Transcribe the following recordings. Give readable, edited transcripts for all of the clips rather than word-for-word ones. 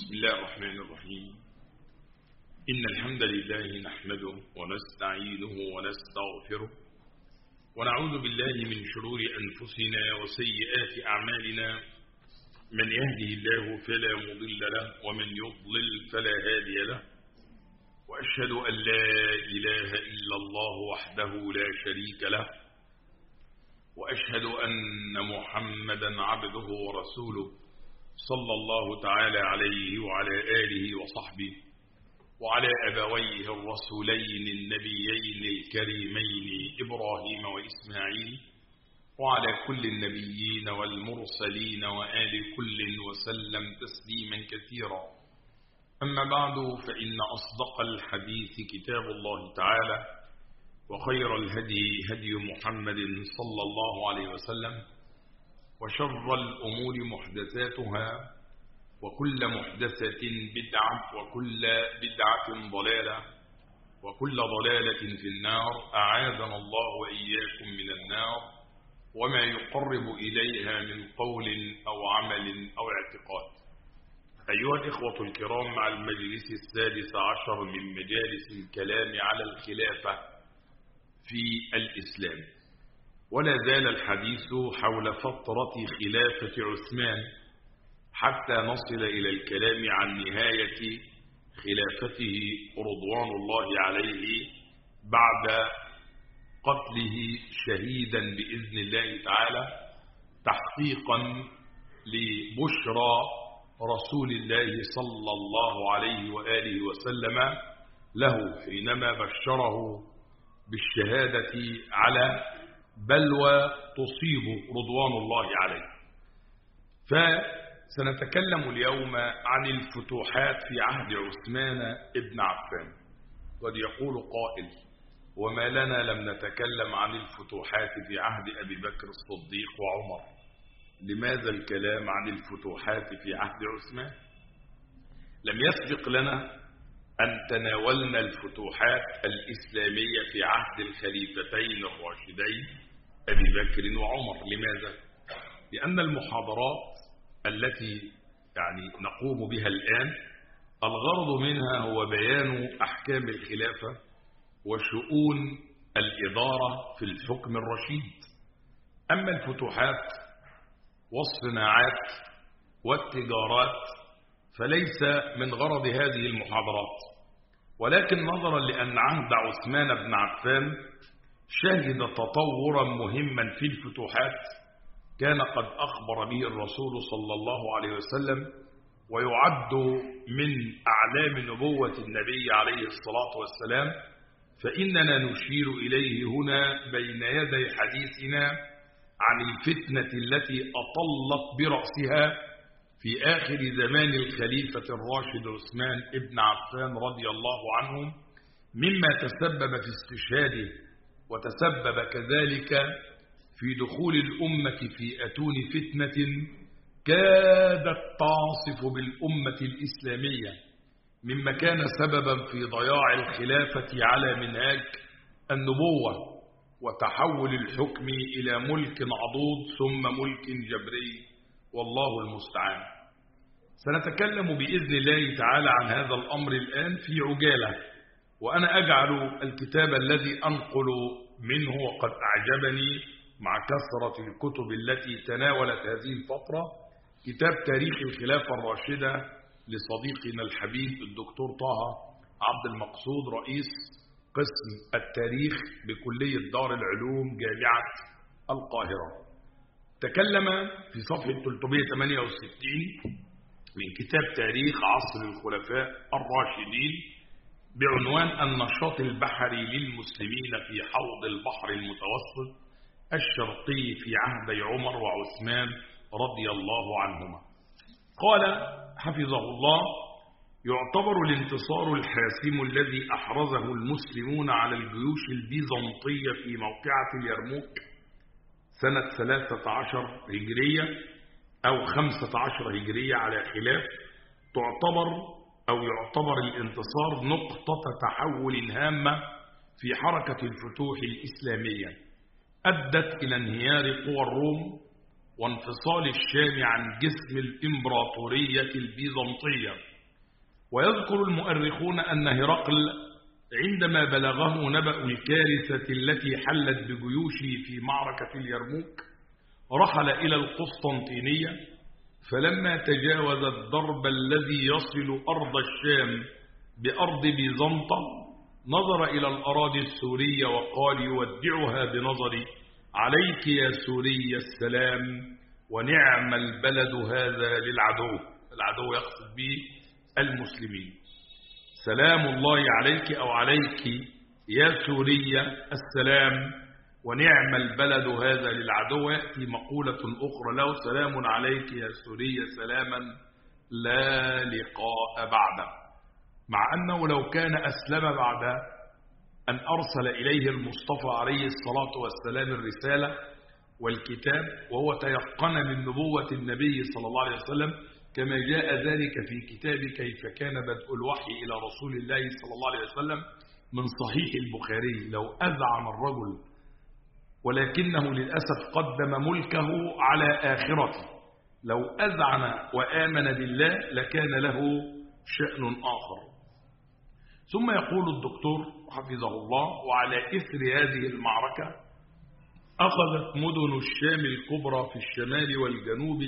بسم الله الرحمن الرحيم. إن الحمد لله نحمده ونستعينه ونستغفره ونعوذ بالله من شرور أنفسنا وسيئات أعمالنا. من يهده الله فلا مضل له ومن يضلل فلا هادي له، وأشهد أن لا إله إلا الله وحده لا شريك له، وأشهد أن محمدا عبده ورسوله صلى الله تعالى عليه وعلى آله وصحبه وعلى أبويه الرسولين النبيين الكريمين إبراهيم وإسماعيل وعلى كل النبيين والمرسلين وآل كل وسلم تسليما كثيرا. أما بعد، فإن أصدق الحديث كتاب الله تعالى، وخير الهدي هدي محمد صلى الله عليه وسلم، وشر الأمور محدثاتها، وكل محدثة بدعة، وكل بدعة ضلالة، وكل ضلالة في النار. أعاذنا الله وإياكم من النار وما يقرب إليها من قول أو عمل أو اعتقاد. أيها الإخوة الكرام، مع المجلس السادس عشر من مجالس الكلام على الخلافة في الإسلام، ولا زال الحديث حول فترة خلافة عثمان حتى نصل إلى الكلام عن نهاية خلافته رضوان الله عليه بعد قتله شهيدا بإذن الله تعالى، تحقيقا لبشرى رسول الله صلى الله عليه وآله وسلم له حينما بشره بالشهادة على بلوى تصيب رضوان الله عليه. فسنتكلم اليوم عن الفتوحات في عهد عثمان ابن عفان. قد يقول قائل: وما لنا لم نتكلم عن الفتوحات في عهد أبي بكر الصديق وعمر؟ لماذا الكلام عن الفتوحات في عهد عثمان؟ لم يسبق لنا أن تناولنا الفتوحات الإسلامية في عهد الخليفتين الراشدين أبي بكر وعمر. لماذا؟ لأن المحاضرات التي نقوم بها الآن الغرض منها هو بيان أحكام الخلافة وشؤون الإدارة في الحكم الرشيد. أما الفتوحات والصناعات والتجارات فليس من غرض هذه المحاضرات، ولكن نظرا لأن عهد عثمان بن عفان شهد تطورا مهما في الفتوحات كان قد أخبر به الرسول صلى الله عليه وسلم، ويعد من أعلام نبوة النبي عليه الصلاة والسلام، فإننا نشير إليه هنا بين يدي حديثنا عن الفتنة التي أطلت برأسها في آخر زمان الخليفة الراشد عثمان ابن عفان رضي الله عنه، مما تسبب في استشهاده وتسبب كذلك في دخول الأمة في أتون فتنة كادت تعصف بالأمة الإسلامية، مما كان سببا في ضياع الخلافة على منهاج النبوة وتحول الحكم إلى ملك عضوض ثم ملك جبري، والله المستعان. سنتكلم بإذن الله تعالى عن هذا الأمر الآن في عجالة، وأنا أجعل الكتاب الذي أنقل منه، وقد أعجبني مع كثرة الكتب التي تناولت هذه الفترة، كتاب تاريخ الخلافة الراشدة لصديقنا الحبيب الدكتور طه عبد المقصود، رئيس قسم التاريخ بكلية دار العلوم جامعة القاهرة. تكلم في صفحة 368 من كتاب تاريخ عصر الخلفاء الراشدين بعنوان النشاط البحري للمسلمين في حوض البحر المتوسط الشرقي في عهدي عمر وعثمان رضي الله عنهما. قال حفظه الله: يعتبر الانتصار الحاسم الذي أحرزه المسلمون على الجيوش البيزنطية في موقعة اليرموك سنة 13 هجرية أو 15 هجرية على خلاف، يعتبر الانتصار نقطة تحول هامة في حركة الفتوح الإسلامية، أدت إلى انهيار قوى الروم وانفصال الشام عن جسم الإمبراطورية البيزنطية، ويذكر المؤرخون أن هرقل عندما بلغه نبأ الكارثة التي حلت بجيوشه في معركة اليرموك رحل إلى القسطنطينية، فلما تجاوز الضرب الذي يصل أرض الشام بأرض بيزنطة نظر إلى الأراضي السورية وقال يودعها بنظري: عليك يا سوري السلام، ونعم البلد هذا للعدو. العدو يقصد به المسلمين. سلام الله عليك أو عليك يا سوريا السلام، ونعم البلد هذا للعدو. يأتي مقولة أخرى له: سلام عليك يا سوريا سلاما لا لقاء بعده. مع أنه لو كان أسلم بعد أن أرسل إليه المصطفى عليه الصلاة والسلام الرسالة والكتاب، وهو تيقن من نبوة النبي صلى الله عليه وسلم كما جاء ذلك في كتاب كيف كان بدء الوحي إلى رسول الله صلى الله عليه وسلم من صحيح البخاري. لو أذعن الرجل ولكنه للأسف قدم ملكه على آخرته، لو أذعن وآمن بالله لكان له شأن آخر. ثم يقول الدكتور حفظه الله: وعلى إثر هذه المعركة أخذت مدن الشام الكبرى في الشمال والجنوب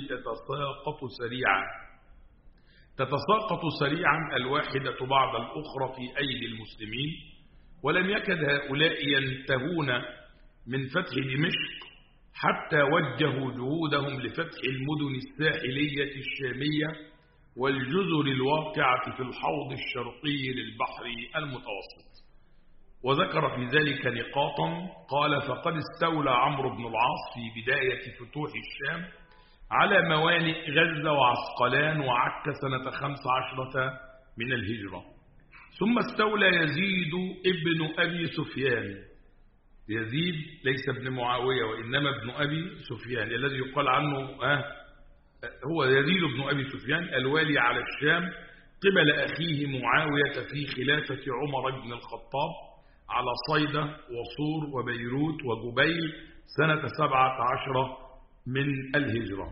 تتساقط سريعا الواحدة بعد الأخرى في أيدي المسلمين، ولم يكد هؤلاء ينتهون من فتح دمشق حتى وجهوا جهودهم لفتح المدن الساحلية الشامية والجزر الواقعة في الحوض الشرقي للبحر المتوسط. وذكر في ذلك نقاطا، قال: فقد استولى عمرو بن العاص في بداية فتوح الشام على موانئ غزة وعسقلان وعكا سنة 15 من الهجرة. ثم استولى يزيد ابن أبي سفيان. يزيد ليس ابن معاوية وإنما ابن أبي سفيان الذي يقال عنه هو يزيد بن أبي سفيان الوالي على الشام قبل أخيه معاوية في خلافة عمر بن الخطاب على صيدا وصور وبيروت وجبيل سنة 17 من الهجرة.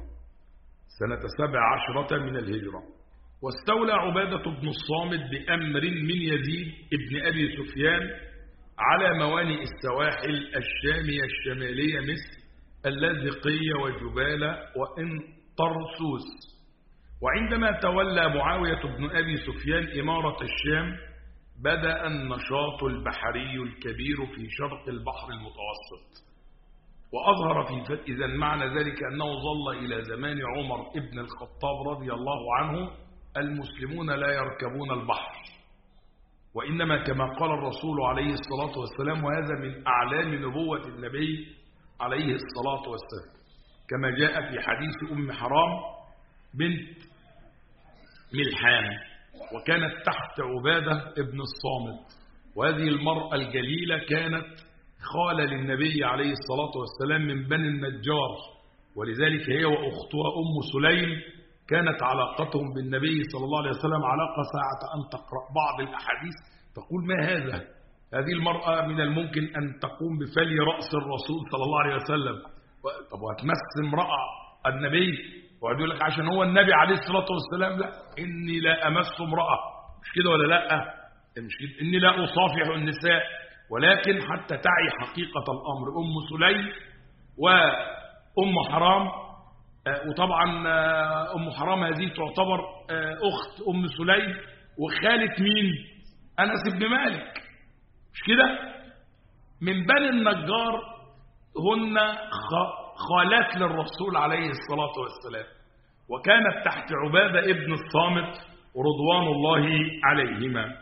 واستولى عبادة بن الصامت بأمر من يزيد ابن أبي سفيان على موانئ السواحل الشامية الشمالية مثل اللاذقية وجبالة وإن طرسوس. وعندما تولى معاوية بن أبي سفيان إمارة الشام بدأ النشاط البحري الكبير في شرق البحر المتوسط، وأظهر في إذا معنى ذلك أنه ظل إلى زمان عمر ابن الخطاب رضي الله عنه المسلمون لا يركبون البحر، وإنما كما قال الرسول عليه الصلاة والسلام، وهذا من أعلام نبوة النبي عليه الصلاة والسلام، كما جاء في حديث أم حرام بنت ملحان، وكانت تحت عبادة ابن الصامت. وهذه المرأة الجليلة كانت خالة للنبي عليه الصلاة والسلام من بني النجار، ولذلك هي وأختها أم سليم كانت علاقتهم بالنبي صلى الله عليه وسلم علاقة ساعة أن تقرأ بعض الأحاديث تقول: ما هذا؟ هذه المرأة من الممكن أن تقوم بفلي رأس الرسول صلى الله عليه وسلم. طب وهتمس امرأة النبي ويقول لك عشان هو النبي عليه الصلاة والسلام؟ لا، إني لا أمس امرأة، مش كده ولا لا؟ مش كده، إني لا أصافح النساء، ولكن حتى تعي حقيقة الأمر أم سليم وأم حرام. وطبعا أم حرام هذه تعتبر أخت أم سليم وخالة مين؟ أنس بن مالك، مش كده؟ من بني النجار، هن خالات للرسول عليه الصلاة والسلام، وكانت تحت عبادة ابن الصامت رضوان الله عليهما.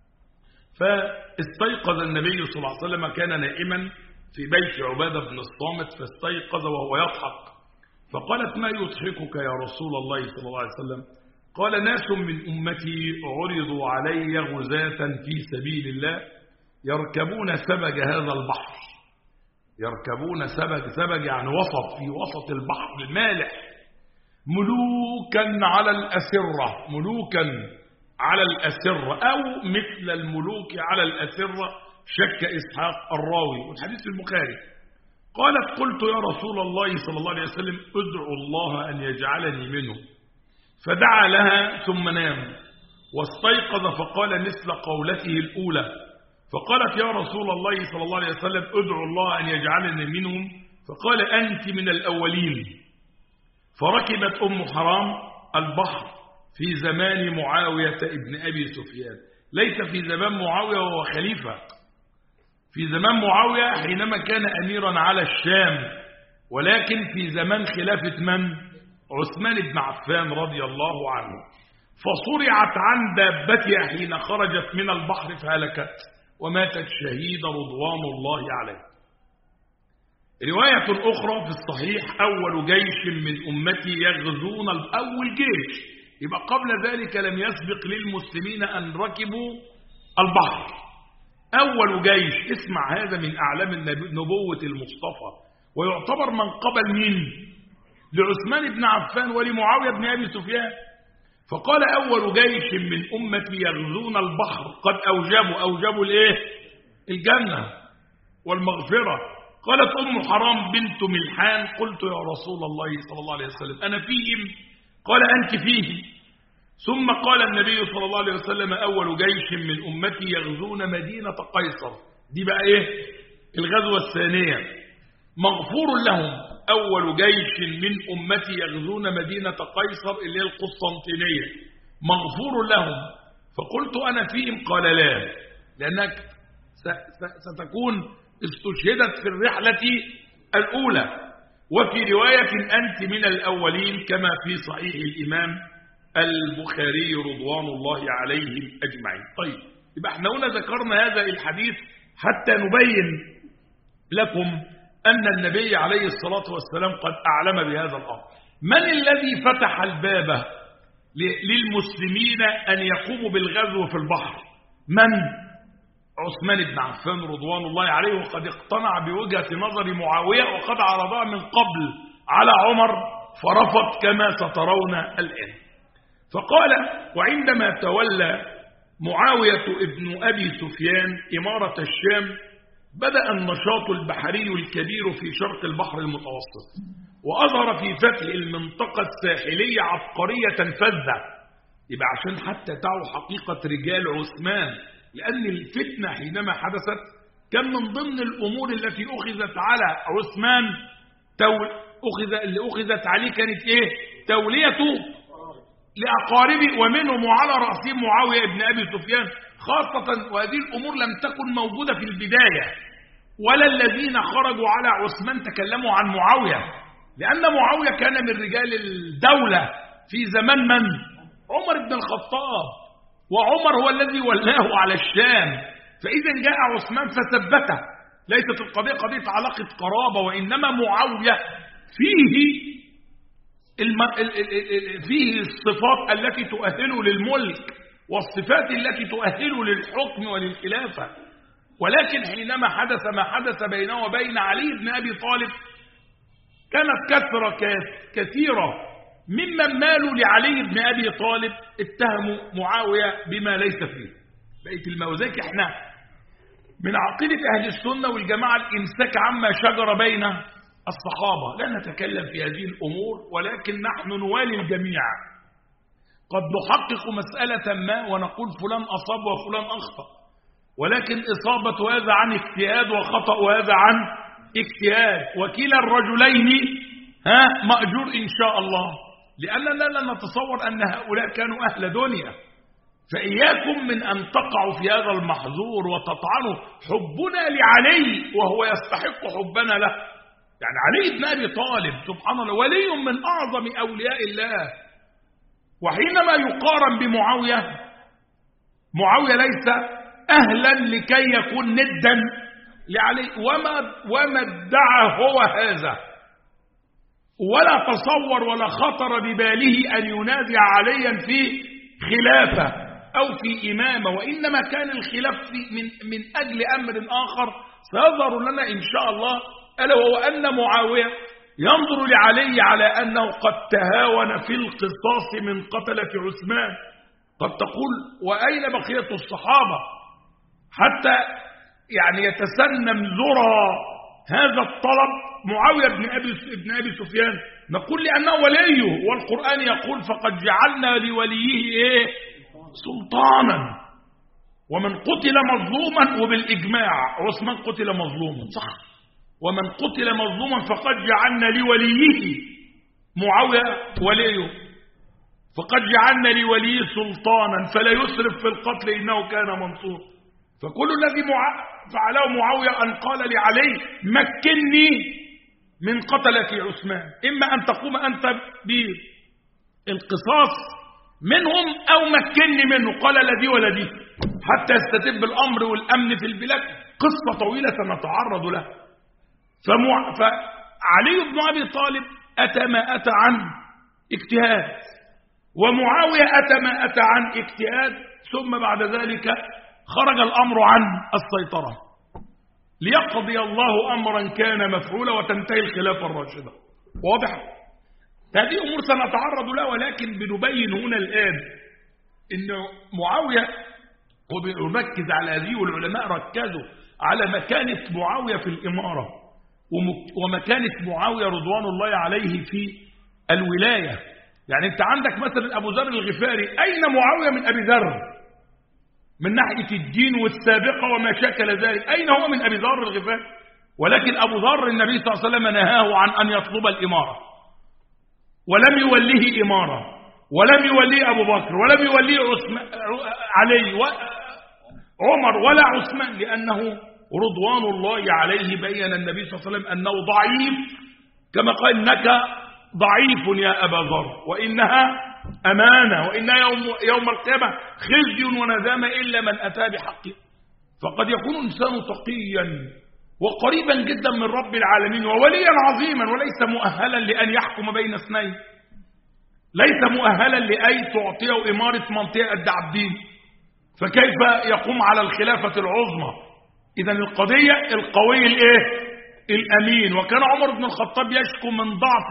فاستيقظ النبي صلى الله عليه وسلم، كان نائما في بيت عبادة بن الصامت، فاستيقظ وهو يضحك، فقالت: ما يضحكك يا رسول الله صلى الله عليه وسلم؟ قال: ناس من أمتي عرضوا علي غزاة في سبيل الله يركبون سبج هذا البحر. يركبون سبج يعني وسط، في وسط البحر المالح، ملوكا على الأسرة، أو مثل الملوك على الأسرة، شك إسحاق الراوي، والحديث في البخاري. قالت: قلت يا رسول الله صلى الله عليه وسلم ادعو الله أن يجعلني منه، فدعا لها ثم نام. واستيقظ فقال مثل قولته الأولى، فقالت يا رسول الله صلى الله عليه وسلم ادعو الله أن يجعلني منهم، فقال أنت من الأولين. فركبت أم حرام البحر في زمان معاوية ابن أبي سفيان، ليس في زمان معاوية وهو خليفة، في زمان معاوية حينما كان أميرا على الشام، ولكن في زمان خلافة من؟ عثمان بن عفان رضي الله عنه. فصرعت عن دابتها حين خرجت من البحر فهلكت وماتت شهيدة رضوان الله عليه. رواية أخرى في الصحيح أول جيش من أمتي يغزون الأول جيش، يبقى قبل ذلك لم يسبق للمسلمين أن ركبوا البحر. أول جيش، اسمع هذا من أعلام نبوة المصطفى، ويعتبر من قبل مين؟ لعثمان بن عفان ولمعاوية بن أبي سفيان. فقال أول جيش من أمتي يغزون البحر قد أوجبوا الإيه؟ الجنة والمغفرة. قالت أم حرام بنت ملحان قلت يا رسول الله صلى الله عليه وسلم أنا فيهم؟ قال أنت فيه. ثم قال النبي صلى الله عليه وسلم أول جيش من أمتي يغزون مدينة قيصر، دي بقى إيه؟ الغزوة الثانية، مغفور لهم. أول جيش من أمتي يغزون مدينة قيصر اللي هي القسطنطينية، مغفور لهم. فقلت أنا فيهم؟ قال لا، لأنك ستكون استشهدت في الرحلة الأولى. وفي رواية أنت من الأولين كما في صحيح الإمام البخاري رضوان الله عليهم أجمعين. طيب، يبقى احنا هنا ذكرنا هذا الحديث حتى نبين لكم أن النبي عليه الصلاة والسلام قد أعلم بهذا الأمر. من الذي فتح الباب للمسلمين أن يقوموا بالغزو في البحر؟ من؟ عثمان بن عفان رضوان الله عليه، وقد اقتنع بوجهة نظر معاوية وقد عرضها من قبل على عمر فرفض كما سترون الآن. فقال وعندما تولى معاوية ابن أبي سفيان إمارة الشام بدأ النشاط البحري الكبير في شرق البحر المتوسط، وأظهر في فتح المنطقة الساحلية عبقرية فذة. يبقى عشان حتى تعوا حقيقة رجال عثمان، لأن الفتنة حينما حدثت كان من ضمن الأمور التي أخذت على عثمان اللي أخذت عليه كانت إيه؟ توليته لأقاربه، ومنهم وعلى رأسهم معاوية ابن أبي سفيان خاصة. وهذه الأمور لم تكن موجودة في البداية، ولا الذين خرجوا على عثمان تكلموا عن معاوية، لأن معاوية كان من رجال الدولة في زمان من؟ عمر بن الخطاب، وعمر هو الذي ولاه على الشام. فإذا جاء عثمان فثبته. ليست القضية قضية علاقة قرابة، وإنما معاوية فيه الصفات التي تؤهله للملك والصفات التي تؤهله للحكم وللخلافة. ولكن حينما حدث ما حدث بينه وبين علي بن أبي طالب كانت كثرة كثيرة ممن مالوا لعلي بن أبي طالب اتهموا معاوية بما ليس فيه. بقيت الموزيك احنا من عقيدة أهل السنة والجماعة الإمساك عما شجر بين الصحابة، لا نتكلم في هذه الأمور، ولكن نحن نوالي الجميع. قد نحقق مسألة ما ونقول فلان أصاب وفلان أخطأ، ولكن إصابة هذا عن اجتهاد وخطأ هذا عن اجتهاد، وكلا الرجلين مأجور إن شاء الله، لأننا لا نتصور أن هؤلاء كانوا أهل دنيا. فإياكم من أن تقعوا في هذا المحظور وتطعنوا حبنا لعلي وهو يستحق حبنا له. يعني علي بن أبي طالب سبحان الله ولي من أعظم أولياء الله، وحينما يقارن بمعاوية، معاوية ليس أهلا لكي يكون ندا لعلي، وما ادعى هو هذا، ولا تصور ولا خطر بباله أن ينازع عليا في خلافة أو في إمامة، وإنما كان الخلاف من أجل أمر آخر سيظهر لنا إن شاء الله، ألا وهو أن معاوية ينظر لعلي على أنه قد تهاون في القصاص من قتلة عثمان. قد تقول وأين بقية الصحابة حتى يعني يتسنم ذرى هذا الطلب معاوية بن أبي سفيان؟ نقول لأنه وليه، والقرآن يقول فقد جعلنا لوليه إيه؟ سلطانا، ومن قتل مظلوما، وبالإجماع عثمان قتل مظلوما صح، ومن قتل مظلوما فقد جعلنا لوليه معاوية وليه، فقد جعلنا لوليه سلطانا فلا يسرف في القتل إنه كان منصور. فكل الذي فعله معاوية أن قال لعلي مكني من قتلة عثمان، إما أن تقوم أنت بالقصاص منهم أو مكني منه، قال لا دي ولا دي حتى يستتب الأمر والأمن في البلاد. قصة طويلة سنتعرض لها. فعلي بن أبي طالب أتى ما أتى عن اجتهاد، ومعاوية أتى ما أتى عن اجتهاد، ثم بعد ذلك خرج الأمر عن السيطرة ليقضي الله أمرا كان مفعولا وتنتهي الخلافة الراشدة. واضح؟ هذه أمور سنتعرض لها، ولكن بنبين هنا الآن إن معاوية، وبنركز على هذه، والعلماء ركزوا على مكانة معاوية في الإمارة ومكانة معاوية رضوان الله عليه في الولاية. يعني أنت عندك مثلا أبو ذر الغفاري، أين معاوية من أبي ذر من ناحية الدين والسابقة وما شكل ذلك؟ أين هو من أبي ذر الغفاري؟ ولكن أبو ذر النبي صلى الله عليه وسلم نهاه عن أن يطلب الإمارة، ولم يوليه إمارة، ولم يوليه أبو بكر، ولم يوليه علي وعمر ولا عثمان، لأنه رضوان الله عليه بين النبي صلى الله عليه وسلم أنه ضعيف، كما قال إنك ضعيف يا أبا ذر، وإنها أمانة، وإنها يوم القيامة خزي وندامة إلا من أتى بحقه. فقد يكون إنسان تقيا وقريبا جدا من رب العالمين ووليا عظيما، وليس مؤهلا لأن يحكم بين اثنين، ليس مؤهلا لأي تعطيه إمارة منطقة قد عبدين، فكيف يقوم على الخلافة العظمى؟ إذن القضية القوي الأمين. وكان عمر بن الخطاب يشكو من ضعف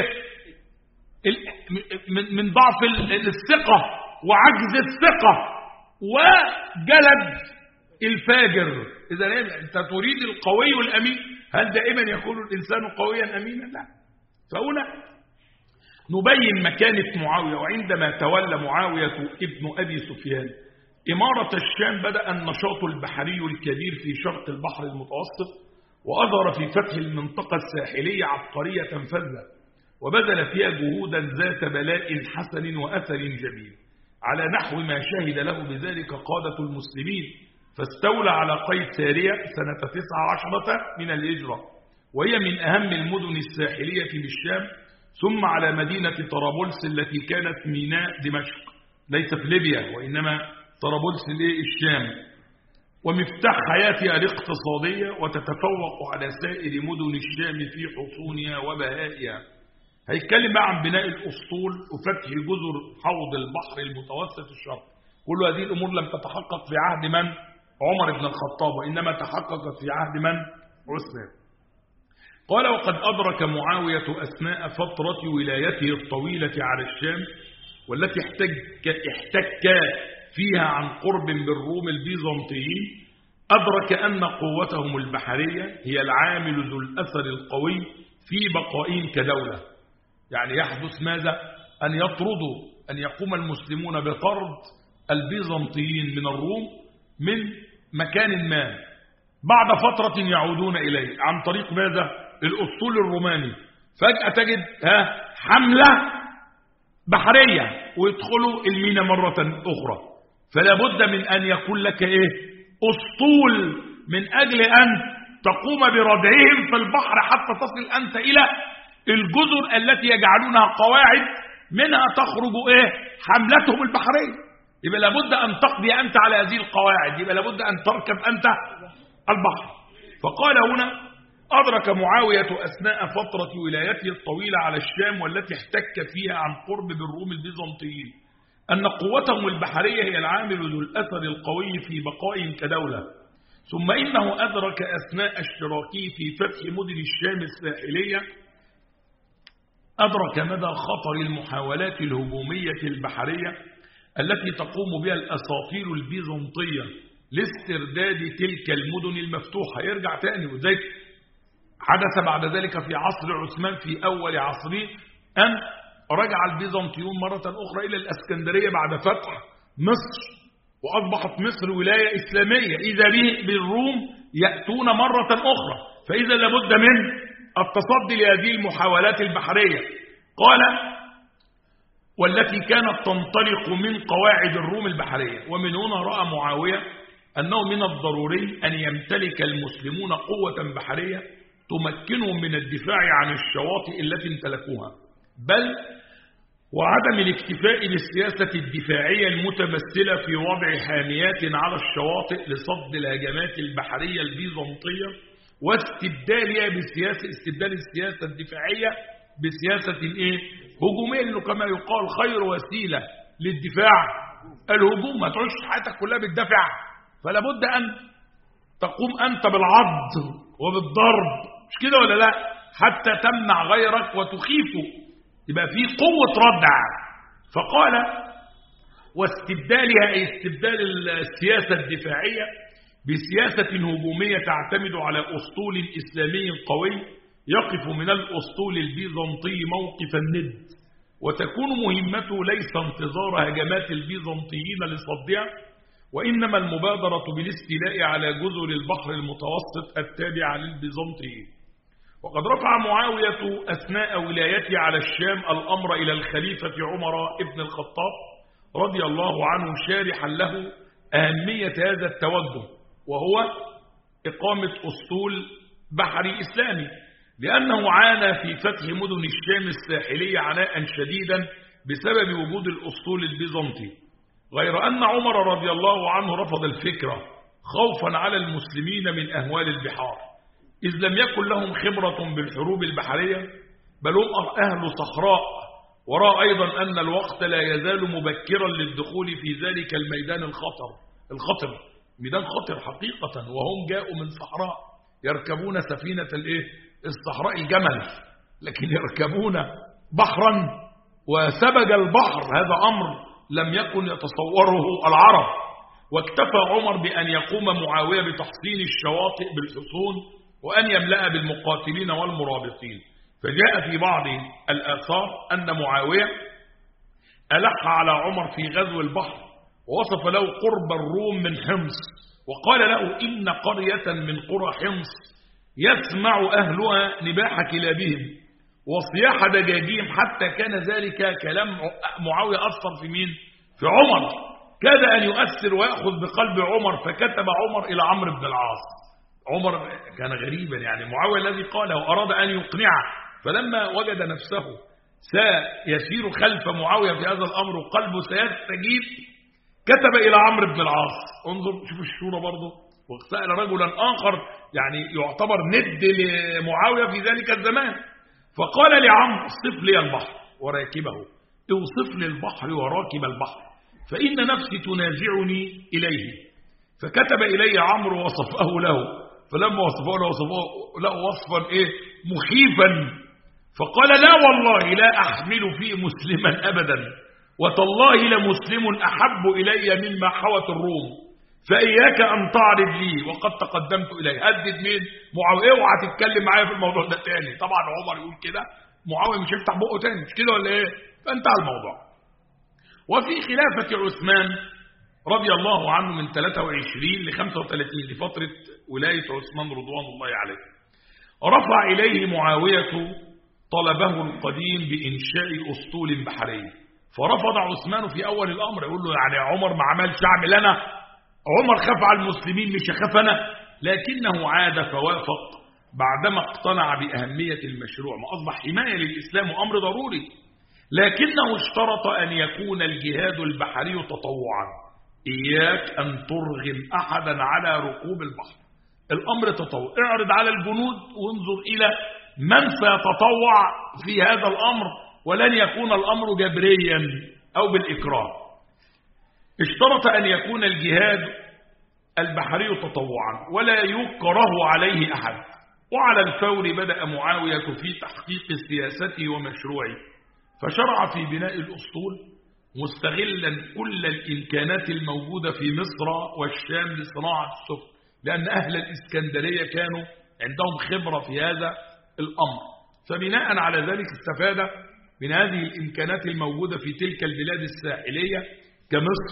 من ضعف الثقة وعجز الثقة وجلد الفاجر. إذا أنت تريد القوي الأمين، هل دائما يكون الإنسان قويا أمينا؟ لا. فهنا نبين مكانة معاوية. وعندما تولى معاوية ابن أبي سفيان إمارة الشام، بدأ النشاط البحري الكبير في شرق البحر المتوسط، وأظهر في فتح المنطقة الساحلية عبقرية فذة، وبذل فيها جهودا ذات بلاء حسن وأثر جميل، على نحو ما شهد له بذلك قادة المسلمين. فاستولى على قيد سارية سنة 19 من الهجرة، وهي من أهم المدن الساحلية في الشام، ثم على مدينة طرابلس التي كانت ميناء دمشق، ليس في ليبيا وإنما طرابلس الشام، ومفتاح حياتها الاقتصادية، وتتفوق على سائر مدن الشام في حصونها وبهائها. هيتكلم بقى عن بناء الأسطول وفتح جزر حوض البحر المتوسط الشرقي. كل هذه الأمور لم تتحقق في عهد من؟ عمر بن الخطاب، وإنما تحققت في عهد من؟ عثمان. قال: وقد أدرك معاوية أثناء فترة ولايته الطويلة على الشام، والتي احتك فيها عن قرب بالروم البيزنطيين، أدرك أن قوتهم البحرية هي العامل ذو الأثر القوي في بقائهم كدولة. يعني يحدث ماذا؟ أن يقوم المسلمون بطرد البيزنطيين من الروم من مكان ما، بعد فترة يعودون إليه عن طريق ماذا؟ الأسطول الروماني. فجأة تجد حملة بحرية ويدخلوا الميناء مرة أخرى. فلا بد من أن يكون لك أسطول من أجل أن تقوم بردعهم في البحر حتى تصل أنت إلى الجزر التي يجعلونها قواعد منها تخرج حملتهم البحرية. يبقى لابد أن تقضي أنت على هذه القواعد، يبقى لابد أن تركب أنت البحر. فقال هنا: أدرك معاوية أثناء فترة ولايته الطويلة على الشام، والتي احتك فيها عن قرب بالروم البيزنطيين، أن قوتهم البحرية هي العامل ذو الأثر القوي في بقائهم كدولة. ثم إنه أدرك أثناء اشتراكه في فتح مدن الشام الساحلية، أدرك مدى خطر المحاولات الهجومية البحرية التي تقوم بها الأساطير البيزنطية لاسترداد تلك المدن المفتوحة. يرجع تاني، وذلك حدث بعد ذلك في عصر عثمان في أول عصره، أن رجع البيزنطيون مرة أخرى إلى الأسكندرية بعد فتح مصر، وأصبحت مصر ولاية إسلامية، إذا به بالروم يأتون مرة أخرى، فإذا لابد من التصدي لهذه المحاولات البحرية. قال: والتي كانت تنطلق من قواعد الروم البحرية. ومن هنا رأى معاوية أنه من الضروري أن يمتلك المسلمون قوة بحرية تمكنهم من الدفاع عن الشواطئ التي امتلكوها، بل وعدم الاكتفاء بالسياسة الدفاعية المتمثلة في وضع حاميات على الشواطئ لصد الهجمات البحرية البيزنطية واستبدالها استبدال السياسة الدفاعية بسياسة هجومية، لأنه كما يقال خير وسيلة للدفاع الهجوم. ما تعيش حياتك كلها بالدفع، فلا بد أن تقوم أنت بالعض وبالضرب، مش كده ولا لا؟ حتى تمنع غيرك وتخيفه، يبقى في قوة ردع. فقال: واستبدالها، أي استبدال السياسة الدفاعية بسياسة هجومية تعتمد على أسطول إسلامي قوي يقف من الأسطول البيزنطي موقف الند، وتكون مهمته ليس انتظار هجمات البيزنطيين لصدها، وإنما المبادرة بالاستيلاء على جزر البحر المتوسط التابعة للبيزنطيين. وقد رفع معاوية أثناء ولايته على الشام الأمر إلى الخليفة عمر ابن الخطاب رضي الله عنه، شارحا له أهمية هذا التوجه، وهو إقامة أسطول بحري إسلامي، لأنه عانى في فتح مدن الشام الساحلية عناء شديدا بسبب وجود الأسطول البيزنطي، غير أن عمر رضي الله عنه رفض الفكرة خوفا على المسلمين من أهوال البحار، إذ لم يكن لهم خبرة بالحروب البحرية، بل هم أهل صحراء، ورأى أيضا أن الوقت لا يزال مبكرا للدخول في ذلك الميدان الخطر، ميدان خطر حقيقة، وهم جاءوا من صحراء يركبون سفينة الصحراء الجمل، لكن يركبون بحرا وسبج البحر، هذا أمر لم يكن يتصوره العرب. واكتفى عمر بأن يقوم معاوية بتحصين الشواطئ بالحصون وأن يملأ بالمقاتلين والمرابطين. فجاء في بعض الآثار أن معاوية ألح على عمر في غزو البحر، ووصف له قرب الروم من حمص، وقال له: إن قرية من قرى حمص يسمع أهلها نباح كلابهم وصياح دجاجهم، حتى كان ذلك كلام معاوية أثر في مين؟ في عمر، كاد أن يؤثر ويأخذ بقلب عمر، فكتب عمر إلى عمرو بن العاص. عمر كان غريبا، يعني معاوية الذي قاله أراد أن يقنعه، فلما وجد نفسه سيسير خلف معاوية في هذا الأمر وقلبه سيستجيب، كتب إلى عمرو بن العاص. انظر شوف الشورى برضه. وسأل رجلا آخر يعني يعتبر ند لمعاوية في ذلك الزمان، فقال لعمرو: صف لي البحر وراكبه، اوصف لي البحر وراكب البحر، فإن نفسي تنازعني إليه. فكتب إلي عمرو وصفه له، فلما وصفه له وصفا مخيفا، فقال: لا والله لا أحمل فيه مسلما أبدا، وتالله لمسلم أحب إلي مما حوت الروم، فإياك أن تعرض لي وقد تقدمت إليه. هدد مين؟ معاوية: اوعى تتكلم معايا في الموضوع ده تاني. طبعا عمر يقول كده، معاوية مش هيفتح بقه تاني، مش كده ولا ايه؟ فانتهى الموضوع. وفي خلافة عثمان رضي الله عنه من 23 ل 35 لفترة ولاية عثمان رضوان الله عليه، رفع إليه معاوية طلبه القديم بإنشاء أسطول بحري، فرفض عثمان في أول الأمر، يقول له: يعني عمر ما عملش أعمل أنا؟ عمر خاف على المسلمين مش خافنا؟ لكنه عاد فوافق بعدما اقتنع بأهمية المشروع، ما أصبح حماية للإسلام أمر ضروري، لكنه اشترط أن يكون الجهاد البحري تطوعا، إياك أن ترغم أحدا على ركوب البحر، الأمر تطوع، اعرض على الجنود وانظر إلى من سيتطوع في هذا الأمر، ولن يكون الأمر جبريا أو بالإكراه. اشترط أن يكون الجهاد البحري تطوعا ولا يكره عليه أحد. وعلى الفور بدأ معاوية في تحقيق سياسته ومشروعه، فشرع في بناء الأسطول مستغلا كل الإمكانات الموجودة في مصر والشام لصناعة السفن، لأن أهل الإسكندرية كانوا عندهم خبرة في هذا الأمر، فبناء على ذلك استفاد من هذه الإمكانات الموجودة في تلك البلاد الساحلية كمصر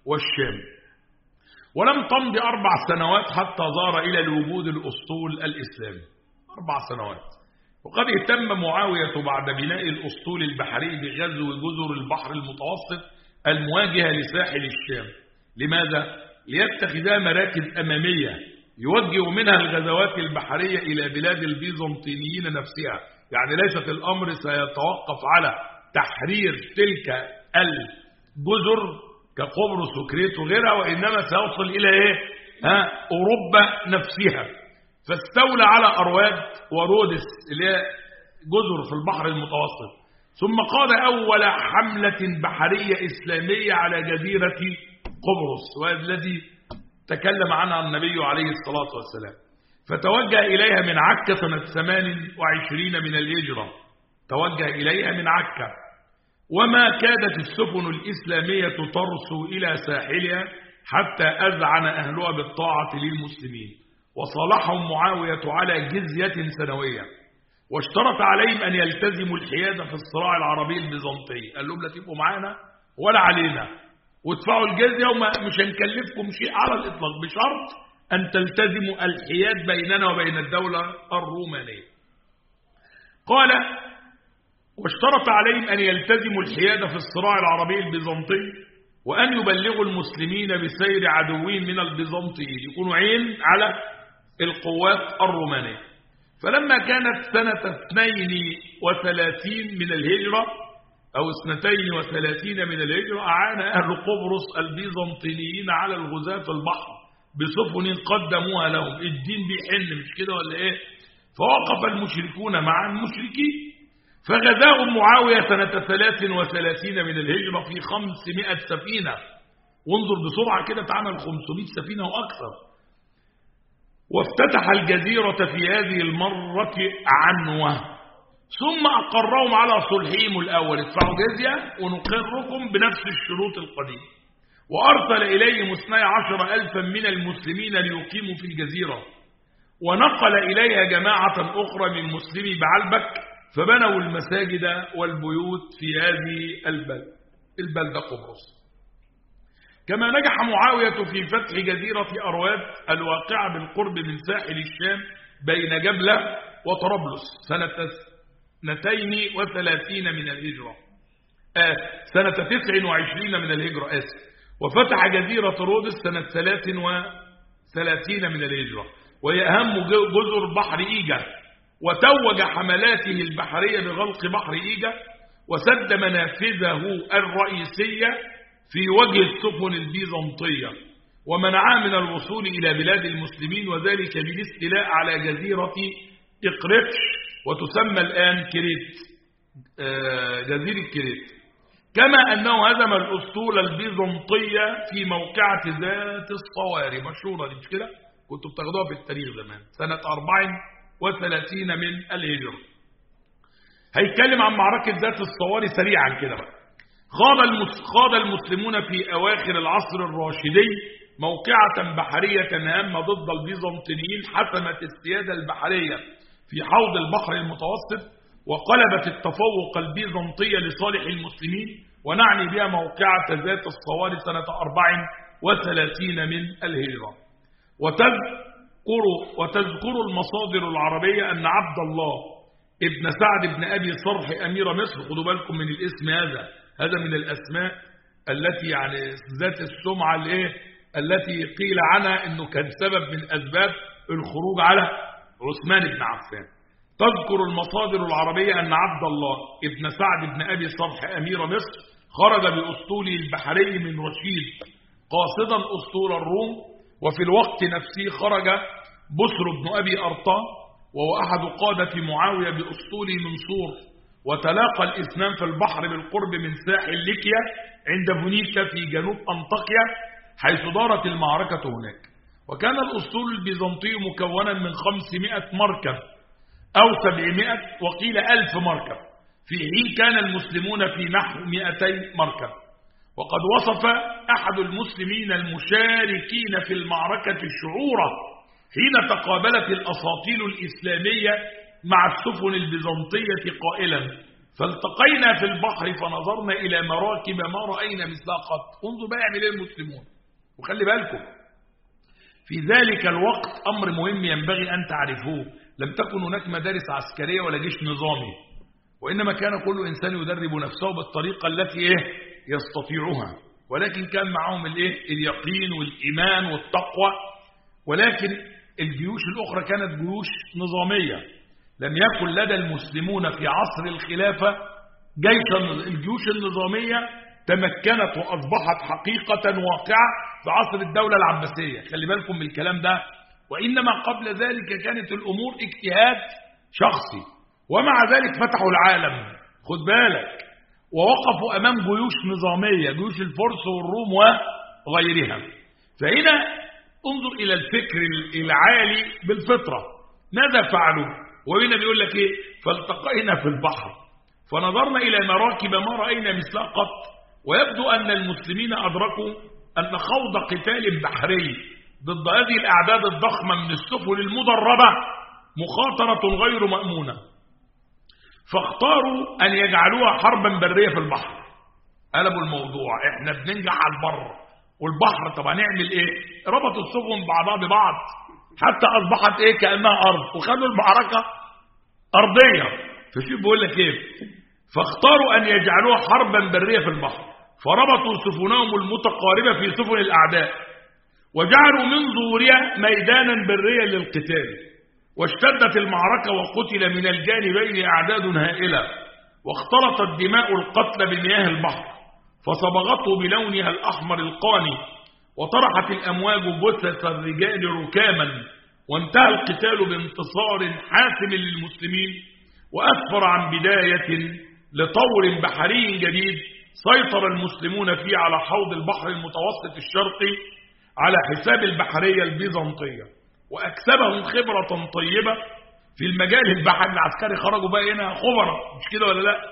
والشام. ولم تمض 4 سنوات حتى ظهر إلى الوجود الأسطول الإسلامي. 4 سنوات. وقد اهتم معاوية بعد بناء الأسطول البحري بغزو جزر البحر المتوسط المواجهة لساحل الشام. لماذا؟ ليتخذها مراكز أمامية يوجه منها الغزوات البحرية إلى بلاد البيزنطيين نفسها. يعني ليست الأمر سيتوقف على تحرير تلك الجزر كقبرص وكريت وغيرها، وإنما سيوصل إلى إيه؟ أوروبا نفسها. فاستولى على أرواد ورودس اللي هي جزر في البحر المتوسط، ثم قاد أول حملة بحرية إسلامية على جزيرة قبرص، والذي تكلم عنها النبي عليه الصلاة والسلام. فتوجه إليها من عكا سنة 28 من الهجرة. توجه إليها من عكا، وما كادت السفن الإسلامية ترسو إلى ساحلها حتى أذعن أهلها بالطاعة للمسلمين، وصالحهم معاوية على جزية سنوية، واشترط عليهم أن يلتزموا الحيادة في الصراع العربي البيزنطي. قال لهم لا تبقوا معانا ولا علينا، وادفعوا الجزية ومش هنكلفكم شيء على الإطلاق، بشرط أن تلتزموا الحياد بيننا وبين الدولة الرومانية. قال: واشترط عليهم أن يلتزموا الحيادة في الصراع العربي البيزنطي، وأن يبلغوا المسلمين بسير عدوين من البيزنطيين، يكونوا عين على القوات الرومانية. فلما كانت سنة 32 من الهجرة أو 32 من الهجرة، أعان أهل قبرص البيزنطيين على الغزاة في البحر بسفن قدموها لهم. الدين بيحن، مش كده ولا إيه؟ فوقف المشركون مع المشركين، فغزاهم معاوية سنة 33 من الهجرة في 500 سفينة. وانظر بسرعة كده، تعمل 500 سفينة وأكثر. وافتتح الجزيرة في هذه المرة عنوة، ثم أقرهم على صلحهم الأول: ادفعوا جزية ونقركم بنفس الشروط القديمة. وأرسل إليهم 12,000 من المسلمين ليقيموا في الجزيرة، ونقل إليها جماعة أخرى من مسلمي بعلبك، فبنوا المساجد والبيوت في هذه البلدة قبرص. كما نجح معاوية في فتح جزيرة أرواد الواقعة بالقرب من ساحل الشام بين جبلة وطرابلس سنة 32 من الهجرة، سنة 29 من الهجرة، وفتح جزيرة رودس سنة 33 من الهجرة، وهي أهم جزر بحر إيجا. وتوج حملاته البحرية بغلق بحر إيجا، وسد منافذه الرئيسية في وجه السفن البيزنطية، ومنعها من الوصول إلى بلاد المسلمين، وذلك بالاستيلاء على جزيرة إقريتش، وتسمى الآن كريت، جزيرة كريت. كما أنه هزم الأسطول البيزنطية في موقعة ذات الصواري، مشهورة دي مش كده؟ كنتوا بتاخدوها في التاريخ زمان، سنة 34 من الهجرة. هيتكلم عن معركة ذات الصواري سريعا كده بقى. خاض المسلمون في أواخر العصر الراشدي موقعة بحرية هامة ضد البيزنطيين، حسمت السيادة البحرية في حوض البحر المتوسط، وقلبت التفوق البيزنطي لصالح المسلمين، ونعني بها موقعة ذات الصواري سنة 34 من الهجرة. وتذكر المصادر العربية أن عبد الله ابن سعد بن أبي صرح أمير مصر، خدوا بالكم من الاسم هذا من الأسماء التي يعني ذات السمعة التي قيل عنها أنه كان سبب من أسباب الخروج على عثمان بن عفان. تذكر المصادر العربية أن عبد الله ابن سعد بن أبي صرح أمير مصر خرج بأسطوله البحري من رشيد قاصدا أسطول الروم، وفي الوقت نفسه خرج بسر بن أبي أرطاه وهو أحد قادة معاوية بأسطوله منصور، وتلاقى الاثنان في البحر بالقرب من ساحل ليكيا عند فونيكا في جنوب أنطاكيا، حيث دارت المعركة هناك. وكان الأسطول البيزنطي مكونا من 500 مركب أو 700 وقيل 1000 مركب، في حين كان المسلمون في نحو 200 مركب. وقد وصف أحد المسلمين المشاركين في المعركة شعوره حين تقابلت الأساطيل الإسلامية مع السفن البيزنطية قائلا: فالتقينا في البحر فنظرنا إلى مراكب ما رأينا مثلها قط. انظر بقى يعمل ايه المسلمون. وخلي بالكم في ذلك الوقت أمر مهم ينبغي أن تعرفوه، لم تكن هناك مدارس عسكرية ولا جيش نظامي، وإنما كان كل إنسان يدرب نفسه بالطريقة التي يستطيعها، ولكن كان معهم اليقين والإيمان والتقوى. ولكن الجيوش الأخرى كانت جيوش نظامية، لم يكن لدى المسلمون في عصر الخلافة جيشا. الجيوش النظامية تمكنت وأصبحت حقيقة واقعة في عصر الدولة العباسية، خلي بالكم من الكلام ده. وإنما قبل ذلك كانت الأمور اجتهاد شخصي، ومع ذلك فتحوا العالم، خد بالك، ووقفوا أمام جيوش نظامية، جيوش الفرس والروم وغيرها. فهنا انظر إلى الفكر العالي بالفطرة ماذا فعلوا. وهنا بيقول لك ايه؟ فالتقينا في البحر فنظرنا إلى مراكب ما رأينا مثلها قط. ويبدو أن المسلمين أدركوا أن خوض قتال بحري ضد هذه الأعداد الضخمة من السفن المدربة مخاطرة غير مأمونة، فاختاروا أن يجعلوها حربا برية في البحر. قلبوا الموضوع، احنا بننجح على البر والبحر، طب هنعمل ايه؟ ربطوا السفن بعضها ببعض حتى أصبحت كأنها أرض، وخلوا المعركة أرضية. فشوف بيقول لك ايه؟ فاختاروا أن يجعلوها حربا برية في البحر، فربطوا سفنهم المتقاربة في سفن الأعداء، وجعلوا من ظهورها ميدانا بريا للقتال. واشتدت المعركة وقتل من الجانبين أعداد هائلة، واختلطت دماء القتلى بمياه البحر فصبغته بلونها الأحمر القاني، وطرحت الأمواج جثث الرجال ركاما، وانتهى القتال بانتصار حاسم للمسلمين، وأسفر عن بداية لطور بحري جديد سيطر المسلمون فيه على حوض البحر المتوسط الشرقي على حساب البحرية البيزنطية، وأكسبهم خبرة طيبة في المجال البحري العسكري. خرجوا بقى هنا خبراء، مش كده ولا لا؟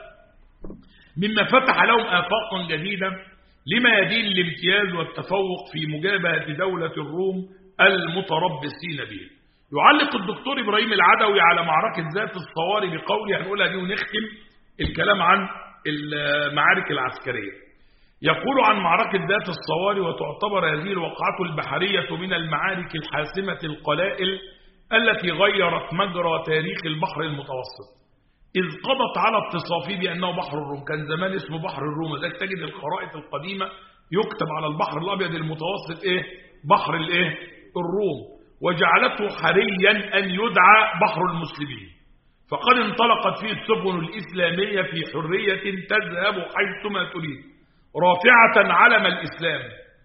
مما فتح لهم آفاقا جديدة لما يدين الامتياز والتفوق في مجابهة دولة الروم المتربصين به. يعلق الدكتور إبراهيم العدوي على معركة ذات الصواري بقوله، هنقولها دي ونختم الكلام عن المعارك العسكرية. يقول عن معركة ذات الصواري: وتعتبر هذه الوقعة البحرية من المعارك الحاسمة القلائل التي غيرت مجرى تاريخ البحر المتوسط، إذ قضت على اتصافه بأنه بحر الروم. كان زمان اسمه بحر الروم، ذلك تجد الخرائط القديمة يكتب على البحر الأبيض المتوسط بحر الروم، وجعلته حريا أن يدعى بحر المسلمين، فقد انطلقت فيه السفن الإسلامية في حرية تذهب حيثما تريد رافعة علم الإسلام.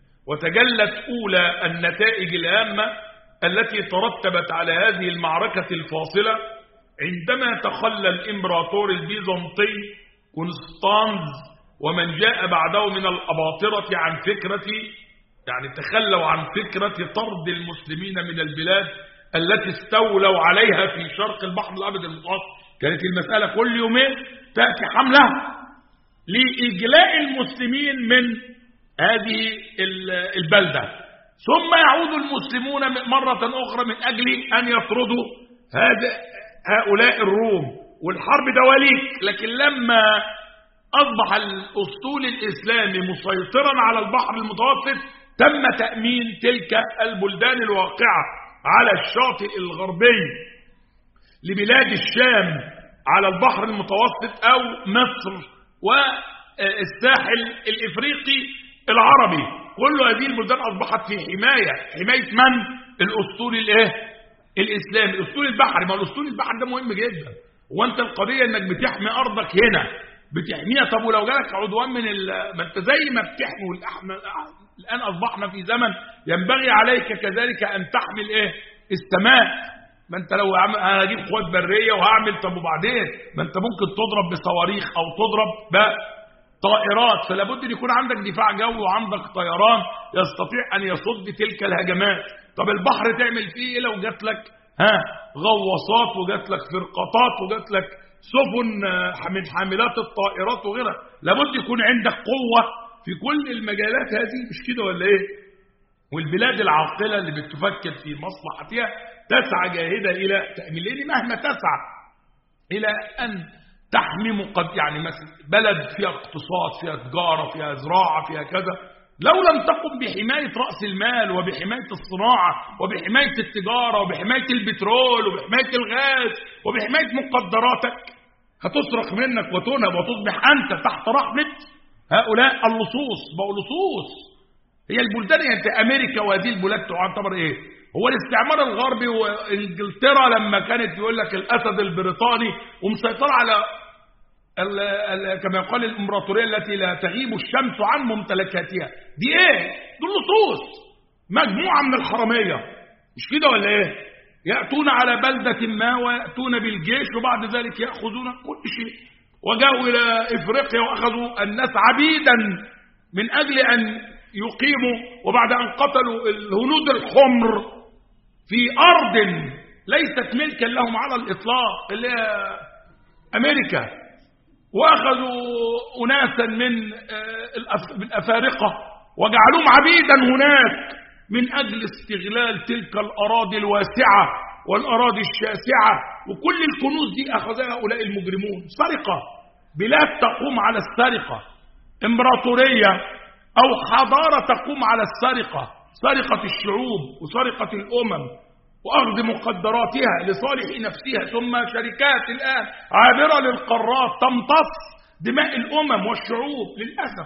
وتجلت أولى النتائج الهامة التي ترتبت على هذه المعركة الفاصلة عندما تخلى الإمبراطور البيزنطي كونستانز ومن جاء بعده من الأباطرة عن فكرة، يعني تخلوا عن فكرة طرد المسلمين من البلاد التي استولوا عليها في شرق البحر الأبيض المتوسط. كانت المسألة كل يومين تأتي حملة لإجلاء المسلمين من هذه البلدة، ثم يعود المسلمون مرة أخرى من أجل أن يطردوا هؤلاء الروم، والحرب دواليك. لكن لما أصبح الأسطول الإسلامي مسيطرا على البحر المتوسط تم تأمين تلك البلدان الواقعة على الشاطئ الغربي لبلاد الشام على البحر المتوسط أو مصر والساحل الإفريقي العربي. كل هذه البلدان أصبحت في حماية من؟ الأسطول الإسلامي، الأسطول البحري. ما الأسطول البحري ده مهم جدا، وانت القضية انك بتحمي أرضك هنا بتحميها. طب ولو جالك عدوان ما انت زي ما بتحمي الآن أصبحنا في زمن ينبغي عليك كذلك أن تحمل السماء. ما انت لو هجيب قوات برية وهعمل، طب وبعدين ما انت ممكن تضرب بصواريخ أو تضرب بطائرات، فلا بد ان يكون عندك دفاع جوي وعندك طيران يستطيع أن يصد تلك الهجمات. طب البحر تعمل فيه ايه لو جات لك غواصات وجات لك فرقاطات وجات لك سفن من حاملات الطائرات وغيرها؟ لابد يكون عندك قوة في كل المجالات هذه، مش كده ولا ايه؟ والبلاد العاقلة اللي بتفكر في مصلحتها تسعى جاهدة إلى تأمين، لأن مهما تسعى إلى أن تحمي يعني مثلا بلد فيها اقتصاد، فيها تجارة، فيها زراعة، فيها كذا، لو لم تقم بحماية رأس المال وبحماية الصناعة وبحماية التجارة وبحماية البترول وبحماية الغاز وبحماية مقدراتك، هتسرق منك وتنهب وتصبح أنت تحت رحمة هؤلاء اللصوص. بقوا لصوص. هي البلدان، انت أمريكا وهذه البلاد تعتبر إيه؟ هو الاستعمار الغربي وإنجلترا لما كانت يقول لك الأسد البريطاني ومسيطر على كما يقال الإمبراطورية التي لا تغيب الشمس عن ممتلكاتها، دي إيه؟ دول لصوص، مجموعة من الحرامية، مش كده ولا إيه؟ يأتون على بلدة ما ويأتون بالجيش وبعد ذلك يأخذون كل شيء. وجاءوا إلى إفريقيا وأخذوا الناس عبيدا من أجل أن يقيموا، وبعد أن قتلوا الهنود الحمر في أرض ليست ملكا لهم على الإطلاق اللي هي أمريكا، وأخذوا أناسا من الأفارقة وجعلوهم عبيدا هناك من أجل استغلال تلك الأراضي الواسعة والأراضي الشاسعة، وكل الكنوز دي أخذها هؤلاء المجرمون. سرقة، بلاد تقوم على السرقة، إمبراطورية أو حضارة تقوم على السرقة، سرقة الشعوب وسرقة الأمم وأخذ مقدراتها لصالح نفسها، ثم شركات الآن عابرة للقارات تمتص دماء الأمم والشعوب للأسف.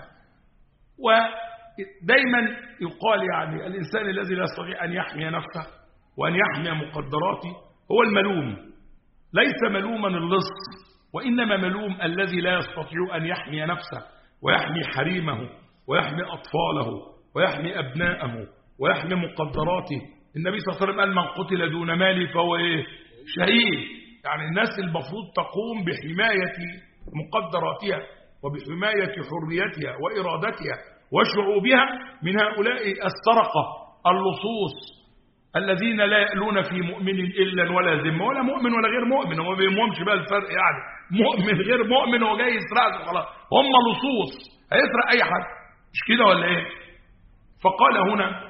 ودايما يقال يعني الإنسان الذي لا يستطيع أن يحمي نفسه وأن يحمي مقدراته هو الملوم. ليس ملوما اللص، وإنما ملوم الذي لا يستطيع أن يحمي نفسه ويحمي حريمه ويحمي أطفاله ويحمي أبناءه ويحمي مقدراته. النبي صلى الله عليه وسلم قال: من قتل دون مالي فهو إيه؟ شهيد. يعني الناس المفروض تقوم بحماية مقدراتها وبحماية حريتها وإرادتها وشعوبها من هؤلاء السرقة اللصوص الذين لا يألون في مؤمن إلا ولا ذمة، ولا مؤمن ولا غير مؤمن، وما بيهمهمش بقى الفرق، يعني مؤمن غير مؤمن هو جاي يسرقه خلاص، هم لصوص، هيسرق أي حد، مش كده ولا إيه؟ فقال هنا: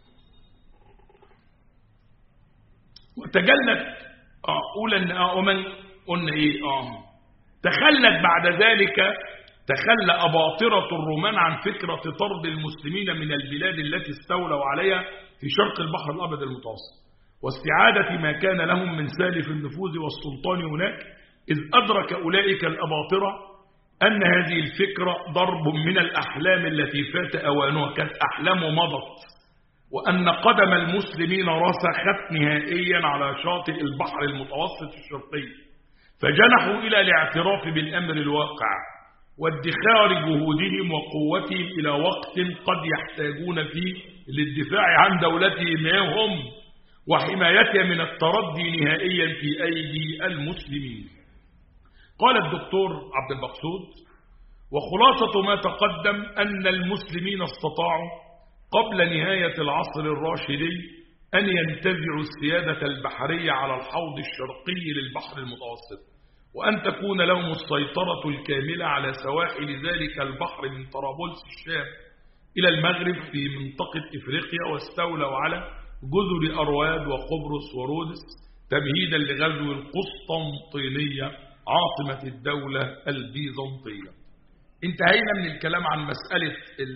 وتجلت ومن قلنا إيه؟ تخلت بعد ذلك، تخلى أباطرة الرومان عن فكرة طرد المسلمين من البلاد التي استولوا عليها في شرق البحر الأبيض المتوسط، واستعادة ما كان لهم من سالف النفوذ والسلطان هناك، إذ أدرك أولئك الأباطرة أن هذه الفكرة ضرب من الأحلام التي فات أوانها، كانت أحلام ومضت، وأن قدم المسلمين رسخت نهائيا على شاطئ البحر المتوسط الشرقي، فجنحوا إلى الاعتراف بالأمر الواقع وادخار جهودهم وقوتهم إلى وقت قد يحتاجون فيه للدفاع عن دولتهم هم وحمايتها من التردي نهائيا في أيدي المسلمين. قال الدكتور عبد المقصود: وخلاصة ما تقدم أن المسلمين استطاعوا قبل نهاية العصر الراشدي أن ينتزعوا السيادة البحرية على الحوض الشرقي للبحر المتوسط، وأن تكون لهم السيطرة الكاملة على سواحل ذلك البحر من طرابلس الشام إلى المغرب في منطقة إفريقيا، واستولوا على جزر أرواد وقبرص ورودس تمهيدا لغزو القسطنطينية عاصمة الدولة البيزنطية. انتهينا من الكلام عن مسألة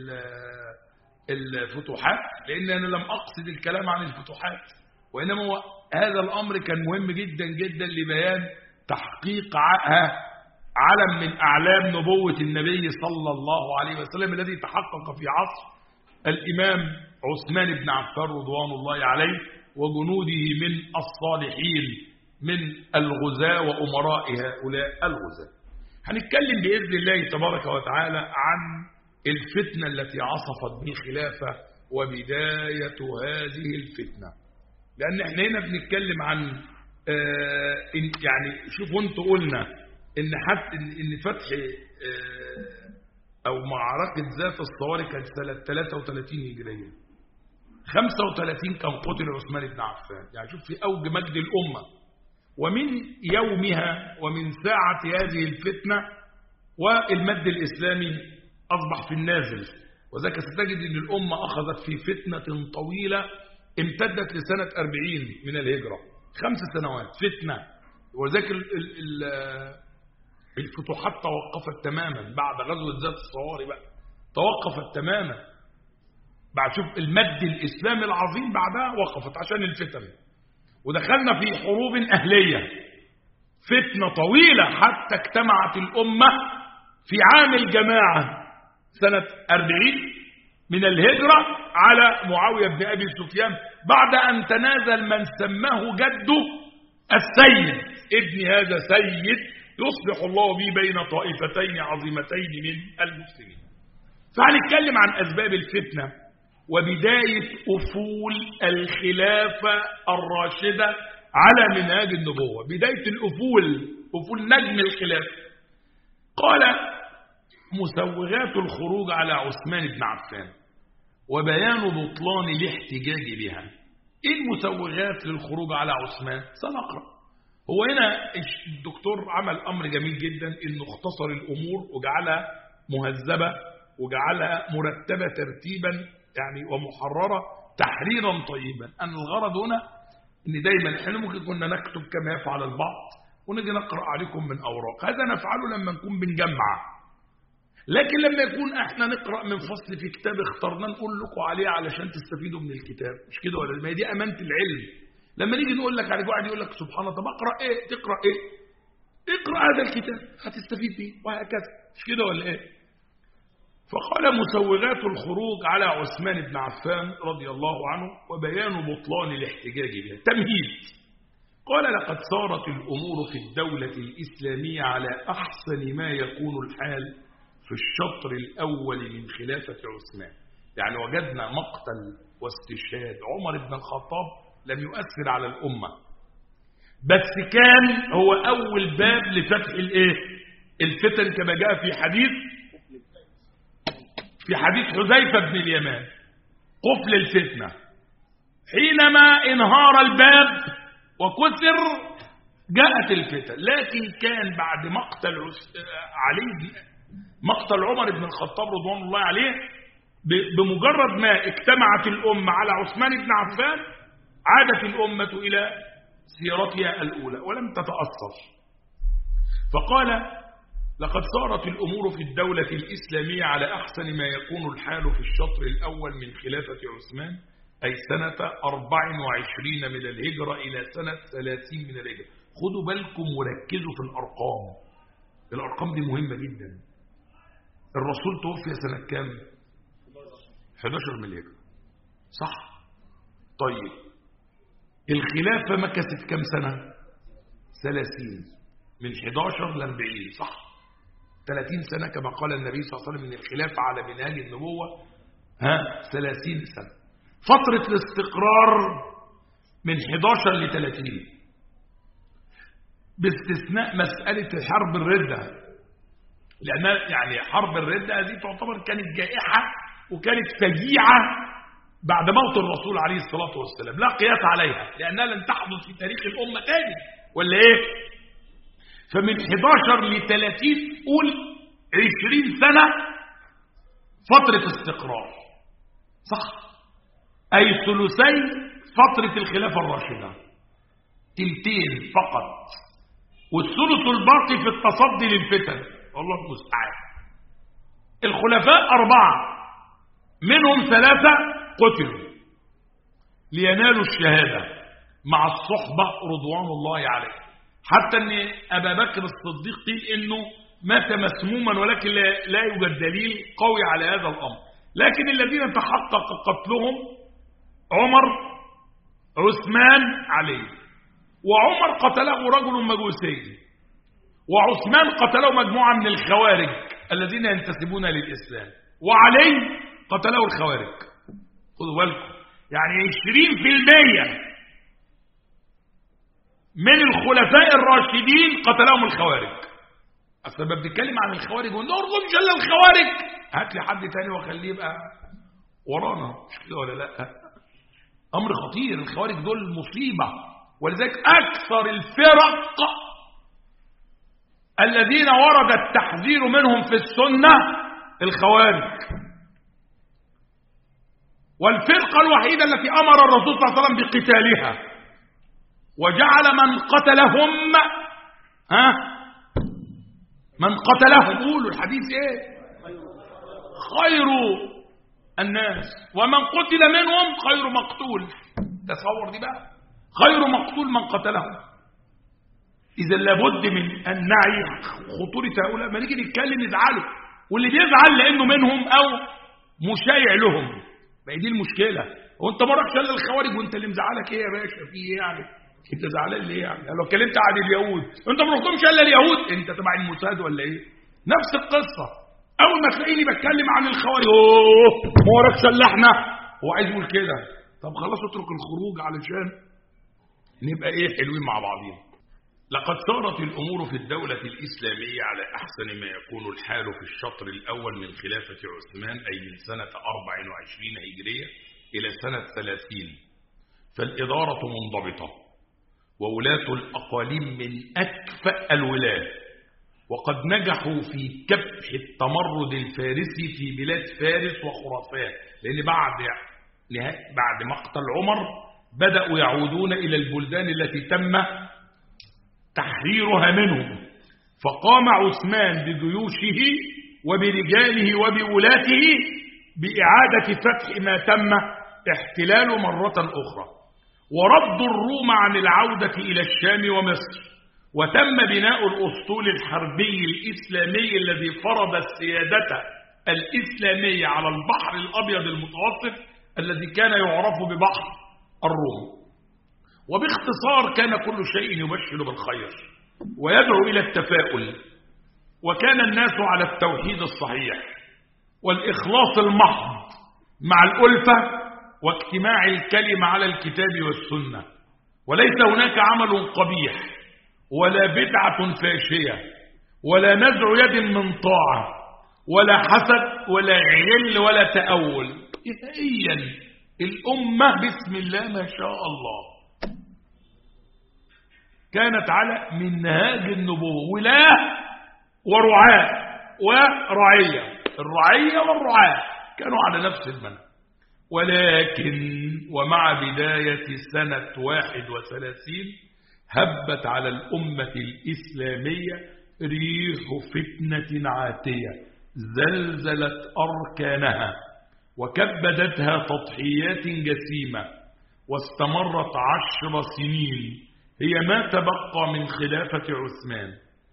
الفتوحات، لأن أنا لم أقصد الكلام عن الفتوحات، وإنما هذا الأمر كان مهم جدا جدا لبيان تحقيق علم من أعلام نبوة النبي صلى الله عليه وسلم الذي تحقق في عصر الإمام عثمان بن عفان رضوان الله عليه وجنوده من الصالحين من الغزاة وأمراء هؤلاء الغزاة. هنتكلم بإذن الله تبارك وتعالى عن الفتنة التي عصفت بالخلافة وبداية هذه الفتنة، لأن احنا هنا بنتكلم عن يعني شوفوا انتوا قلنا ان حتى ان فتح او معركة ذات الصواري كانت سنة 33 هجرية، 35 كان قتل عثمان بن عفان. يعني شوف في اوج مجد الامة، ومن يومها ومن ساعة هذه الفتنة والمد الاسلامي اصبح في النازل، وذلك ستجد ان الامة اخذت في فتنة طويلة امتدت لسنة 40 من الهجرة، 5 سنوات فتنة. وذلك الفتوحات توقفت تماما بعد غزوة ذات الصواري بقى، توقفت تماما بعد. شوف المد الإسلامي العظيم بعدها وقفت عشان الفتن، ودخلنا في حروب أهلية، فتنة طويلة حتى اجتمعت الأمة في عام الجماعة سنة 40 من الهجرة على معاوية بن أبي سفيان، بعد أن تنازل من سماه جده السيد، ابن هذا سيد يصلح الله به بين طائفتين عظيمتين من المسلمين. فهنتكلم عن أسباب الفتنة وبداية أفول الخلافة الراشدة على منهاج النبوة، بداية الأفول، أفول نجم الخلافة. قال: مسوغات الخروج على عثمان بن عفان وبيان بطلان الاحتجاج بها. ايه المسوغات للخروج على عثمان؟ سنقرأ. هو هنا الدكتور عمل أمر جميل جدا، إنه اختصر الأمور وجعلها مهذبة وجعلها مرتبة ترتيبا يعني ومحررة تحريرا طيبا. أن الغرض هنا إن دايما احنا ممكن كنا نكتب كما يفعل البعض ونجي نقرأ عليكم من أوراق، هذا نفعله لما نكون بنجمع، لكن لما يكون احنا نقرأ من فصل في كتاب اخترنا نقول لكم عليه علشان تستفيدوا من الكتاب، مش كده ولا؟ ما دي أمانة العلم. لما نيجي نقول لك على واحد يقول لك سبحان الله، طب اقرأ ايه؟ تقرأ ايه؟ اقرأ هذا الكتاب هتستفيد بيه وهكذا، مش كده ولا ايه؟ فقال: مسوغات الخروج على عثمان بن عفان رضي الله عنه وبيان بطلان الاحتجاج بها. تمهيد. قال: لقد صارت الأمور في الدولة الإسلامية على أحسن ما يكون الحال في الشطر الأول من خلافة عثمان. يعني وجدنا مقتل واستشهاد عمر بن الخطاب لم يؤثر على الأمة، بس كان هو أول باب لفتح الفتن، كما جاء في حديث حذيفة بن اليمان، قفل الفتنة. حينما انهار الباب وكسر جاءت الفتن، لكن كان بعد مقتل عمر بن الخطاب رضوان الله عليه، بمجرد ما اجتمعت الأمة على عثمان بن عفان عادت الأمة إلى سيرتها الأولى ولم تتأثر. فقال: لقد صارت الأمور في الدولة الإسلامية على أحسن ما يكون الحال في الشطر الأول من خلافة عثمان، أي سنة 24 من الهجرة إلى سنة 30 من الهجرة. خدوا بالكم وركزوا في الأرقام، الأرقام دي مهمة جدا. الرسول توفي سنة كام؟ 11 من الهجرة، صح؟ طيب الخلافة مكثت كام سنة؟ 30، من 11 ل 40، صح؟ 30 سنة كما قال النبي صلى الله عليه وسلم من الخلافة على منهاج النبوة 30 سنة. فترة الاستقرار من 11 ل 30 باستثناء مسألة حرب الردة، لأن يعني حرب الردة هذه تعتبر كانت جائحة وكانت فجيعة بعد موت الرسول عليه الصلاة والسلام، لا قياس عليها لأنها لن تحدث في تاريخ الأمة تاني، ولا إيه؟ فمن 11 ل 30 قول 20 سنة فترة استقرار، صح؟ أي ثلثي فترة الخلافة الراشدة، تلتين فقط، والثلث الباقي في التصدي للفتن، والله المستعان. الخلفاء 4 منهم 3 قتلوا لينالوا الشهادة مع الصحبة رضوان الله عليه، حتى أن أبا بكر الصديق قيل إنه مات مسموما، ولكن لا يوجد دليل قوي على هذا الأمر. لكن الذين تحقق قتلهم عمر، عثمان، علي. وعمر قتله رجل مجوسي، وعثمان قتله مجموعة من الخوارج الذين ينتسبون للإسلام، وعلي قتله الخوارج. خذوا بالكم، يعني 20% من الخلفاء الراشدين قتلهم الخوارج. أصلا بنتكلم عن الخوارج ونرضم جل الخوارج، هات لي حد تاني وخليه يبقى ورانا، مش كده ولا لا؟ أمر خطير، الخوارج دول مصيبة، ولذلك أكثر الفرق الذين ورد التحذير منهم في السنة الخوارج، والفرقة الوحيدة التي أمر الرسول صلى الله عليه وسلم بقتالها وجعل من قتلهم من قتله، قولوا الحديث ايه؟ خير الناس، ومن قتل منهم خير مقتول. تصور دي بقى، خير مقتول من قتله. إذا لابد من أن نعي خطورة هؤلاء. ما نيجي نتكلم يزعلوا، واللي بيزعل لأنه منهم أو مشايع لهم. ما هي دي المشكلة. وأنت ما رحتش إلا الخوارج وأنت اللي مزعلك إيه يا باشا؟ في إيه يعني؟ أنت زعلان ليه يعني؟ لو اتكلمت عن اليهود، أنت ما رحتهمش إلا اليهود، أنت تبع الموساد ولا إيه؟ نفس القصة. أول ما تلاقيني بتكلم عن الخوارج، ما وراكش إلا إحنا. هو عايز يقول كده. طب خلاص اترك الخروج علشان نبقى إيه حلوين مع بعضين. لقد صارت الأمور في الدولة الإسلامية على أحسن ما يكون الحال في الشطر الأول من خلافة عثمان، أي من سنة 24 هجرية إلى سنة 30. فالإدارة منضبطة، وولاة الأقاليم من أكفأ الولاة، وقد نجحوا في كبح التمرد الفارسي في بلاد فارس وخراسان. لأن بعد مقتل عمر بدأوا يعودون إلى البلدان التي تم تحريرها منهم. فقام عثمان بجيوشه وبرجاله وبولاته بإعادة فتح ما تم احتلاله مرة أخرى، ورد الروم عن العودة إلى الشام ومصر، وتم بناء الأسطول الحربي الإسلامي الذي فرض السيادة الإسلامية على البحر الأبيض المتوسط الذي كان يعرف ببحر الروم. وباختصار كان كل شيء يبشر بالخير ويدعو إلى التفاؤل، وكان الناس على التوحيد الصحيح والإخلاص المحض مع الألفة واجتماع الكلمة على الكتاب والسنة، وليس هناك عمل قبيح ولا بدعة فاشية ولا نزع يد من طاعة ولا حسد ولا غل ولا تأول. نهائيا الأمة بسم الله ما شاء الله كانت على منهاج النبوة، ولاة ورعاة ورعية. الرعية والرعاة كانوا على نفس المنهج. ولكن ومع بداية سنة 31 هبت على الأمة الإسلامية ريح فتنة عاتية زلزلت أركانها وكبدتها تضحيات جسيمة، واستمرت 10 سنين هي ما تبقى من خلافة عثمان،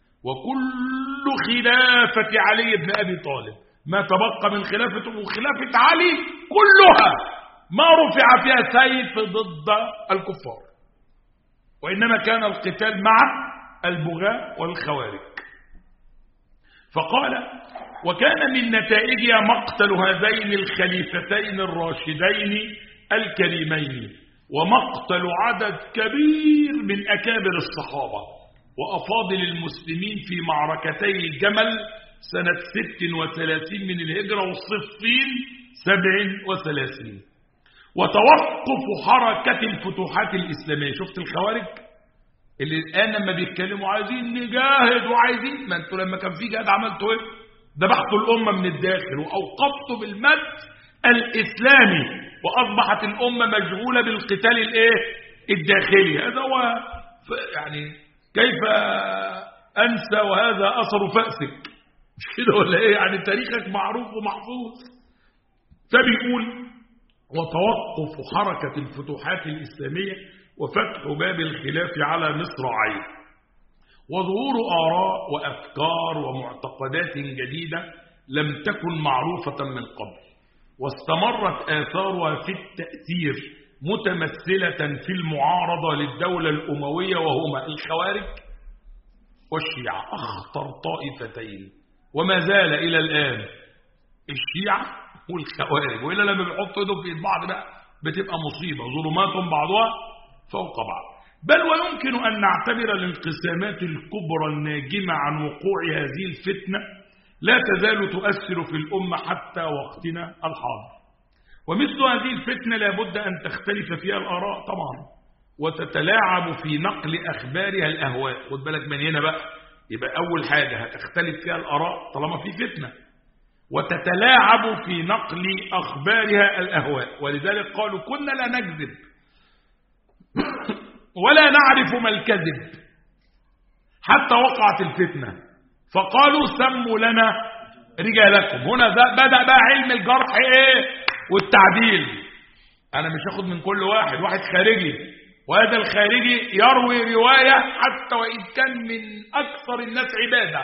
وكل خلافة علي بن أبي طالب ما تبقى من خلافته وخلافة علي كلها ما رفع فيها سيف ضد الكفار، وإنما كان القتال مع البغاة والخوارج. فقال: وكان من نتائجها مقتل هذين الخليفتين الراشدين الكريمين، ومقتل عدد كبير من أكابر الصحابة وأفاضل المسلمين في معركتي الجمل سنة 36 من الهجرة والصفين 37، وتوقف حركة الفتوحات الإسلامية. شفت الخوارج اللي الآن لما بيتكلموا عايزين نجاهد وعايزين، ما انتوا لما كان في جهاد عملتوا ايه؟ ذبحتوا الأمة من الداخل وأوقفتوا بالمد الإسلامي، وأصبحت الأمة مشغولة بالقتال الايه؟ الداخلي. هذا هو يعني كيف أنسى وهذا أثر فأسك، مش كده ولا ايه؟ يعني تاريخك معروف ومحفوظ. فبيقول: وتوقف حركة الفتوحات الإسلامية وفتح باب الخلاف على مصراعيه، وظهور آراء وأفكار ومعتقدات جديدة لم تكن معروفة من قبل، واستمرت آثارها في التأثير متمثلة في المعارضة للدولة الأموية، وهما الخوارج والشيعة، أخطر طائفتين وما زال إلى الآن الشيعة والخوارج. وإلا لما بيحطوا ايدهم في ايد بعض بقى بتبقى مصيبة، ظلمات بعضها فوق بعض. بل ويمكن أن نعتبر الانقسامات الكبرى الناجمة عن وقوع هذه الفتنة لا تزال تؤثر في الأمة حتى وقتنا الحاضر. ومثل هذه الفتنة لابد أن تختلف فيها الآراء طبعا، وتتلاعب في نقل أخبارها الأهواء. خد بالك من هنا بقى، يبقى أول حاجة هتختلف فيها الآراء طالما في فتنة، وتتلاعب في نقل أخبارها الأهواء. ولذلك قالوا: كنا لا نكذب ولا نعرف ما الكذب حتى وقعت الفتنة، فقالوا سموا لنا رجالكم. هنا بدأ بقى علم الجرح ايه والتعديل. انا مش هاخد من كل واحد خارجي، وهذا الخارجي يروي رواية حتى وإن كان من أكثر الناس عبادة،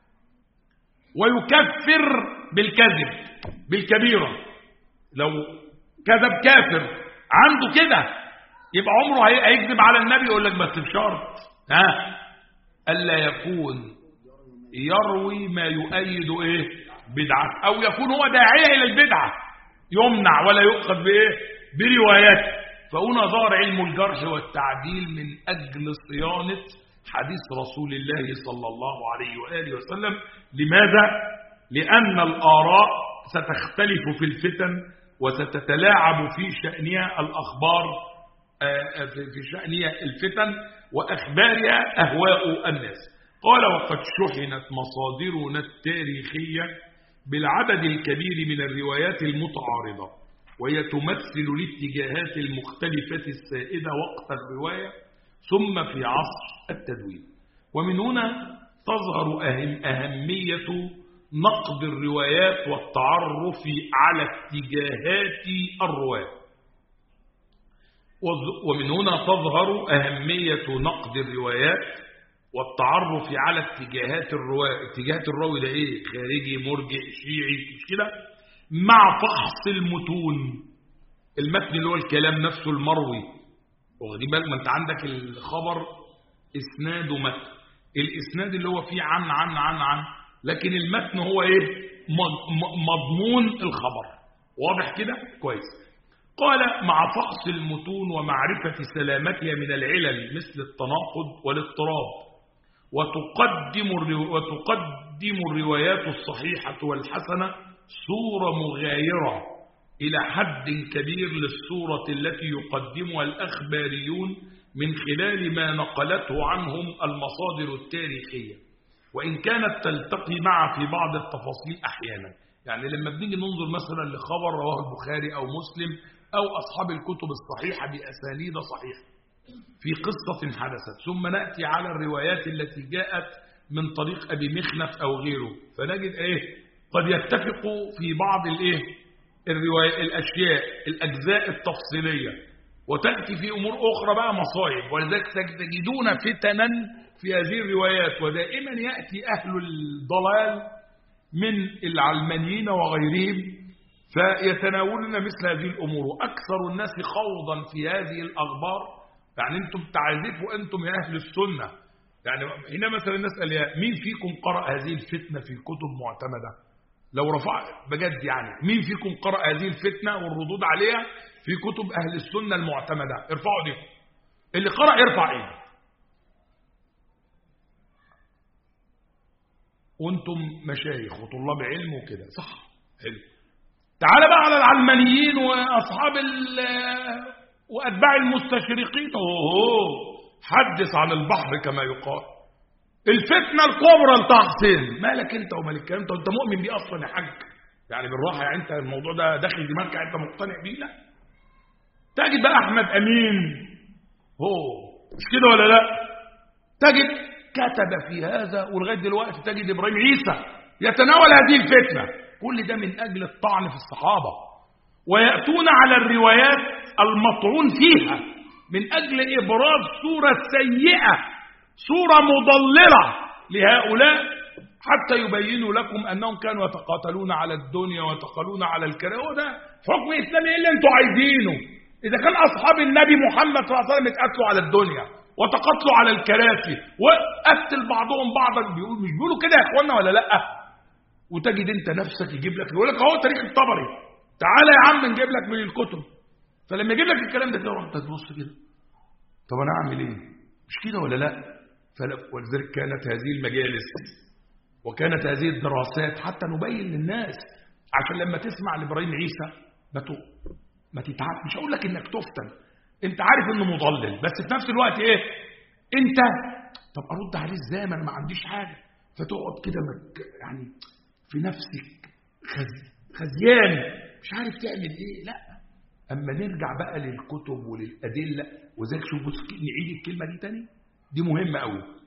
ويكفر بالكذب بالكبيرة. لو كذب كافر عنده كده يبقى عمره هيكذب على النبي. يقول لك بس بشرط ألا يكون يروي ما يؤيد ايه بدعة، او يكون هو داعية الى البدعة يمنع ولا يؤخذ بايه برواياته. فهنا ظهر علم الجرح والتعديل من اجل صيانة حديث رسول الله صلى الله عليه وآله وسلم. لماذا؟ لأن الآراء ستختلف في الفتن وستتلاعب في شأنها الأخبار، في شأنها الفتن وأخبارها أهواء الناس. قال وقد شحنت مصادرنا التاريخية بالعدد الكبير من الروايات المتعارضة، وهي تمثل الاتجاهات المختلفة السائدة وقت الرواية ثم في عصر التدوين. ومن هنا تظهر أهمية نقد الروايات والتعرف على اتجاهات الرواة. ومن هنا تظهر أهمية نقد الروايات والتعرف على اتجاهات الرواة. اتجاهات الراوي ده ايه؟ خارجي، مرجئ، شيعي، مش كده؟ مع فحص المتون، المتن اللي هو الكلام نفسه المروي. واخدين بالك؟ ما انت عندك الخبر اسناد ومتن، الاسناد اللي هو فيه عن، لكن المتن هو ايه؟ مضمون الخبر. واضح كده؟ كويس. قال مع فحص المتون ومعرفة سلامتها من العلل مثل التناقض والاضطراب، وتقدم الروايات الصحيحة والحسنة صورة مغايرة إلى حد كبير للصورة التي يقدمها الأخباريون من خلال ما نقلته عنهم المصادر التاريخية، وإن كانت تلتقي معها في بعض التفاصيل أحيانا. يعني لما بنيجي ننظر مثلا لخبر رواه البخاري أو مسلم أو أصحاب الكتب الصحيحة بأسانيد صحيحة في قصة حدثت، ثم نأتي على الروايات التي جاءت من طريق أبي مخنف أو غيره، فنجد قد يتفق في بعض الأشياء الأجزاء التفصيلية، وتأتي في أمور أخرى بقى مصائب. ولذلك تجدون فتنا في هذه الروايات، ودائما يأتي أهل الضلال من العلمانيين وغيرهم فيتناولون مثل هذه الأمور. أكثر الناس خوضا في هذه الأخبار. يعني أنتم تعرفوا أنتم يا أهل السنة، يعني هنا مثلا نسأل مين فيكم قرأ هذه الفتنة في كتب معتمدة؟ لو رفع بجد يعني مين فيكم قرأ هذه الفتنة والردود عليها في كتب أهل السنة المعتمدة؟ ارفعوا ايديكم. اللي قرأ يرفع ايده. وانتم مشايخ وطلاب علم وكده، صح؟ حلو. تعال بقى على العلمانيين وأصحاب وأتباع المستشرقين. حدث عن البحر كما يقال. الفتنة الكبرى لتحصين. مالك انت ومالك انت مؤمن بيه اصلا يا حاج؟ يعني بالراحة، يعني انت الموضوع ده داخل دماغك، انت مقتنع بيه؟ لا. تجد بقى احمد امين مش كده ولا لا؟ تجد كتب في هذا، ولغايه دلوقتي تجد ابراهيم عيسى يتناول هذه الفتنة. كل ده من اجل الطعن في الصحابة، ويأتون على الروايات المطعون فيها من اجل ابراز صورة سيئة، صورة مضللة لهؤلاء، حتى يبينوا لكم أنهم كانوا يتقاتلون على الدنيا ويتقاتلون على الكرامة. وده حكم إسلامي اللي أنتوا عايزينه. إذا كان أصحاب النبي محمد صلى الله عليه وسلم اتقاتلوا على الدنيا وتقاتلوا على الكراسي وقتل بعضهم بعضا، مش بيقولوا كده يا إخوانا ولا لأ؟ وتجد أنت نفسك يجيب لك، يقول لك أهو تاريخ الطبري، تعالى يا عم نجيب لك من الكتب. فلما يجيب لك الكلام ده كده أنت تبص كده، طب أنا أعمل إيه؟ مش كده ولا لأ؟ ولذلك كانت هذه المجالس وكانت هذه الدراسات حتى نبين للناس، عشان لما تسمع لإبراهيم عيسى ما تتعب. مش هقول لك انك تفتن، انت عارف انه مضلل، بس في نفس الوقت انت طب ارد عليه ازاي ما انا ما عنديش حاجه؟ فتقعد كده يعني في نفسك خزيان مش عارف تعمل ايه. لا، اما نرجع بقى للكتب وللادله. وذلك شوفوا نعيد الكلمه دي تاني، دي مهمه قوي.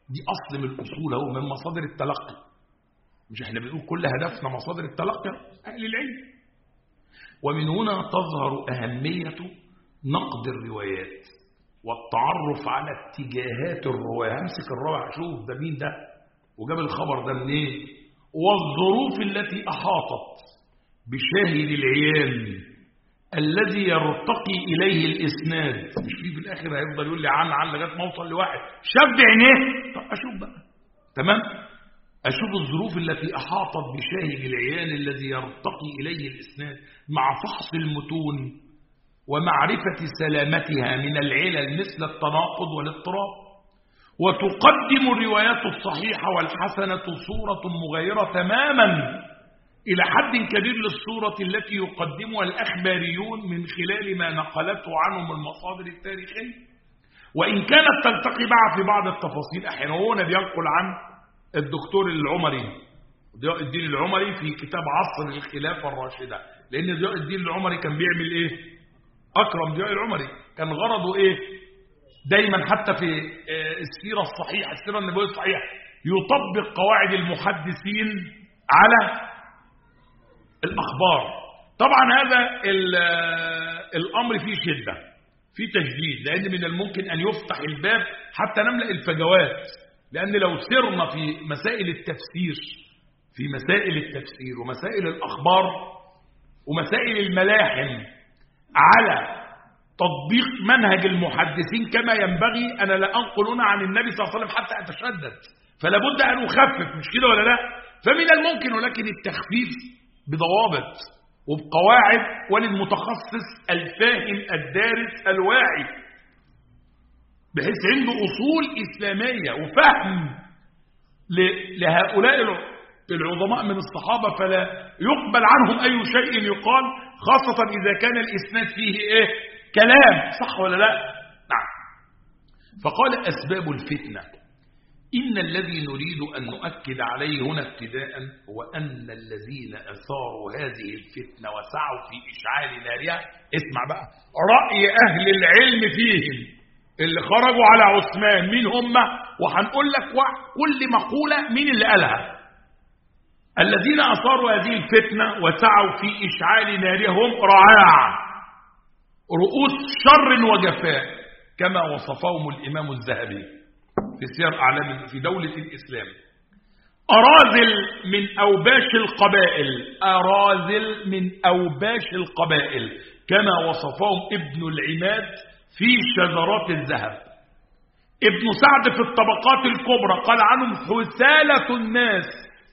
دي أصل من الأصول أهو من مصادر التلقي. مش احنا بنقول كل هدفنا مصادر التلقي أهل العلم. ومن هنا تظهر أهمية نقد الروايات والتعرف على اتجاهات الرواية. همسك الراوي أشوف ده مين ده وجاب الخبر ده منين، والظروف التي أحاطت بشاهد العيان الذي يرتقي إليه الإسناد. مش في الآخر هيفضل يقول لي عن لغاية ما أوصل لواحد شاف بعينيه. طب أشوف بقى تمام، أشوف الظروف التي أحاطت بشاهد العيان الذي يرتقي إليه الإسناد مع فحص المتون ومعرفة سلامتها من العلل مثل التناقض والاضطراب. وتقدم الروايات الصحيحة والحسنة صورة مغايرة تماما إلى حد كبير للصورة التي يقدمها الأخباريون من خلال ما نقلته عنهم المصادر التاريخية، وإن كانت تلتقي معها في بعض التفاصيل أحيانا. هو بينقل عن الدكتور العمري ضياء الدين العمري في كتاب عصر الخلافة الراشدة، لأن ضياء الدين العمري كان بيعمل إيه؟ أكرم ضياء العمري كان غرضه إيه؟ دايما حتى في السيرة الصحيحة السيرة النبوية الصحيحة يطبق قواعد المحدثين على الأخبار. طبعا هذا الأمر فيه شدة فيه تجديد، لأن من الممكن أن يفتح الباب حتى نملأ الفجوات. لأن لو سرنا في مسائل التفسير ومسائل الأخبار ومسائل الملاحم على تطبيق منهج المحدثين كما ينبغي، أنا لا أنقل هنا عن النبي صلى الله عليه وسلم حتى أتشدد، فلا بد أن أخفف، مش كده ولا لا؟ فمن الممكن ولكن التخفيف بضوابط وبقواعد، وللمتخصص الفاهم الدارس الواعي بحيث عنده أصول إسلامية وفهم لهؤلاء العظماء من الصحابة، فلا يقبل عنهم أي شيء يقال، خاصة إذا كان الإسناد فيه إيه؟ كلام، صح ولا لا؟ نعم. فقال أسباب الفتنة. إن الذي نريد أن نؤكد عليه هنا ابتداء هو أن الذين أثاروا هذه الفتنة وسعوا في إشعال نارها، اسمع بقى رأي أهل العلم فيهم اللي خرجوا على عثمان مين هم، وهنقول لك كل مقولة مين اللي قالها. الذين أثاروا هذه الفتنة وسعوا في إشعال نارها هم رعاع رؤوس شر وجفاء كما وصفهم الإمام الذهبي في سير أعلام في دولة الإسلام. أراذل من أوباش القبائل كما وصفهم ابن العماد في شذرات الذهب. ابن سعد في الطبقات الكبرى قال عنهم حثالة الناس.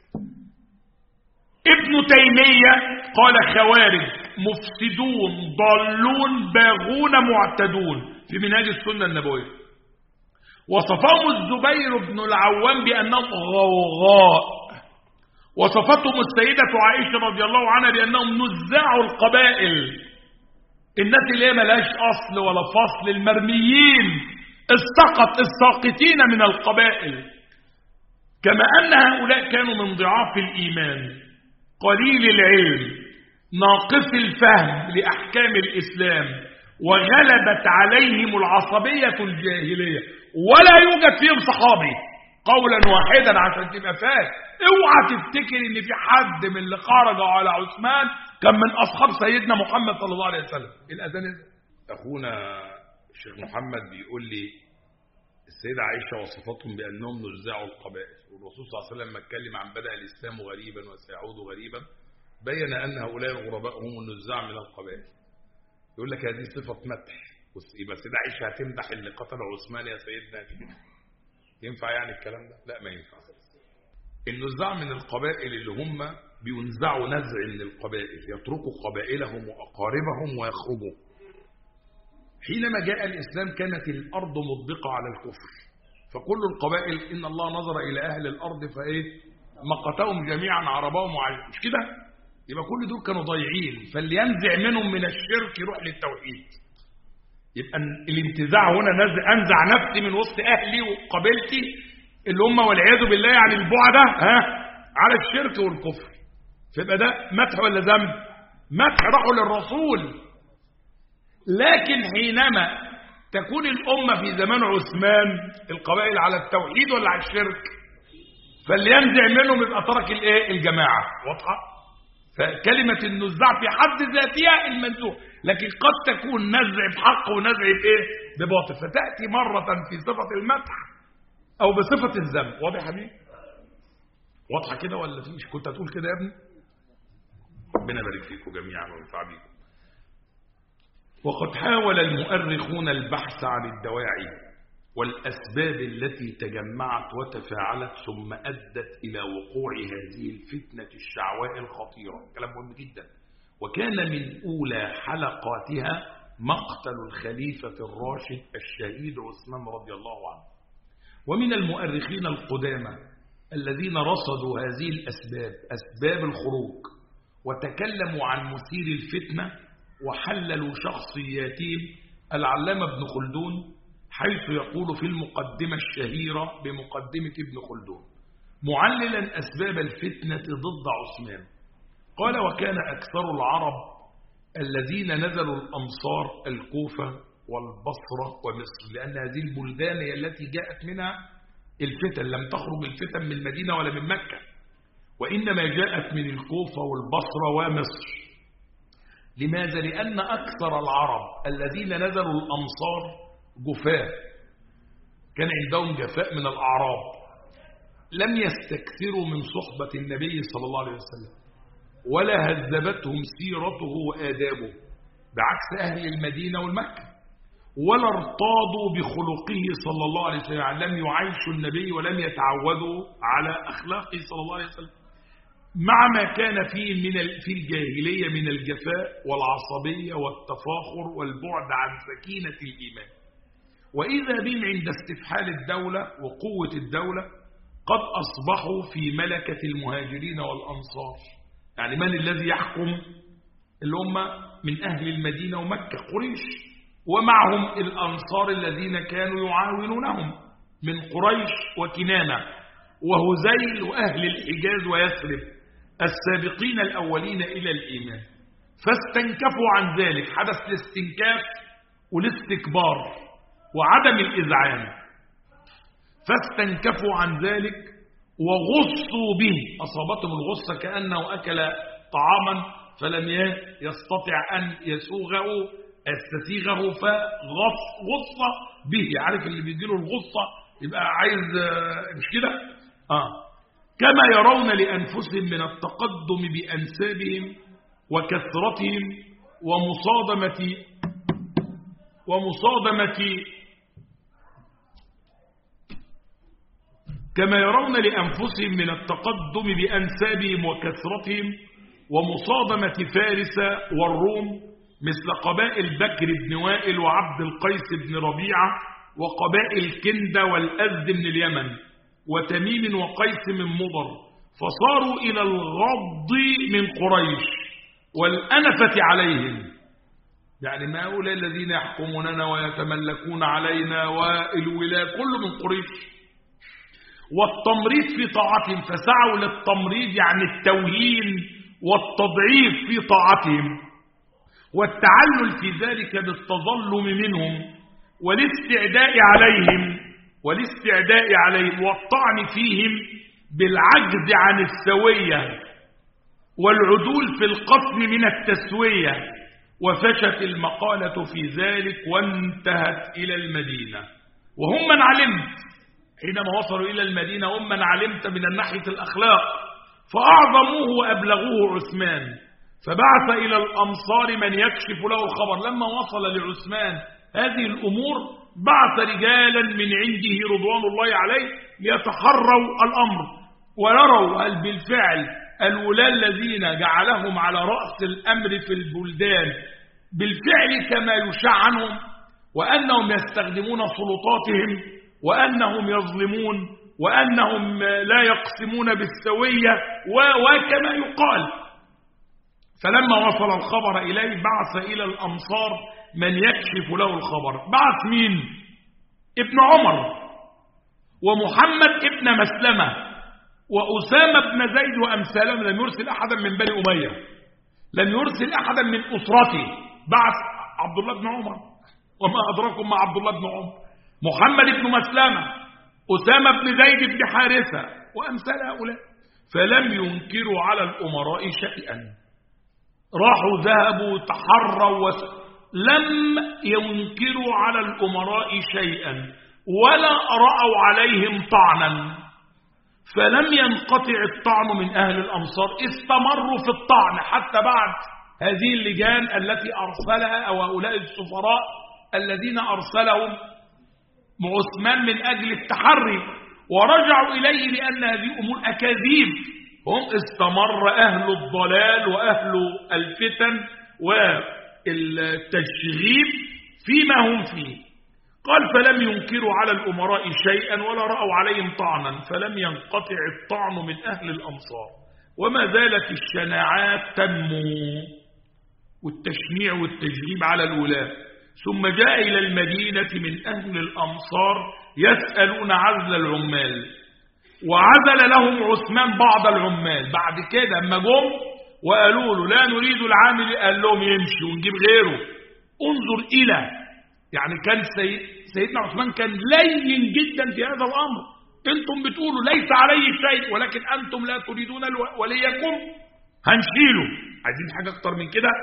ابن تيمية قال خوارج مفسدون ضالون باغون معتدون في منهاج السنة النبوية. وصفهم الزبير بن العوام بأنهم غوغاء. وصفتهم السيدة عائشة رضي الله عنها بأنهم نزاع القبائل، الناس اللي هي ملاش أصل ولا فصل، المرميين الساقطين من القبائل. كما أن هؤلاء كانوا من ضعاف الإيمان قليل العلم ناقص الفهم لأحكام الإسلام، وغلبت عليهم العصبية الجاهلية، ولا يوجد فيهم صحابي قولا واحدا عشان تبقى فاهم. اوعى تفتكر ان في حد من اللي خرجوا على عثمان كان من اصحاب سيدنا محمد صلى الله عليه وسلم. الاذان اخونا الشيخ محمد بيقول لي السيدة عائشة وصفتهم بأنهم نزاع القبائل، والرسول صلى الله عليه وسلم لما اتكلم عن بدأ الإسلام غريبا وسيعود غريبا بين أن هؤلاء الغرباء هم النزاع من القبائل. يقول لك هذه صفة مدح، يبقى السيدة عائشة هتمدح اللي قتل عثمان يا سيدنا كده؟ ينفع يعني الكلام ده؟ لا ما ينفع. النزاع من القبائل اللي هم بينزعوا نزع من القبائل، يتركوا قبائلهم وأقاربهم ويخرجوا. حينما جاء الإسلام كانت الأرض مطبقة على الكفر، فكل القبائل إن الله نظر إلى أهل الأرض فإيه مقتهم جميعا عربهم وعجم، مش كده؟ يبقى كل دول كانوا ضايعين، فاللي ينزع منهم من الشرك يروح للتوحيد. يبقى الانتزاع هنا أنزع نفسي من وسط أهلي وقبيلتي اللي هم والعياذ بالله يعني البعدة على الشرك والكفر. فيبقى ده مدح ولا ذنب؟ مدح، راحوا للرسول. لكن حينما تكون الأمة في زمان عثمان القبائل على التوحيد ولا على الشرك؟ فاللي ينزع منهم يبقى ترك الجماعة. واضحة؟ فكلمة النزاع في حد ذاتها المنزوع، لكن قد تكون نزع بحق ونزع بباطل، فتأتي مرة في صفة المدح أو بصفة الذم. واضح يا حبيبي؟ واضحة كده ولا فيش؟ كنت هتقول كده يا ابني؟ ربنا يبارك فيكم جميعا وينفع بيكم. وقد حاول المؤرخون البحث عن الدواعي والأسباب التي تجمعت وتفاعلت ثم أدت إلى وقوع هذه الفتنة الشعواء الخطيرة. كلام مهم جدا. وكان من أولى حلقاتها مقتل الخليفة الراشد الشهيد عثمان رضي الله عنه. ومن المؤرخين القدامى الذين رصدوا هذه الأسباب، أسباب الخروج، وتكلموا عن مثير الفتنة وحللوا شخصياتهم، العلامة ابن خلدون حيث يقول في المقدمة الشهيرة بمقدمة ابن خلدون معللا أسباب الفتنة ضد عثمان، قال: وكان أكثر العرب الذين نزلوا الأمصار الكوفة والبصرة ومصر، لأن هذه البلدان هي التي جاءت منها الفتن، لم تخرج الفتن من المدينة ولا من مكة، وإنما جاءت من الكوفة والبصرة ومصر. لماذا؟ لأن أكثر العرب الذين نزلوا الأمصار جفاة، كان عندهم جفاء من الأعراب، لم يستكثروا من صحبة النبي صلى الله عليه وسلم، ولا هذبتهم سيرته وآدابه بعكس أهل المدينة والمكة، ولا ارتاضوا بخلقه صلى الله عليه وسلم، يعني لم يعيشوا النبي ولم يتعودوا على أخلاقه صلى الله عليه وسلم، مع ما كان فيه في الجاهلية من الجفاء والعصبية والتفاخر والبعد عن سكينة الإيمان. وإذا بهم عند استفحال الدولة وقوة الدولة قد أصبحوا في ملكة المهاجرين والأنصار. يعني من الذي يحكم؟ اللي هم من أهل المدينة ومكة، قريش، ومعهم الأنصار الذين كانوا يعاونونهم من قريش وكنانة وهزيل وأهل الحجاز ويثرب، السابقين الأولين إلى الإيمان. فاستنكفوا عن ذلك، حدث الاستنكاف والاستكبار وعدم الإذعان، فاستنكفوا عن ذلك وغصوا به، أصابتهم الغصة كأنه أكل طعاما فلم يستطع أن يستسيغه فغص به. عارف اللي بيجيله الغصة يبقى عايز، مش كده؟ كما يرون لأنفسهم من التقدم بأنسابهم وكثرتهم ومصادمة كما يرون لأنفسهم من التقدم بأنسابهم وكثرتهم ومصادمة فارس والروم، مثل قبائل بكر بن وائل وعبد القيس بن ربيعة وقبائل كندة والأزد من اليمن وتميم وقيس من مضر، فصاروا إلى الغض من قريش والأنفة عليهم. يعني ما هؤلاء الذين يحكموننا ويتملكون علينا والولاة كل من قريش، والتمريض في طاعتهم، فسعوا للتمريض يعني التوهين والتضعيف في طاعتهم، والتعلل في ذلك بالتظلم منهم والاستعداء عليهم والطعن فيهم بالعجز عن السوية والعدول في القسم من التسوية. وفشت المقالة في ذلك وانتهت إلى المدينة، وهم من علمت حينما وصلوا إلى المدينة هم من علمت من الناحية الأخلاق، فأعظموه وأبلغوه عثمان، فبعث إلى الأمصار من يكشف له الخبر. لما وصل لعثمان هذه الأمور بعث رجالا من عنده رضوان الله عليه ليتحروا الأمر ويروا هل بالفعل الولاة الذين جعلهم على رأس الأمر في البلدان بالفعل كما يشاع عنهم، وأنهم يستخدمون سلطاتهم، وأنهم يظلمون، وأنهم لا يقسمون بالسوية وكما يقال. فلما وصل الخبر إليه بعث إلى الأمصار من يكشف له الخبر. بعث مين؟ ابن عمر ومحمد ابن مسلمة وأسامة بن زيد وأمثالهم. لم يرسل أحدا من بني أمية، لم يرسل أحدا من أسرته. بعث عبد الله بن عمر وما أدراكم مع عبد الله بن عمر، محمد بن مسلمة، أسامة بن زيد بن حارثة وأمثال هؤلاء. فلم ينكروا على الأمراء شيئا، راحوا ذهبوا تحروا لم ينكروا على الأمراء شيئا ولا رأوا عليهم طعنا، فلم ينقطع الطعن من أهل الأمصار، استمروا في الطعن حتى بعد هذه اللجان التي أرسلها أو هؤلاء السفراء الذين أرسلهم عثمان من أجل التحري، ورجعوا إليه بأن هذه أمور أكاذيب. هم استمر أهل الضلال وأهل الفتن والتشغيب فيما هم فيه. قال فلم ينكروا على الأمراء شيئا ولا رأوا عليهم طعنا، فلم ينقطع الطعن من أهل الأمصار، وما زالت الشناعات تنمو والتشنيع والتشغيب على الولاة. ثم جاء إلى المدينة من أهل الأمصار يسألون عزل العمال، وعزل لهم عثمان بعض العمال. بعد كده اما جم وقالوا له لا نريد العامل، قال لهم يمشي ونجيب غيره. انظر إلى يعني كان سيدنا عثمان كان لين جدا في هذا الأمر. انتم بتقولوا ليس عليه شيء ولكن أنتم لا تريدون وليكم هنشيله، عايزين حاجة أكتر من كده.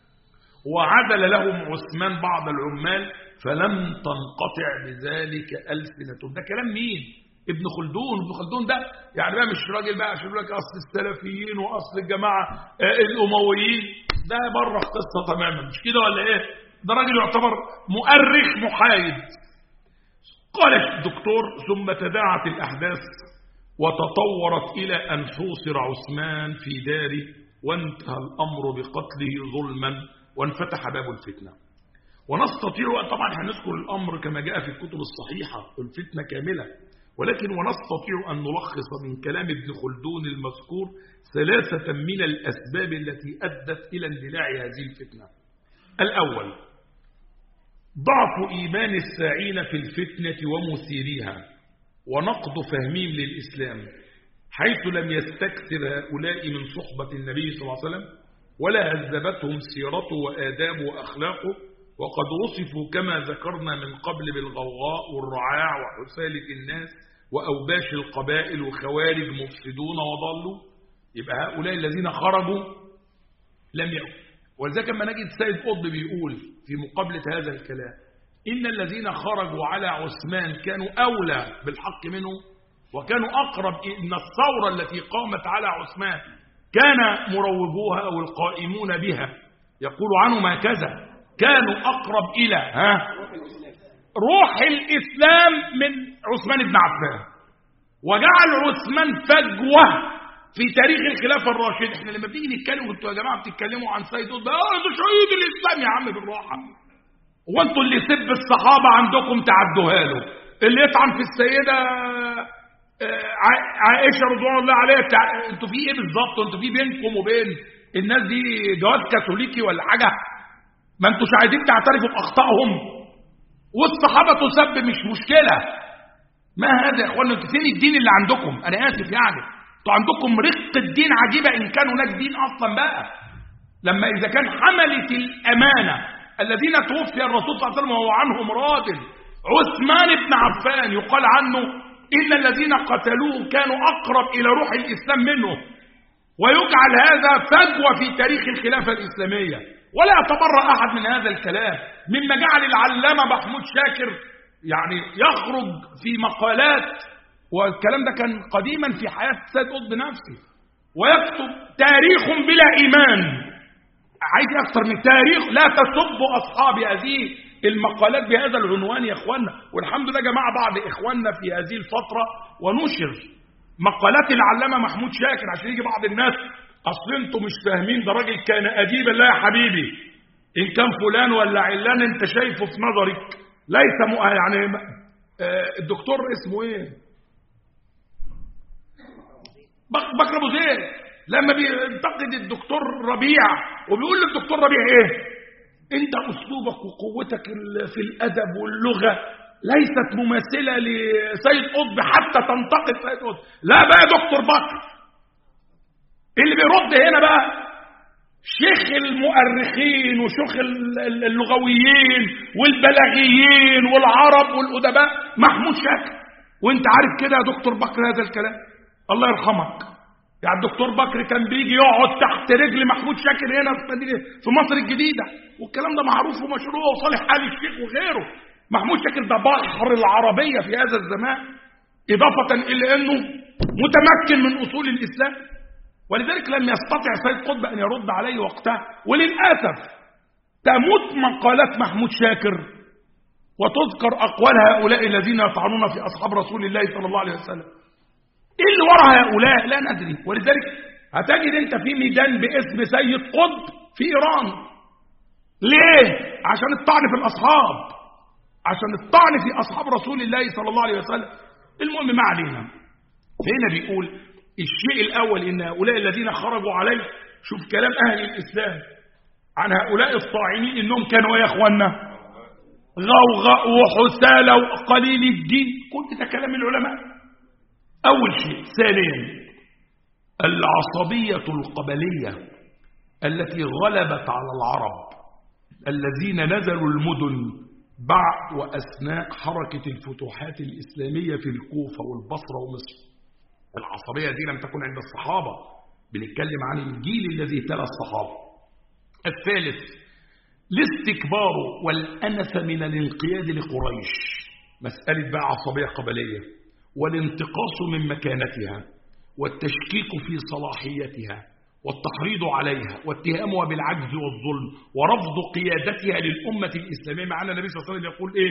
وعدل لهم عثمان بعض العمال فلم تنقطع بذلك ألسنتهم. ده كلام مين؟ ابن خلدون. ابن خلدون ده يعني بقى مش راجل بقى عشان يقول لك أصل السلفيين وأصل الجماعة الأمويين، ده بره القصة تماما، مش كده ولا إيه؟ ده راجل يعتبر مؤرخ محايد. قال الدكتور ثم تداعت الأحداث وتطورت إلى أن حوصر عثمان في داره، وانتهى الأمر بقتله ظلما، وانفتح باب الفتنة. ونستطيع طبعا هنذكر الأمر كما جاء في الكتب الصحيحة الفتنة كاملة، ولكن ونستطيع أن نلخص من كلام ابن خلدون المذكور 3 من الأسباب التي أدت إلى اندلاع هذه الفتنة. الأول ضعف إيمان الساعين في الفتنة ومثيريها، ونقض فهمهم للإسلام، حيث لم يستكثر هؤلاء من صحبة النبي صلى الله عليه وسلم ولا هذبتهم سيرته وآدابه وأخلاقه، وقد وصفوا كما ذكرنا من قبل بالغوغاء والرعاع وحسالة الناس وأوباش القبائل وخوارج مفسدون وضلوا. يبقى هؤلاء الذين خرجوا لم يكن. ولذلك لما نجد سيد قطب بيقول في مقابلة هذا الكلام إن الذين خرجوا على عثمان كانوا أولى بالحق منه وكانوا أقرب، إن الثورة التي قامت على عثمان كان مروجوها أو القائمون بها يقول عنهم هكذا، كانوا أقرب إلى روح الإسلام من عثمان بن عفان، وجعل عثمان فجوة في تاريخ الخلافة الراشدة. احنا لما بنيجي نتكلم انتوا يا جماعة بتتكلموا عن سيد قطب، ده شهيد الإسلام يا عم بالراحة. وانتوا اللي يسب الصحابة عندكم تعدوها له، اللي يطعن في السيدة عائشة رضوان الله عليها انتوا في ايه بالظبط؟ انتوا في بينكم وبين الناس دي جواز كاثوليكي ولا حاجة؟ ما انتوش عايزين تعترفوا بأخطائهم، والصحابة تسب مش مشكلة. ما هذا يا اخوانا؟ انتوا فين الدين اللي عندكم؟ انا اسف يعني انتوا عندكم رقة دين عجيبة ان كانوا هناك دين اصلا بقى. لما اذا كان حملة الامانة الذين توفي الرسول صلى الله عليه وسلم وهو عنهم راض عثمان بن عفان يقال عنه إن الذين قتلوه كانوا أقرب إلى روح الإسلام منه، ويجعل هذا فجوة في تاريخ الخلافة الإسلامية، ولا يتبرأ أحد من هذا الكلام، مما جعل العلامة محمود شاكر يعني يخرج في مقالات، والكلام ده كان قديما في حياة سيد قطب نفسه، ويكتب تاريخ بلا إيمان. عايز أكثر من تاريخ؟ لا تسبوا أصحاب هذه المقالات بهذا العنوان يا إخواننا. والحمد لله جماعة بعض إخواننا في هذه الفترة ونشر مقالات العلامة محمود شاكر، عشان يجي بعض الناس أصل أنتم مش فاهمين، ده راجل كان أديبا. لا يا حبيبي، إن كان فلان ولا علان أنت شايفه في نظرك ليس يعني الدكتور اسمه إيه؟ بكر أبو زيد لما بينتقد الدكتور ربيع وبيقول للدكتور ربيع إيه؟ أنت أسلوبك وقوتك في الأدب واللغة ليست مماثلة لسيد قطب حتى تنتقد سيد قطب. لا بقى يا دكتور بكر، اللي بيرد هنا بقى شيخ المؤرخين وشيخ اللغويين والبلاغيين والعرب والأدباء محمود شاكر. وانت عارف كده يا دكتور بكر هذا الكلام، الله يرحمك. يعني الدكتور بكر كان بيجي يقعد تحت رجل محمود شاكر هنا في مصر الجديدة، والكلام ده معروف ومشروع، وصالح آل الشيخ وغيره. محمود شاكر ده بحر العربية في هذا الزمان، إضافة إلى أنه متمكن من أصول الإسلام. ولذلك لم يستطع سيد قطب أن يرد عليه وقتها. وللأسف تموت مقالات محمود شاكر وتذكر أقوال هؤلاء الذين يطعنون في أصحاب رسول الله صلى الله عليه وسلم. إيه اللي وراء هؤلاء لا ندري. ولذلك هتجد أنت في ميدان باسم سيد قطب في إيران. ليه؟ عشان الطعن في الأصحاب، عشان الطعن في أصحاب رسول الله صلى الله عليه وسلم. المهم ما علينا. هنا بيقول الشيء الأول إن هؤلاء الذين خرجوا عليه، شوف كلام أهل الإسلام عن هؤلاء الطاعنين إنهم كانوا يا أخوانا غوغاء وحسالة وقليل الدين. كل ده كلام العلماء. أول شيء. ثانيا العصبية القبلية التي غلبت على العرب الذين نزلوا المدن بعد وأثناء حركة الفتوحات الإسلامية في الكوفة والبصرة ومصر. العصبية دي لم تكن عند الصحابة، بنتكلم عن الجيل الذي تلا الصحابة. الثالث الاستكبار والأنس من الانقياد لقريش، مسألة بقى عصبية قبلية، والانتقاص من مكانتها والتشكيك في صلاحيتها والتحريض عليها واتهامها بالعجز والظلم ورفض قيادتها للأمة الإسلامية. معنا النبي صلى الله عليه وسلم يقول إيه؟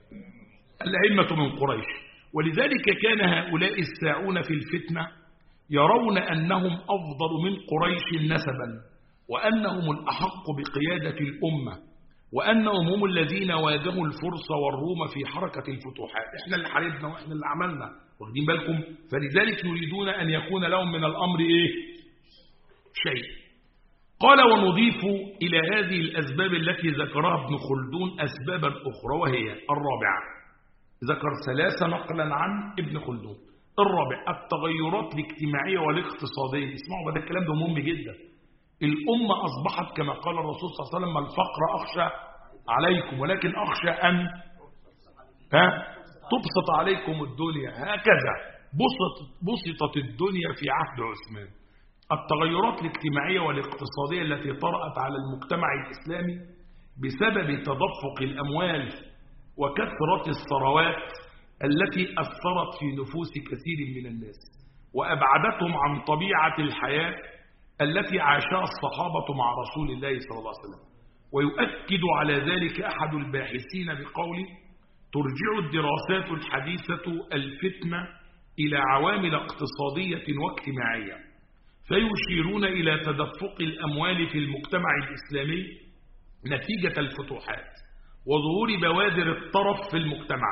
الأئمة من قريش. ولذلك كان هؤلاء الساعون في الفتنة يرون أنهم أفضل من قريش نسبا، وأنهم الأحق بقيادة الأمة، وأنهم هم الذين واجهوا الفرس والروم في حركة الفتوحات. إحنا اللي حاربنا وإحنا اللي عملنا، واخدين بالكم؟ فلذلك يريدون أن يكون لهم من الأمر إيه؟ شيء. قال ونضيف إلى هذه الأسباب التي ذكرها ابن خلدون أسبابا أخرى، وهي الرابعة، ذكر ثلاثة نقلا عن ابن خلدون. الرابع التغيرات الاجتماعية والاقتصادية. اسمعوا بدا الكلام ده مهم جدا. الأمة أصبحت كما قال الرسول صلى الله عليه وسلم الفقر أخشى عليكم ولكن أخشى أن تبسط عليكم الدنيا. هكذا بسطت الدنيا في عهد عثمان. التغيرات الاجتماعية والاقتصادية التي طرأت على المجتمع الإسلامي بسبب تدفق الأموال وكثرة الثروات التي أثرت في نفوس كثير من الناس وأبعدتهم عن طبيعة الحياة التي عاشها الصحابة مع رسول الله صلى الله عليه وسلم. ويؤكد على ذلك أحد الباحثين بقوله: ترجع الدراسات الحديثة الفتنة إلى عوامل اقتصادية واجتماعية، فيشيرون إلى تدفق الأموال في المجتمع الإسلامي نتيجة الفتوحات وظهور بوادر الطرف في المجتمع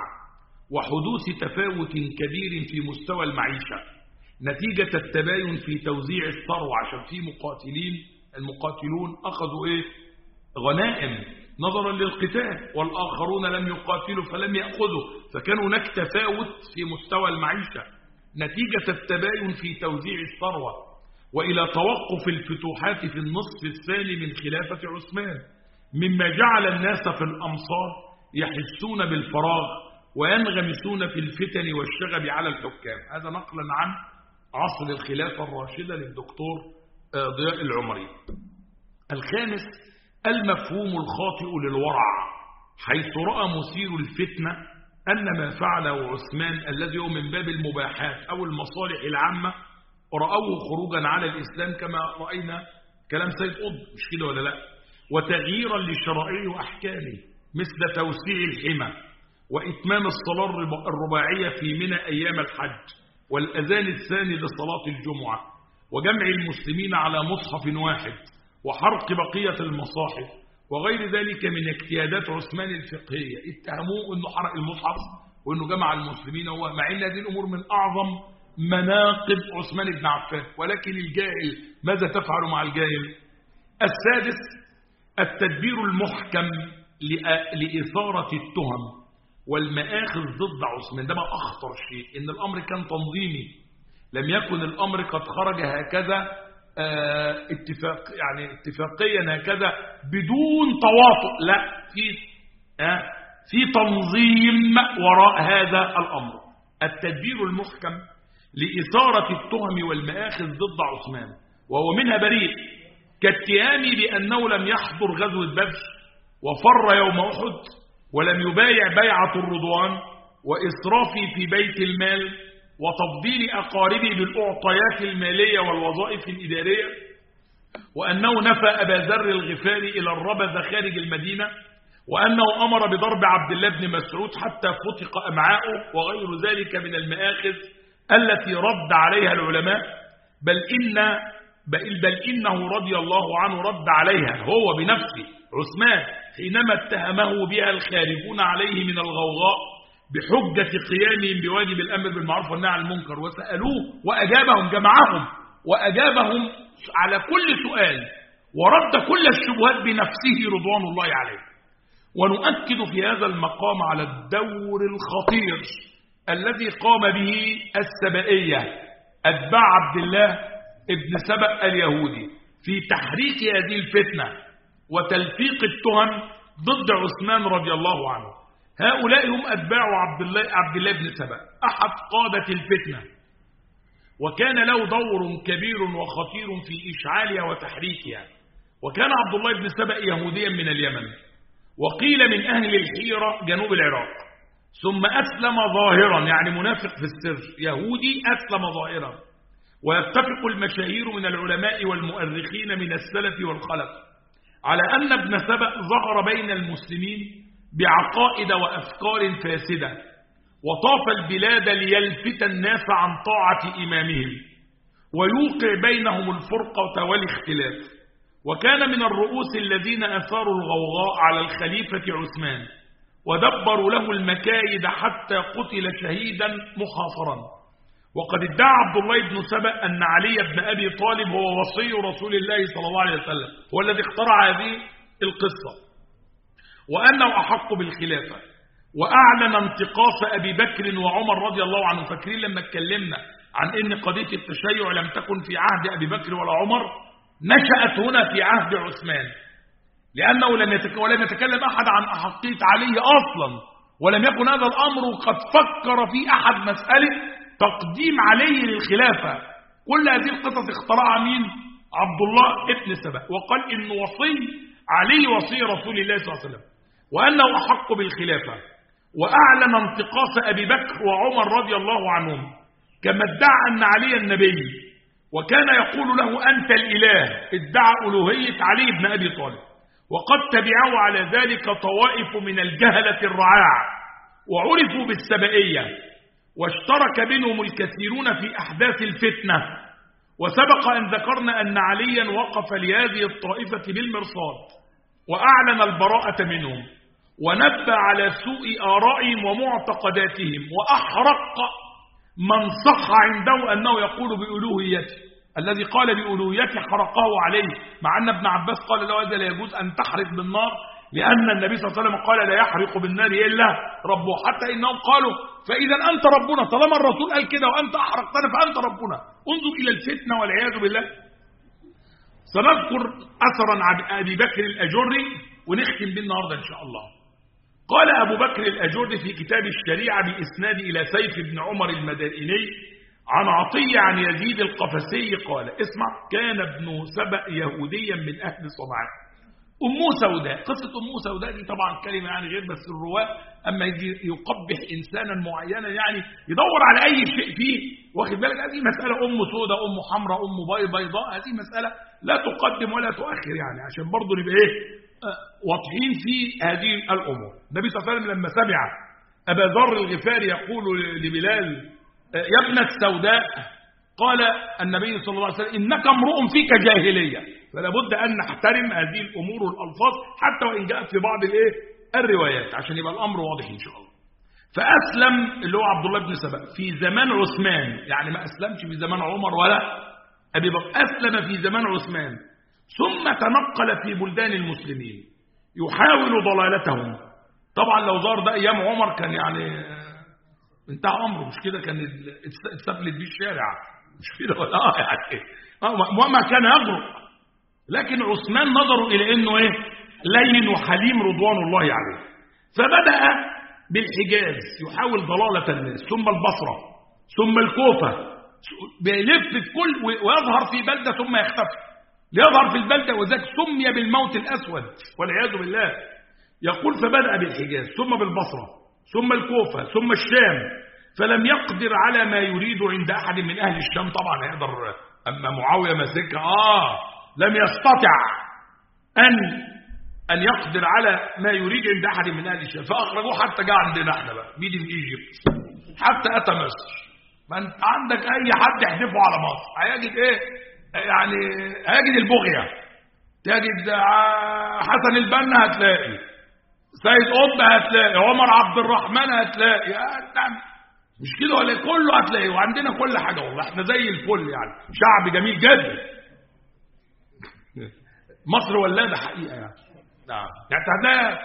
وحدوث تفاوت كبير في مستوى المعيشة نتيجة التباين في توزيع الثروة، عشان في المقاتلون أخذوا غنائم نظرا للقتال، والآخرون لم يقاتلوا فلم يأخذوا، فكان هناك تفاوت في مستوى المعيشة نتيجة التباين في توزيع الثروة، وإلى توقف الفتوحات في النصف الثاني من خلافة عثمان، مما جعل الناس في الأمصار يحسون بالفراغ وينغمسون في الفتن والشغب على الحكام. هذا نقلا عن عصر الخلافة الراشدة للدكتور ضياء العمري. الخامس المفهوم الخاطئ للورع، حيث رأى مثير الفتنة أن ما فعله عثمان الذي هو من باب المباحات أو المصالح العامة ورأوه خروجا على الإسلام، كما رأينا كلام سيد قطب، مش كده ولا لا؟ وتغييرا لشرائعه وأحكامه، مثل توسيع الحمى وإتمام الصلاة الرباعية في منى أيام الحج والأذان الثاني لصلاة الجمعة وجمع المسلمين على مصحف واحد وحرق بقية المصاحف وغير ذلك من اجتهادات عثمان الفقهية. اتهموه أنه حرق المصحف وأنه جمع المسلمين، مع أن هذه الأمور من أعظم مناقب عثمان بن عفان، ولكن الجاهل ماذا تفعل مع الجاهل؟ السادس التدبير المحكم لإثارة التهم والمآخذ ضد عثمان. ده ما أخطر شيء، إن الأمر كان تنظيمي، لم يكن الأمر قد خرج هكذا اتفاقيا هكذا بدون تواطؤ، لا، في تنظيم وراء هذا الأمر. التدبير المحكم لإثارة التهم والمآخذ ضد عثمان وهو منها بريء، كاتهامي بأنه لم يحضر غزوة بدر وفر يوم أحد ولم يبايع بيعة الرضوان، وإسرافي في بيت المال، وتفضيل أقاربي بالأعطيات المالية والوظائف الإدارية، وأنه نفى أبا ذر الغفاري إلى الربذ خارج المدينة، وأنه أمر بضرب عبد الله بن مسعود حتى فتق أمعاؤه، وغير ذلك من المآخذ التي رد عليها العلماء، بل إنه رضي الله عنه رد عليها هو بنفسه عثمان حينما اتهمه بها الخارجون عليه من الغوغاء بحجة قيامهم بواجب الأمر بالمعروف والنهي عن المنكر، وسألوه وأجابهم، جمعهم وأجابهم على كل سؤال ورد كل الشبهات بنفسه رضوان الله عليه. ونؤكد في هذا المقام على الدور الخطير الذي قام به السبائية أتباع عبد الله ابن سبأ اليهودي في تحريك هذه الفتنة وتلفيق التهم ضد عثمان رضي الله عنه. هؤلاء هم أتباع عبد الله بن سبأ أحد قادة الفتنة، وكان له دور كبير وخطير في إشعالها وتحريكها. وكان عبد الله بن سبأ يهوديا من اليمن، وقيل من أهل الحيرة جنوب العراق، ثم أسلم ظاهرا، يعني منافق في السر، يهودي أسلم ظاهرا. ويتفق المشاهير من العلماء والمؤرخين من السلف والخلف على أن ابن سبأ ظهر بين المسلمين بعقائد وأفكار فاسدة، وطاف البلاد ليلفت الناس عن طاعة إمامهم ويوقع بينهم الفرقة والاختلاف. وكان من الرؤوس الذين أثاروا الغوغاء على الخليفة عثمان ودبروا له المكايد حتى قتل شهيدا محاصرا. وقد ادعى عبد الله بن سبأ أن علي بن أبي طالب هو وصي رسول الله صلى الله عليه وسلم، هو الذي اخترع هذه القصة، وأنه أحق بالخلافة، وأعلن انتقاص أبي بكر وعمر رضي الله عنهم. فاكرين لما اتكلمنا عن أن قضية التشيع لم تكن في عهد أبي بكر ولا عمر، نشأت هنا في عهد عثمان، لأنه لم يتكلم أحد عن أحقية علي أصلا، ولم يكن هذا الأمر قد فكر في أحد مسألة تقديم علي للخلافة. كل هذه القصص اخترعها مين؟ عبد الله ابن سبأ، وقال إن وصي علي وصي رسول الله صلى الله عليه وسلم، وأنه أحق بالخلافة، وأعلن انتقاص أبي بكر وعمر رضي الله عنهم، كما ادعى أن علي النبي، وكان يقول له أنت الإله، ادعى ألوهية علي بن أبي طالب. وقد تبعوا على ذلك طوائف من الجهلة الرعاع وعرفوا بالسبائية، واشترك بينهم الكثيرون في أحداث الفتنة. وسبق أن ذكرنا أن عليا وقف لهذه الطائفة بالمرصاد وأعلن البراءة منهم، ونبه على سوء آرائهم ومعتقداتهم، وأحرق من صح عنده أنه يقول بألوهيته. الذي قال بألوهيته حرقه عليه، مع أن ابن عباس قال له هذا لا يجوز أن تحرق بالنار، لأن النبي صلى الله عليه وسلم قال لا يحرق بالنار إلا ربه، حتى إنهم قالوا فإذا أنت ربنا، طالما الرسول قال كده وأنت أحرقتنا فأنت ربنا. انظر إلى الفتنة والعياذ بالله. سنذكر أثرا عن أبي بكر الأجري ونختم به النهارده إن شاء الله. قال أبو بكر الأجري في كتاب الشريعة بإسناد إلى سيف بن عمر المدائني عن عطية عن يزيد القفسي قال: اسمع، كان ابن سبأ يهوديا من أهل صنعاء، أمه سوداء. قصة أمه سوداء دي طبعا كلمة يعني غير، بس الرواة أما يجي يقبح إنسانا معينا يعني يدور على أي شيء فيه، واخد بالك، هذه مسألة أم سوداء، أم حمراء، أم بيضاء، هذه مسألة لا تقدم ولا تؤخر، يعني عشان برضه نبقى إيه واضحين في هذه الأمور. النبي صلى الله عليه وسلم لما سمع أبا ذر الغفاري يقول لبلال يا ابن السوداء، قال النبي صلى الله عليه وسلم إنك امرؤ فيك جاهلية، فلا بد أن نحترم هذه الأمور والألفاظ حتى وإن جاءت في بعض الروايات عشان يبقى الأمر واضح إن شاء الله. فأسلم اللي هو عبد الله بن سبأ في زمان عثمان، يعني ما أسلمش في زمان عمر ولا أبي بكر، أسلم في زمان عثمان، ثم تنقل في بلدان المسلمين يحاول ضلالتهم. طبعا لو ظهر ده أيام عمر كان يعني انتهى أمره، مش كده، كان اتسفلت بيه الشارع، مش كده ولا يعني وما كان يجرؤ. لكن عثمان نظروا إلى أنه إيه؟ لين وحليم رضوان الله عليه. فبدأ بالحجاز يحاول ضلالة الناس، ثم البصرة، ثم الكوفة، بيلف في كل ويظهر في بلدة ثم يختفي، ليظهر في البلدة، وذلك سمي بالموت الأسود والعياذ بالله. يقول فبدأ بالحجاز ثم بالبصرة ثم الكوفة ثم الشام، فلم يقدر على ما يريد عند أحد من أهل الشام. طبعا يقدر، أما معاوية مسكها لم يستطع أن يقدر على ما يريد عند أحد من أهل الشام، فأخرجوه حتى جاء عندنا احنا بقى ميدن ايجيبت، حتى أتى مصر. ما أنت عندك أي حد يحدفه على مصر هيجد إيه؟ يعني هيجد البغية، تجد حسن البنا هتلاقي، سيد قطب هتلاقي، عمر عبد الرحمن هتلاقي، مش كده ولا كله هتلاقي، وعندنا كل حاجة والله، احنا زي الفل يعني، شعب جميل جدا. مصر ولادة حقيقة يعني. نعم يعني هتلاقي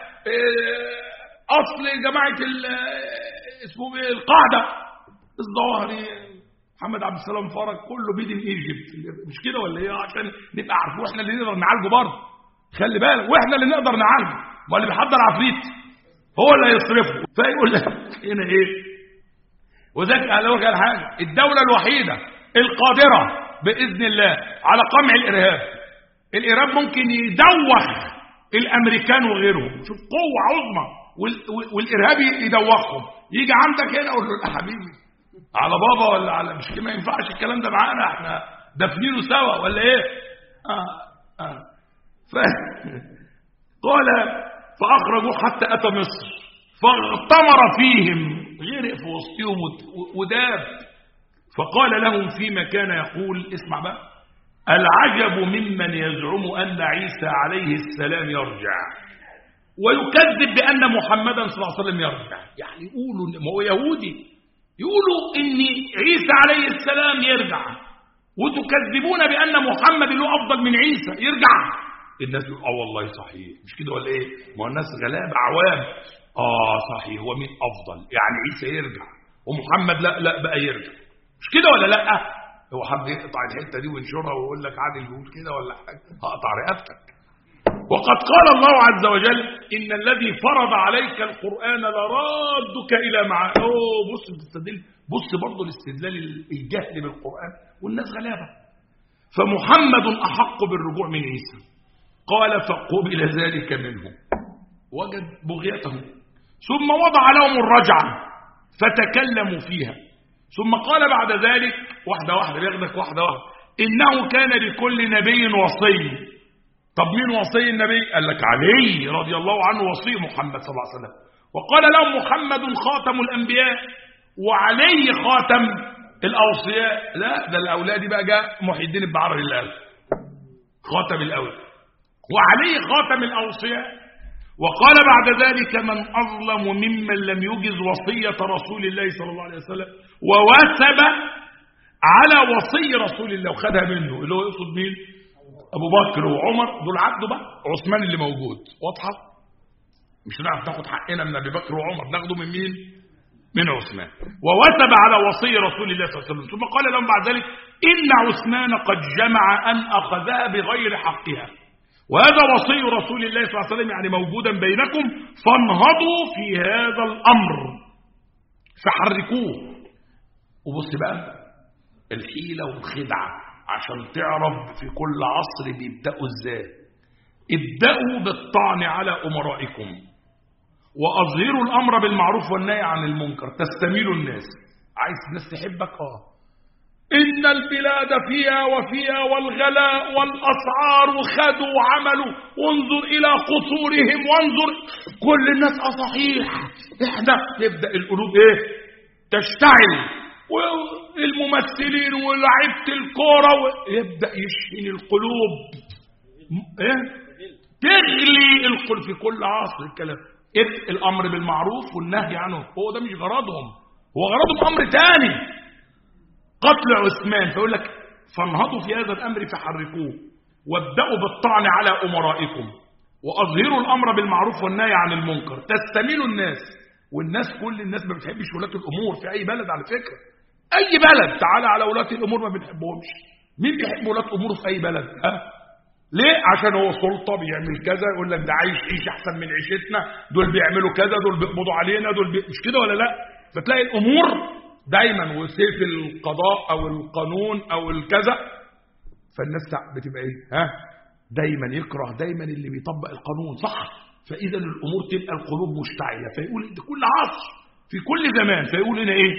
أصل جماعة اسمه ايه القاعدة الظواهري محمد عبد السلام فرج كله بيدن ايجيبت، مش كده ولا ايه؟ عشان نبقى عارفين احنا اللي نقدر نعالجه برضه، خلي بالك، واحنا اللي نقدر نعالجه، ما اللي بيحضر عفريت هو اللي هيصرفه. فيقول لك هنا ايه؟ وذلك قال لك حاجه، الدوله الوحيده القادره باذن الله على قمع الارهاب ممكن يدوخ الامريكان وغيرهم، شوف قوه عظمى، والارهابي يدوخهم، يجي عندك هنا اقول له لا حبيبي على بابا ولا على مش كده، ما ينفعش الكلام ده معانا، احنا دافنينه سوا ولا ايه؟ قال فاخرجوا حتى اتى مصر فاغتمر فيهم، غرق في وسطهم وداب. فقال لهم فيما كان يقول، اسمع بقى، العجب ممن يزعم ان عيسى عليه السلام يرجع ويكذب بان محمدا صلى الله عليه وسلم يرجع. يعني يقولوا ما هو يهودي، يقولوا ان عيسى عليه السلام يرجع، وتكذبون بان محمد له افضل من عيسى يرجع. الناس يقول والله صحيح، مش كده ولا ايه؟ ما الناس غلابه عوام، صحيح، هو مين افضل؟ يعني عيسى يرجع ومحمد لا بقى يرجع، مش كده ولا لا؟ هو حد يقطع الحته دي وينشرها ويقول لك عادل بيقول كده ولا حاجه؟ هقطع رقبتك. وقد قال الله عز وجل ان الذي فرض عليك القران لرادك الى معاد. بص بتستدل، بص برضه الاستدلال الجهل بالقران، والناس غلابه. فمحمد احق بالرجوع من عيسى. قال فقبل ذلك منه، وجد بغيته، ثم وضع لهم الرجعه فتكلموا فيها، ثم قال بعد ذلك واحده واحده، بياخدك واحده واحده، انه كان لكل نبي وصي. طب مين وصي النبي؟ قال لك علي رضي الله عنه وصي محمد صلى الله عليه وسلم. وقال لهم محمد خاتم الانبياء وعلي خاتم الاوصياء. لا ده الاولاد بقى جاء محي الدين بن عربي اللي قال خاتم الاولاد وعلي خاتم الاوصياء. وقال بعد ذلك من اظلم ممن لم يجز وصيه رسول الله صلى الله عليه وسلم ووثب على وصي رسول الله وخدها منه، اللي هو يقصد مين؟ ابو بكر وعمر، دول عبده بقى، عثمان اللي موجود، واضحه؟ مش هنعرف ناخد حقنا من ابي بكر وعمر، ناخده من مين؟ من عثمان. ووثب على وصي رسول الله صلى الله عليه وسلم. ثم قال لهم بعد ذلك ان عثمان قد جمع ان اخذها بغير حقها، وهذا وصي رسول الله صلى الله عليه وسلم، يعني موجودا بينكم، فانهضوا في هذا الامر فحركوه. وبص بقى الحيله والخدعه عشان تعرف في كل عصر بيبدأوا ازاي. ابدأوا بالطعن على أمرائكم وأظهروا الأمر بالمعروف والنهي عن المنكر تستميلوا الناس. عايز الناس تحبك؟ إن البلاد فيها وفيها والغلاء والأسعار وخدوا وعملوا، وانظر إلى قصورهم وانظر كل الناس صحيح احنا. يبدأ القلوب تشتعل، والممثلين ولاعيبه الكوره يبدا يشحن القلوب، تغلي القلوب في كل عصر. الكلام الامر بالمعروف والنهي عنه، هو ده مش غرضهم، هو غرضهم امر ثاني، قتل عثمان. فيقول لك فانهضوا في هذا الامر فحركوه، وابداوا بالطعن على امرائكم واظهروا الامر بالمعروف والنهي عن المنكر تستميلوا الناس. والناس كل الناس ما بتحبش ولاة الامور في اي بلد على فكره، أي بلد. تعالى على ولاة الأمور ما بنحبهمش. مين بيحب ولاة أمور في أي بلد؟ ليه؟ عشان هو سلطة بيعمل كذا، يقول لك ده عيش أحسن من عيشتنا، دول بيعملوا كذا، دول بيقبضوا علينا، مش كده ولا لا؟ فتلاقي الأمور دايما وسيف القضاء أو القانون أو الكذا، فالناس بتبقى إيه؟ دايما يكره دايما اللي بيطبق القانون، صح؟ فإذا الأمور تبقى القلوب مشتعلة، فيقول ده كل عصر في كل زمان، فيقول هنا إيه؟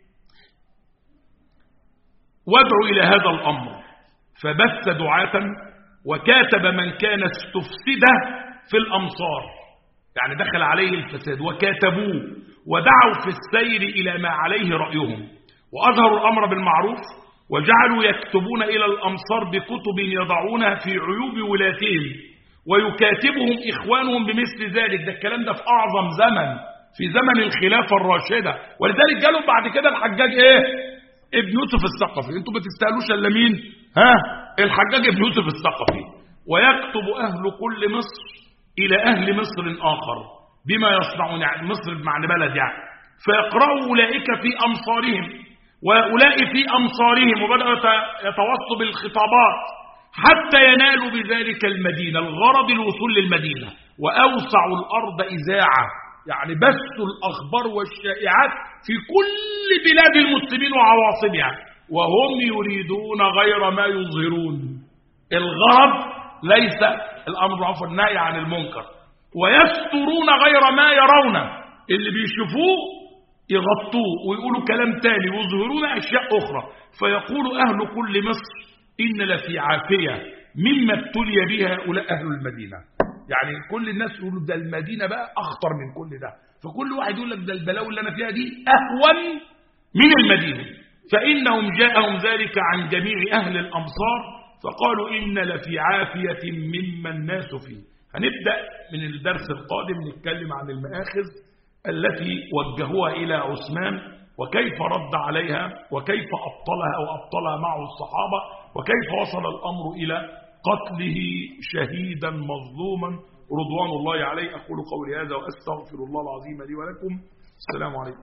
وادعوا إلى هذا الأمر، فبث دعاة وكاتب من كان استفسد في الأمصار، يعني دخل عليه الفساد، وكاتبوه ودعوا في السير إلى ما عليه رأيهم، وأظهروا الأمر بالمعروف، وجعلوا يكتبون إلى الأمصار بكتب يضعونها في عيوب ولاتهم، ويكاتبهم إخوانهم بمثل ذلك. ده الكلام ده في أعظم زمن، في زمن الخلافة الراشدة. ولذلك جالوا بعد كده الحجاج ابن يوسف الثقفي. انتوا ما تستاهلوش الا مين؟ الحجاج ابن يوسف الثقفي. ويكتب أهل كل مصر إلى أهل مصر آخر بما يصنعون، يعني مصر بمعنى بلد يعني، فيقرأوا أولئك في أمصارهم وأولئك في أمصارهم، وبدأوا يتوصوا بالخطابات حتى ينالوا بذلك المدينة، الغرض الوصول للمدينة. وأوسعوا الأرض إذاعة، يعني بثوا الأخبار والشائعات في كل بلاد المسلمين وعواصمها، وهم يريدون غير ما يظهرون. الغرض ليس الأمر بالمعروف والنهي عن المنكر، ويسترون غير ما يرون، اللي بيشوفوه يغطوه ويقولوا كلام تاني ويظهرون أشياء أخرى. فيقول أهل كل مصر إن لفي عافية مما ابتلي بها هؤلاء أهل المدينة. يعني كل الناس يقولوا ده المدينة بقى أخطر من كل ده، فكل واحد يقول لك ده البلاوي اللي أنا فيها دي أهون من المدينة. فإنهم جاءهم ذلك عن جميع أهل الأمصار، فقالوا إن لفي عافية مما الناس فيه. هنبدأ من الدرس القادم نتكلم عن المآخذ التي وجهوها إلى عثمان، وكيف رد عليها، وكيف أبطلها أو أبطلها معه الصحابة، وكيف وصل الأمر إلى قتله شهيدا مظلوما رضوان الله عليه. أقول قولي هذا وأستغفر الله العظيم لي ولكم. السلام عليكم.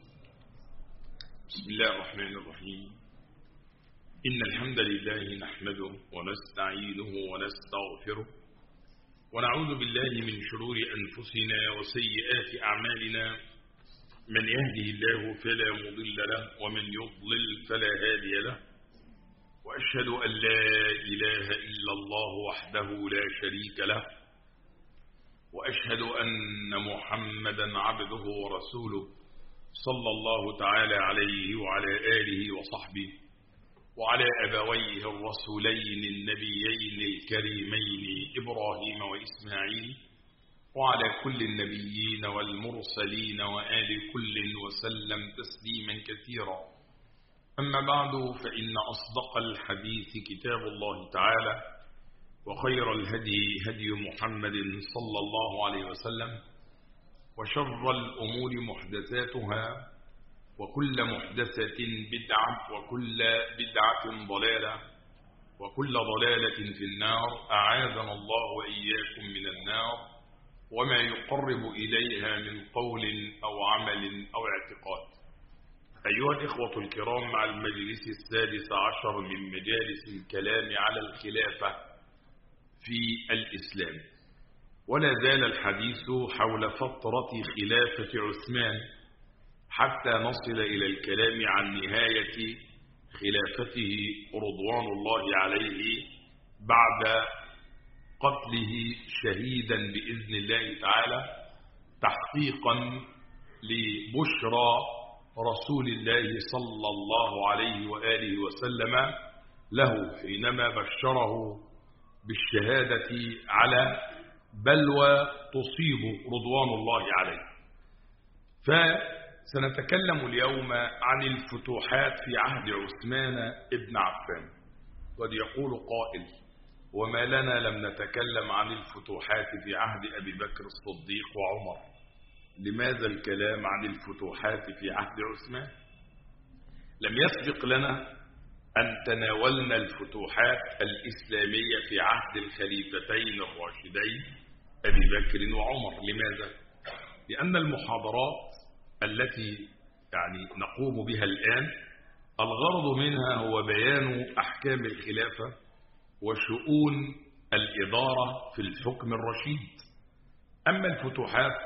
بسم الله الرحمن الرحيم. إن الحمد لله نحمده ونستعينه ونستغفره، ونعوذ بالله من شرور أنفسنا وسيئات أعمالنا. من يهده الله فلا مضل له، ومن يضلل فلا هادي له. وأشهد أن لا إله إلا الله وحده لا شريك له، وأشهد أن محمدا عبده ورسوله صلى الله تعالى عليه وعلى آله وصحبه وعلى أبويه الرسولين النبيين الكريمين إبراهيم وإسماعيل، وعلى كل النبيين والمرسلين وآل كل وسلم تسليما كثيرا. أما بعد، فإن أصدق الحديث كتاب الله تعالى، وخير الهدي هدي محمد صلى الله عليه وسلم، وشر الأمور محدثاتها، وكل محدثة بدعة، وكل بدعة ضلالة، وكل ضلالة في النار. أعاذنا الله وإياكم من النار وما يقرب إليها من قول أو عمل أو اعتقاد. أيها الإخوة الكرام، مع المجلس السادس عشر من مجالس الكلام على الخلافة في الإسلام، ولا زال الحديث حول فترة خلافة عثمان حتى نصل إلى الكلام عن نهاية خلافته رضوان الله عليه بعد قتله شهيدا بإذن الله تعالى، تحقيقا لبشرى رسول الله صلى الله عليه وآله وسلم له حينما بشره بالشهادة على بلوى تصيب رضوان الله عليه. فسنتكلم اليوم عن الفتوحات في عهد عثمان ابن عفان. قد يقول قائل: وما لنا لم نتكلم عن الفتوحات في عهد أبي بكر الصديق وعمر؟ لماذا الكلام عن الفتوحات في عهد عثمان؟ لم يسبق لنا أن تناولنا الفتوحات الإسلامية في عهد الخليفتين الراشدين أبي بكر وعمر. لماذا؟ لأن المحاضرات التي نقوم بها الآن الغرض منها هو بيان أحكام الخلافة وشؤون الإدارة في الحكم الرشيد. أما الفتوحات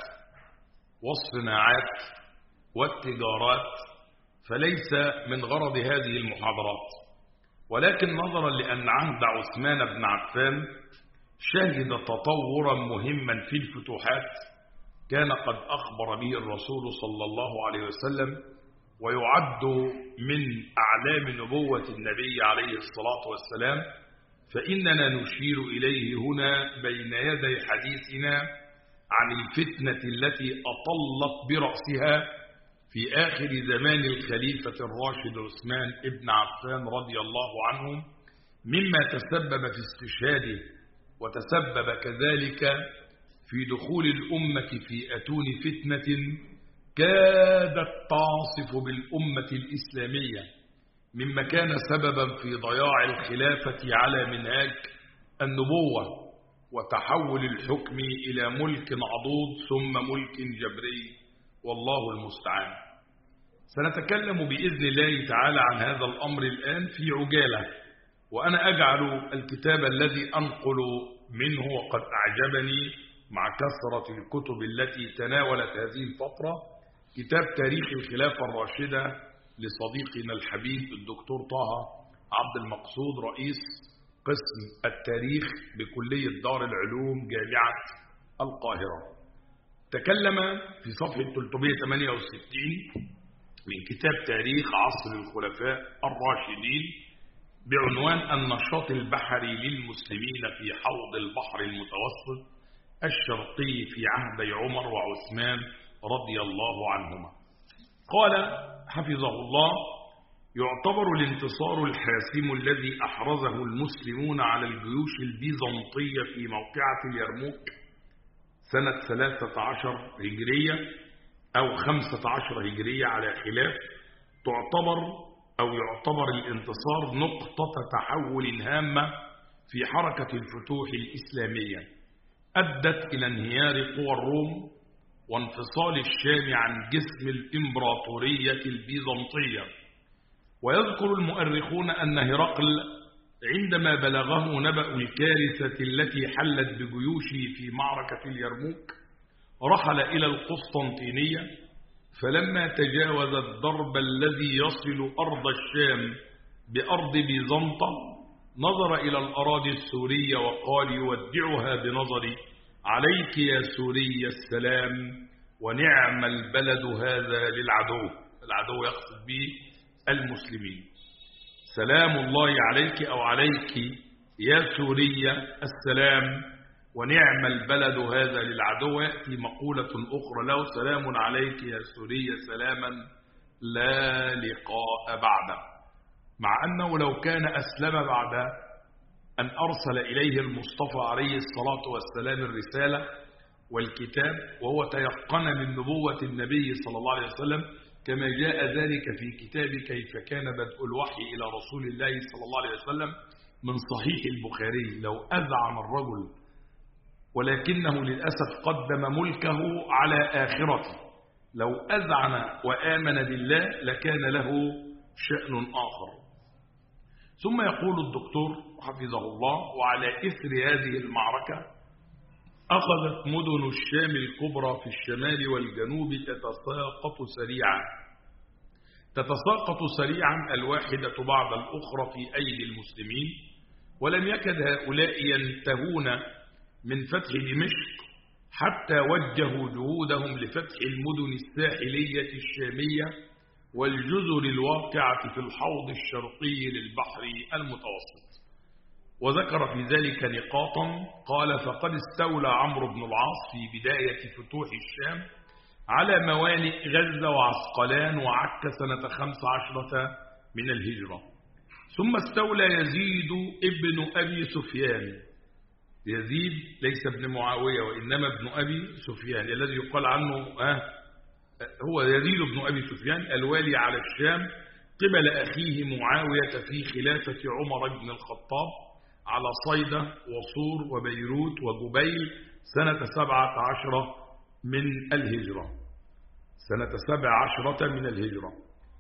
والصناعات والتجارات فليس من غرض هذه المحاضرات، ولكن نظرا لأن عهد عثمان بن عفان شهد تطورا مهما في الفتوحات كان قد أخبر به الرسول صلى الله عليه وسلم، ويعد من أعلام نبوة النبي عليه الصلاة والسلام، فإننا نشير إليه هنا بين يدي حديثنا عن الفتنة التي أطلت برأسها في آخر زمان الخليفة الراشد عثمان بن عفان رضي الله عنه، مما تسبب في استشهاده وتسبب كذلك في دخول الأمة في أتون فتنة كادت تعصف بالأمة الإسلامية، مما كان سببا في ضياع الخلافة على منهاج النبوة وتحول الحكم إلى ملك عضوض ثم ملك جبري، والله المستعان. سنتكلم بإذن الله تعالى عن هذا الأمر الآن في عجالة، وأنا أجعل الكتاب الذي أنقل منه وقد أعجبني مع كثرة الكتب التي تناولت هذه الفترة كتاب تاريخ الخلافة الراشدة لصديقنا الحبيب الدكتور طه عبد المقصود رئيس قسم التاريخ بكلية دار العلوم جامعة القاهرة. تكلم في صفحة 368 من كتاب تاريخ عصر الخلفاء الراشدين بعنوان النشاط البحري للمسلمين في حوض البحر المتوسط الشرقي في عهدي عمر وعثمان رضي الله عنهما. قال حفظه الله: يعتبر الانتصار الحاسم الذي أحرزه المسلمون على الجيوش البيزنطية في موقعة اليرموك سنة 13 هجرية أو 15 هجرية على خلاف، يعتبر الانتصار نقطة تحول هامة في حركة الفتوح الإسلامية أدت إلى انهيار قوى الروم وانفصال الشام عن جسم الإمبراطورية البيزنطية. ويذكر المؤرخون أن هرقل عندما بلغه نبأ الكارثة التي حلت بجيوشه في معركة اليرموك رحل إلى القسطنطينية، فلما تجاوز الضرب الذي يصل أرض الشام بأرض بيزنطة نظر إلى الأراضي السورية وقال يودعها بنظري: عليك يا سوري السلام، ونعم البلد هذا للعدو. العدو يقصد به المسلمين. سلام الله عليك أو عليك يا سوريا السلام، ونعم البلد هذا للعدو. يأتي مقولة أخرى له: سلام عليك يا سوريا سلاما لا لقاء بعده. مع أنه لو كان أسلم بعد أن أرسل إليه المصطفى عليه الصلاة والسلام الرسالة والكتاب وهو تيقن من نبوة النبي صلى الله عليه وسلم، كما جاء ذلك في كتاب كيف كان بدء الوحي إلى رسول الله صلى الله عليه وسلم من صحيح البخاري، لو أذعن الرجل ولكنه للأسف قدم ملكه على آخرته، لو أذعن وآمن بالله لكان له شأن آخر. ثم يقول الدكتور حفظه الله: وعلى إثر هذه المعركة أخذت مدن الشام الكبرى في الشمال والجنوب تتساقط سريعا الواحدة بعد الأخرى في أيدي المسلمين، ولم يكد هؤلاء ينتهون من فتح دمشق حتى وجهوا جهودهم لفتح المدن الساحلية الشامية والجزر الواقعة في الحوض الشرقي للبحر المتوسط. وذكر في ذلك نقاطا، قال: فقد استولى عمرو بن العاص في بداية فتوح الشام على موانئ غزة وعسقلان وعكا سنة 15 من الهجرة. ثم استولى يزيد ابن أبي سفيان، يزيد ليس ابن معاوية وإنما ابن أبي سفيان الذي يقال عنه هو يزيد بن أبي سفيان الوالي على الشام قبل أخيه معاوية في خلافة عمر بن الخطاب على صيدا وصور وبيروت وجبيل سنة 17 من الهجرة.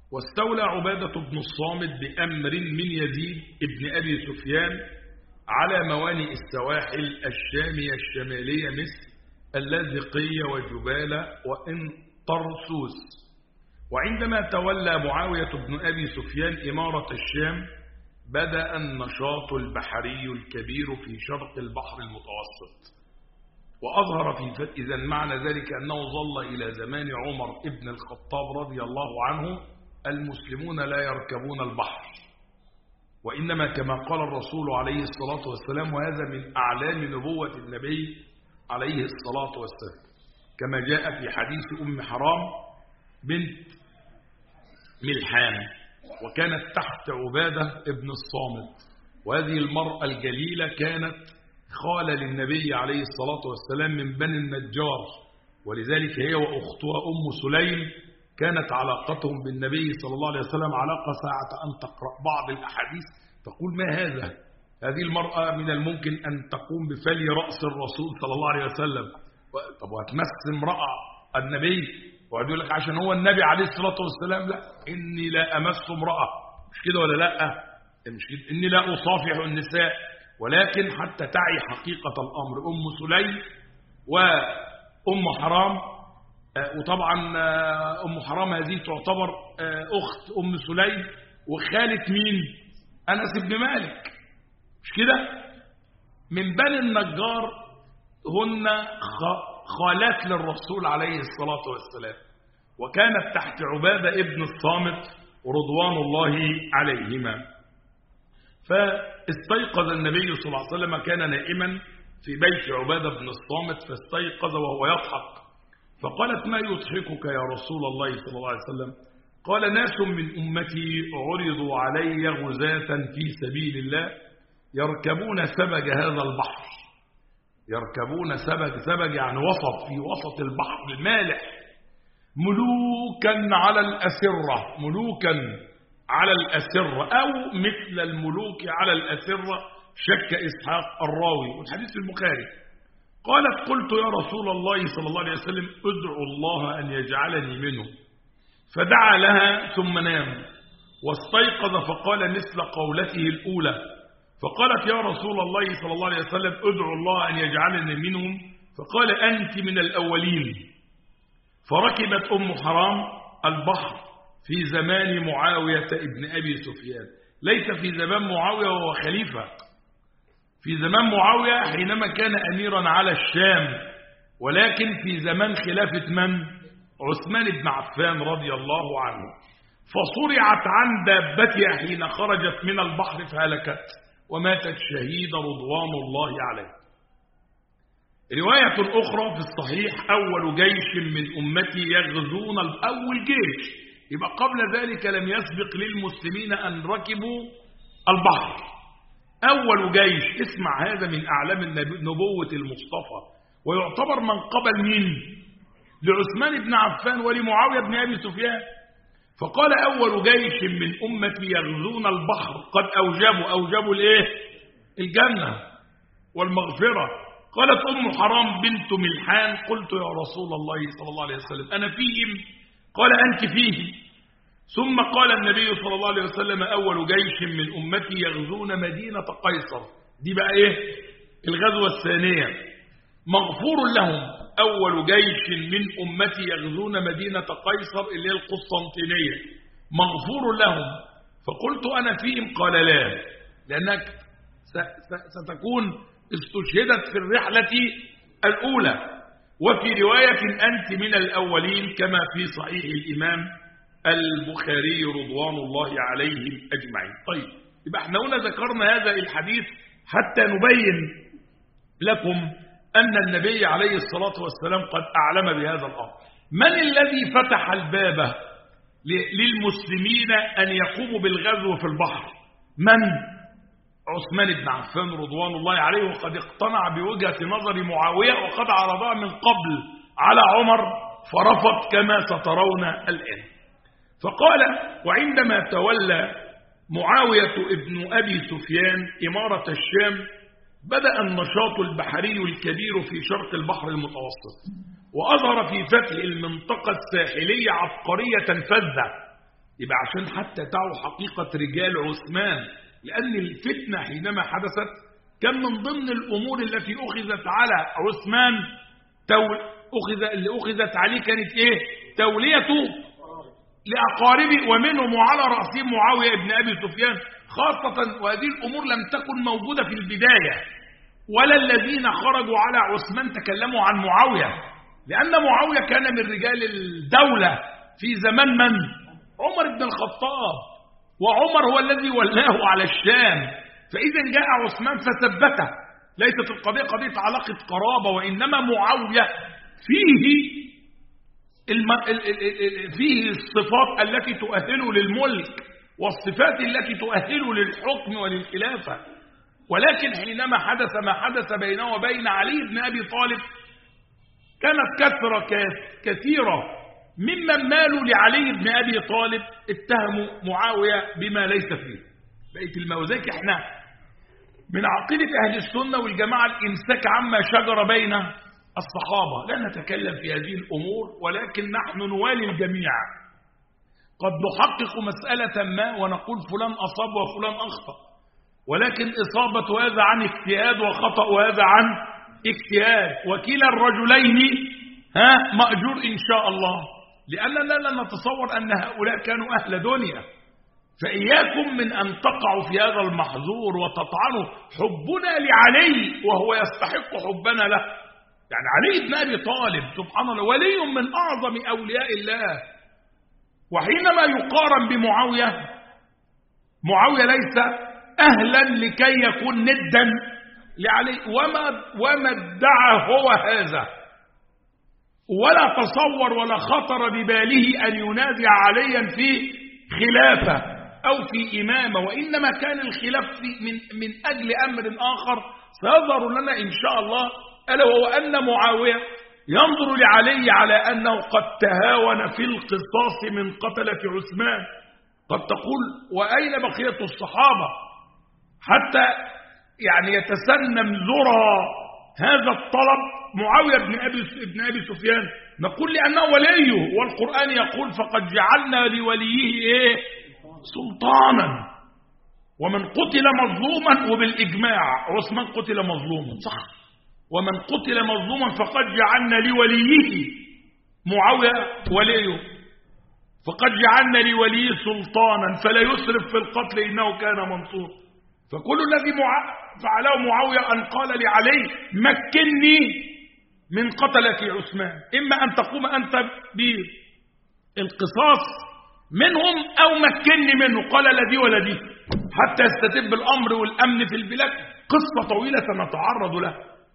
واستولى عبادة بن الصامت بأمر من يزيد ابن أبي سفيان على موانئ السواحل الشامية الشمالية مثل اللاذقية وجبالة وإن طرسوس. وعندما تولى معاوية بن أبي سفيان إمارة الشام بدأ النشاط البحري الكبير في شرق البحر المتوسط، وأظهر في إذا معنى ذلك أنه ظل إلى زمان عمر ابن الخطاب رضي الله عنه المسلمون لا يركبون البحر، وإنما كما قال الرسول عليه الصلاة والسلام، وهذا من أعلام نبوة النبي عليه الصلاة والسلام، كما جاء في حديث أم حرام بنت ملحان، وكانت تحت عبادة ابن الصامت، وهذه المرأة الجليلة كانت خالة للنبي عليه الصلاة والسلام من بني النجار، ولذلك هي وأختها أم سليم كانت علاقتهم بالنبي صلى الله عليه وسلم علاقة ساعة أن تقرأ بعض الأحاديث تقول ما هذا؟ هذه المرأة من الممكن أن تقوم بفلي رأس الرسول صلى الله عليه وسلم. طب وهتمس امرأة النبي ويقول لك عشان هو النبي عليه الصلاة والسلام؟ لا، إني لا أمس امرأة، مش كده ولا لا؟ مش كده، إني لا أصافح النساء، ولكن حتى تعي حقيقة الأمر أم سليم وأم حرام. وطبعا أم حرام هذه تعتبر أخت أم سليم وخالة مين؟ أنس بن مالك، مش كده؟ من بني النجار، هن خالات للرسول عليه الصلاة والسلام، وكانت تحت عبادة ابن الصامت رضوان الله عليهما. فاستيقظ النبي صلى الله عليه وسلم، كان نائما في بيت عبادة بن الصامت، فاستيقظ وهو يضحك، فقالت ما يضحكك يا رسول الله صلى الله عليه وسلم؟ قال ناس من أمتي عرضوا علي غزاة في سبيل الله يركبون سبج هذا البحر، يركبون سبج يعني وسط، في وسط البحر المالح، ملوكا على الأسرة، ملوكا على الأسرة أو مثل الملوك على الأسرة، شك إسحاق الراوي، والحديث في البخاري. قالت قلت يا رسول الله صلى الله عليه وسلم ادعو الله أن يجعلني منه، فدعا لها ثم نام، واستيقظ فقال مثل قولته الأولى، فقالت يا رسول الله صلى الله عليه وسلم ادعو الله أن يجعلني منهم، فقال أنت من الأولين. فركبت أم حرام البحر في زمان معاوية ابن أبي سفيان، ليس في زمان معاوية وهو خليفة، في زمان معاوية حينما كان أميرا على الشام، ولكن في زمان خلافة من؟ عثمان بن عفان رضي الله عنه. فصرعت عن دابتها حين خرجت من البحر فهلكت، وماتت شهيدة رضوان الله عليه. رواية أخرى في الصحيح أول جيش من أمتي يغزون، أول جيش، يبقى قبل ذلك لم يسبق للمسلمين أن ركبوا البحر، أول جيش. اسمع، هذا من أعلام نبوة المصطفى، ويعتبر من قبل مين؟ لعثمان بن عفان ولمعاوية بن أبي سفيان. فقال أول جيش من أمتي يغزون البحر قد أوجبوا الإيه؟ الجنة والمغفرة. قالت أم حرام بنت ملحان قلت يا رسول الله صلى الله عليه وسلم أنا فيهم؟ قال أنت فيه. ثم قال النبي صلى الله عليه وسلم أول جيش من أمتي يغزون مدينة قيصر، دي بقى إيه؟ الغزوة الثانية، مغفور لهم. أول جيش من أمتي يغزون مدينة قيصر اللي هي القسطنطينية، مغفور لهم. فقلت أنا فيهم؟ قال لا، لأنك ستكون استشهدت في الرحلة الأولى، وفي رواية أنت من الأولين، كما في صحيح الإمام البخاري رضوان الله عليهم أجمعين. طيب، يبقى احنا هنا ذكرنا هذا الحديث حتى نبين لكم أن النبي عليه الصلاة والسلام قد أعلم بهذا الأمر. من الذي فتح الباب للمسلمين أن يقوموا بالغزو في البحر؟ من؟ عثمان بن عفان رضوان الله عليه، وقد اقتنع بوجهة نظر معاوية، وقد عرضها من قبل على عمر فرفض كما سترون الآن. فقال وعندما تولى معاوية ابن أبي سفيان إمارة الشام بدأ النشاط البحري الكبير في شرق البحر المتوسط، وأظهر في فتح المنطقة الساحلية عبقرية فذة يبقى عشان حتى تعوا حقيقة رجال عثمان، لأن الفتنة حينما حدثت كان من ضمن الأمور التي أخذت على عثمان اللي أخذت عليه كانت إيه؟ توليته لأقاربه ومنهم وعلى رأسهم معاوية ابن أبي سفيان خاصة، وهذه الأمور لم تكن موجودة في البداية، ولا الذين خرجوا على عثمان تكلموا عن معاوية، لأن معاوية كان من رجال الدولة في زمان من؟ عمر بن الخطاب، وعمر هو الذي ولاه على الشام، فإذا جاء عثمان فثبته. ليست القضية قضية علاقة قرابة، وإنما معاوية فيه الصفات التي تؤهله للملك والصفات التي تؤهله للحكم وللخلافة. ولكن حينما حدث ما حدث بينه وبين علي بن أبي طالب كانت كثيرة ممن مالوا لعلي بن أبي طالب اتهموا معاوية بما ليس فيه. بقيت الموزيك احنا من عقيدة أهل السنة والجماعة الإمساك عما شجر بين الصحابة، لا نتكلم في هذه الأمور، ولكن نحن نوالي الجميع. قد نحقق مسألة ما ونقول فلان أصاب وفلان أخطأ، ولكن إصابة هذا عن اجتهاد وخطأ هذا عن اجتهاد، وكلا الرجلين مأجور إن شاء الله، لأننا لا نتصور أن هؤلاء كانوا أهل دنيا. فإياكم من أن تقعوا في هذا المحظور وتطعنوا حبنا لعلي وهو يستحق حبنا له. يعني علي بن أبي طالب سبحان الله ولي من أعظم أولياء الله، وحينما يقارن بمعاوية، معاوية ليس أهلا لكي يكون ندا لعلي، وما ادعى هو هذا، ولا تصور ولا خطر بباله أن ينازع عليا في خلافة أو في إمامة، وإنما كان الخلاف من أجل أمر آخر سيظهر لنا إن شاء الله، ألا وهو أن معاوية ينظر لعلي على أنه قد تهاون في القصاص من قتلة عثمان. قد تقول وأين بقية الصحابة حتى يعني يتسنم ذرى هذا الطلب معاوية بن أبي سفيان؟ نقول لأنه وليه، والقرآن يقول فقد جعلنا لوليه سلطانا، ومن قتل مظلوما، وبالإجماع عثمان قتل مظلوما صح، ومن قتل مظلوما فقد جعلنا لوليه معاوية وليه، فقد جعلنا لوليه سلطانا فلا يسرف في القتل إنه كان منصور. فكل الذي فعله معاوية أن قال لعلي مكني من قتلة عثمان، إما أن تقوم أنت بالقصاص منهم أو مكني منه، قال لا دي ولا دي، حتى يستتب الأمر والأمن في البلاد. قصة طويلة سنتعرض لها.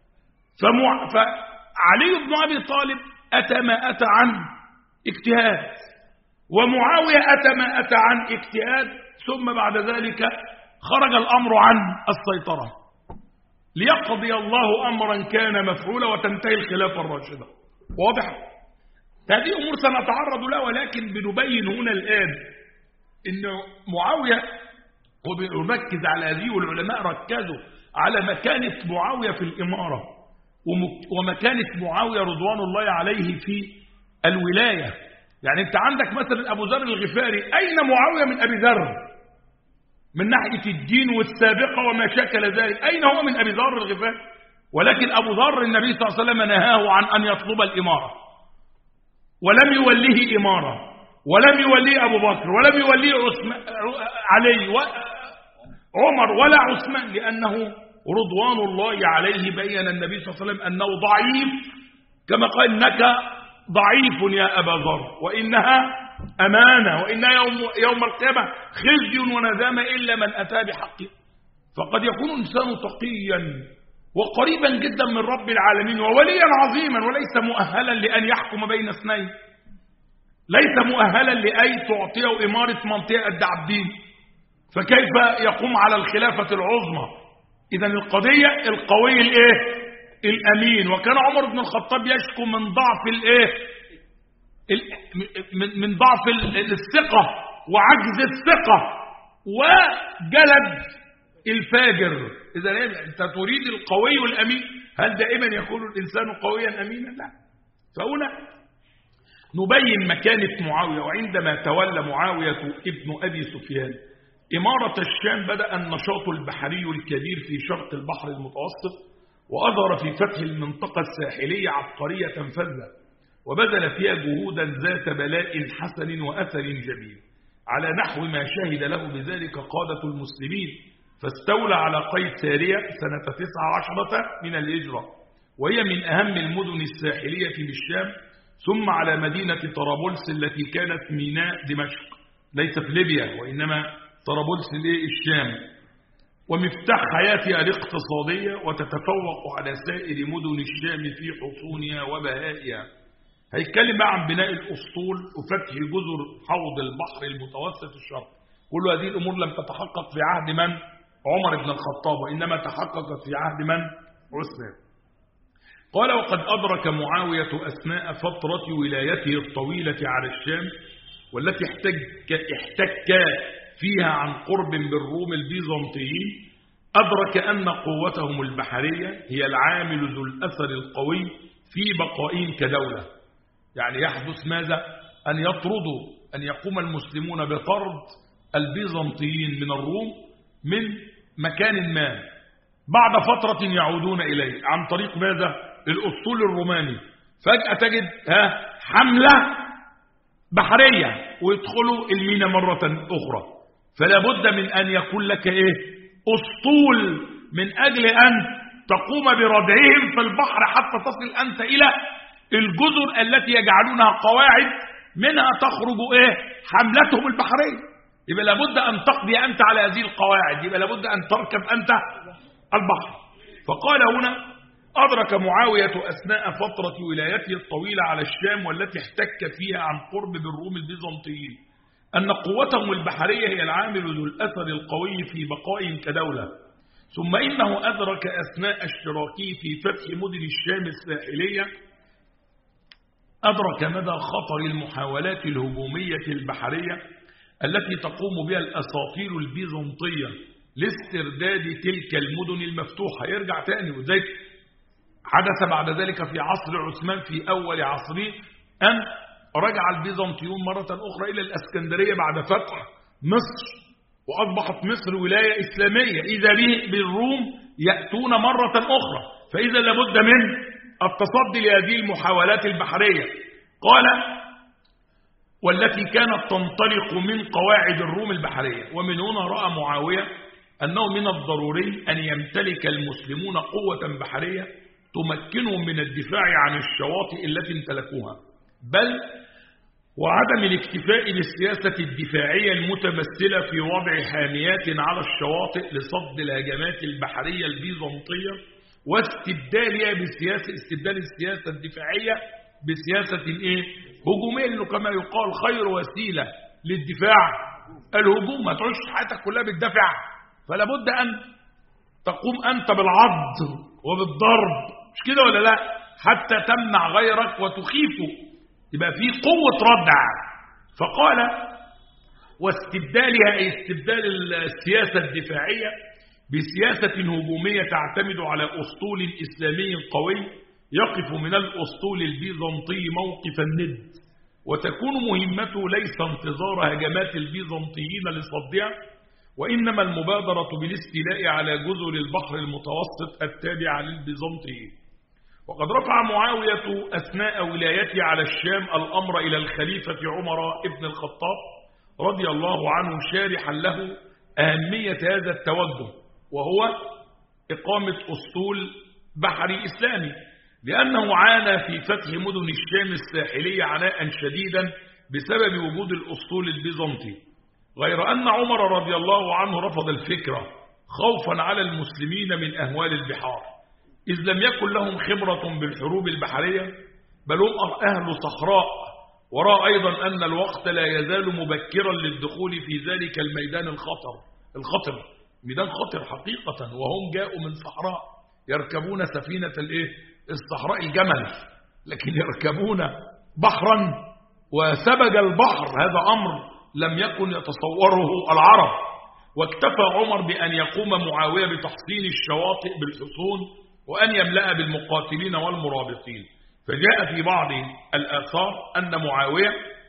فعلي بن أبي طالب أتى ما أتى عن اجتهاد، ومعاوية أتى ما أتى عن اجتهاد، ثم بعد ذلك خرج الأمر عن السيطرة ليقضي الله أمرا كان مفعولا وتنتهي الخلافة الراشدة. واضح؟ هذه أمور سنتعرض لها، ولكن بنبين هنا الآن إن معاوية، وبنركز على هذه، والعلماء ركزوا على مكانة معاوية في الإمارة ومكانة معاوية رضوان الله عليه في الولاية. يعني أنت عندك مثلا أبو ذر الغفاري، أين معاوية من أبي ذر من ناحية الدين والسابقة وما شكل ذلك؟ أين هو من أبي ذر الغفاري؟ ولكن أبو ذر النبي صلى الله عليه وسلم نهاه عن أن يطلب الإمارة، ولم يوليه إمارة، ولم يوليه أبو بكر، ولم يوليه علي وعمر ولا عثمان، لأنه رضوان الله عليه بين النبي صلى الله عليه وسلم أنه ضعيف، كما قال إنك ضعيف يا أبا ذر، وإنها أمانة، وإنها يوم القيامة خزي وندامة إلا من أتى بحقه. فقد يكون إنسان تقيا وقريبا جدا من رب العالمين ووليا عظيما، وليس مؤهلا لأن يحكم بين اثنين، ليس مؤهلا لأي تعطيه إمارة منطقة قد عبدين، فكيف يقوم على الخلافة العظمى؟ إذن القضية القوي الأمين. وكان عمر بن الخطاب يشكو من ضعف من ضعف الثقة وعجز الثقة وجلد الفاجر. إذا أنت تريد القوي والأمين، هل دائما يكون الإنسان قويا أمينا؟ لا. فهنا نبين مكانة معاوية. وعندما تولى معاوية ابن أبي سفيان إمارة الشام بدأ النشاط البحري الكبير في شرق البحر المتوسط، وأظهر في فتح المنطقة الساحلية عبقرية فذة، وبذل فيها جهودا ذات بلاء حسن وأثر جميل، على نحو ما شهد له بذلك قادة المسلمين. فاستولى على قيسارية سنة 19 من الهجرة، وهي من أهم المدن الساحلية في الشام، ثم على مدينة طرابلس التي كانت ميناء دمشق، ليس في ليبيا وإنما طرابلس الشام، ومفتاح حياتها الاقتصادية، وتتفوق على سائر مدن الشام في حصونها وبهائها. هيتكلم بقى عن بناء الأسطول وفتح جزر حوض البحر المتوسط الشرقي. كل هذه الأمور لم تتحقق في عهد من؟ عمر بن الخطاب، وإنما تحققت في عهد من؟ عثمان. قال: وقد أدرك معاوية أثناء فترة ولايته الطويلة على الشام، والتي احتك فيها عن قرب بالروم البيزنطيين، أدرك أن قوتهم البحرية هي العامل ذو الأثر القوي في بقائهم كدولة. يعني يحدث ماذا؟ أن يطردوا، أن يقوم المسلمون بطرد البيزنطيين من الروم من مكان ما، بعد فترة يعودون إليه عن طريق ماذا؟ الأسطول الروماني. فجأة تجد حملة بحرية ويدخلوا الميناء مرة أخرى. فلا بد من أن يكون لك أسطول من أجل أن تقوم بردعهم في البحر حتى تصل أنت إلى الجزر التي يجعلونها قواعد منها تخرج حملتهم البحرية. يبقى لابد أن تقضي أنت على هذه القواعد، يبقى لابد أن تركب أنت البحر. فقال هنا: أدرك معاوية أثناء فترة ولايته الطويلة على الشام، والتي احتك فيها عن قرب بالروم البيزنطيين، أن قوتهم البحرية هي العامل ذو الأثر القوي في بقائهم كدولة. ثم إنه أدرك أثناء اشتراكه في فتح مدن الشام الساحلية، أدرك مدى خطر المحاولات الهجومية البحرية التي تقوم بها الأساطيل البيزنطية لاسترداد تلك المدن المفتوحة. يرجع تاني، وذلك حدث بعد ذلك في عصر عثمان في أول عصره، أن رجع البيزنطيون مرة أخرى إلى الأسكندرية بعد فتح مصر، وأصبحت مصر ولاية إسلامية. إذا بالروم يأتون مرة أخرى، فإذا لابد من التصدي لهذه المحاولات البحرية. قال: والتي كانت تنطلق من قواعد الروم البحرية. ومن هنا رأى معاوية أنه من الضروري أن يمتلك المسلمون قوة بحرية تمكنهم من الدفاع عن الشواطئ التي امتلكوها، بل وعدم الاكتفاء بالسياسة الدفاعية المتمثلة في وضع حاميات على الشواطئ لصد الهجمات البحرية البيزنطية، واستبدال السياسة الدفاعية بسياسة هجومية، لأنه كما يقال خير وسيلة للدفاع الهجوم. ما تعيش حياتك كلها بالدفع، فلا بد أن تقوم أنت بالعض وبالضرب، مش كده ولا لا؟ حتى تمنع غيرك وتخيفه، يبقى في قوة ردع. فقال: واستبدالها، أي استبدال السياسة الدفاعية بسياسة هجومية تعتمد على أسطول إسلامي قوي يقف من الأسطول البيزنطي موقف الند، وتكون مهمته ليس انتظار هجمات البيزنطيين لصدها، وإنما المبادرة بالاستيلاء على جزر البحر المتوسط التابعة للبيزنطيين. وقد رفع معاوية أثناء ولايته على الشام الأمر إلى الخليفة عمر بن الخطاب رضي الله عنه، شارحا له أهمية هذا التوجه، وهو إقامة أسطول بحري إسلامي، لأنه عانى في فتح مدن الشام الساحلية عناء شديدا بسبب وجود الأسطول البيزنطي. غير أن عمر رضي الله عنه رفض الفكرة خوفا على المسلمين من أهوال البحار، إذ لم يكن لهم خبرة بالحروب البحرية، بل هم أهل صحراء، ورأى أيضا أن الوقت لا يزال مبكرا للدخول في ذلك الميدان الخطر، ميدان خطر حقيقة، وهم جاءوا من صحراء يركبون سفينة الصحراء الجمل، لكن يركبون بحرا وسبج البحر، هذا أمر لم يكن يتصوره العرب. واكتفى عمر بأن يقوم معاوية بتحصين الشواطئ بالحصون، وأن يملأ بالمقاتلين والمرابطين. فجاء في بعض الآثار أن معاوية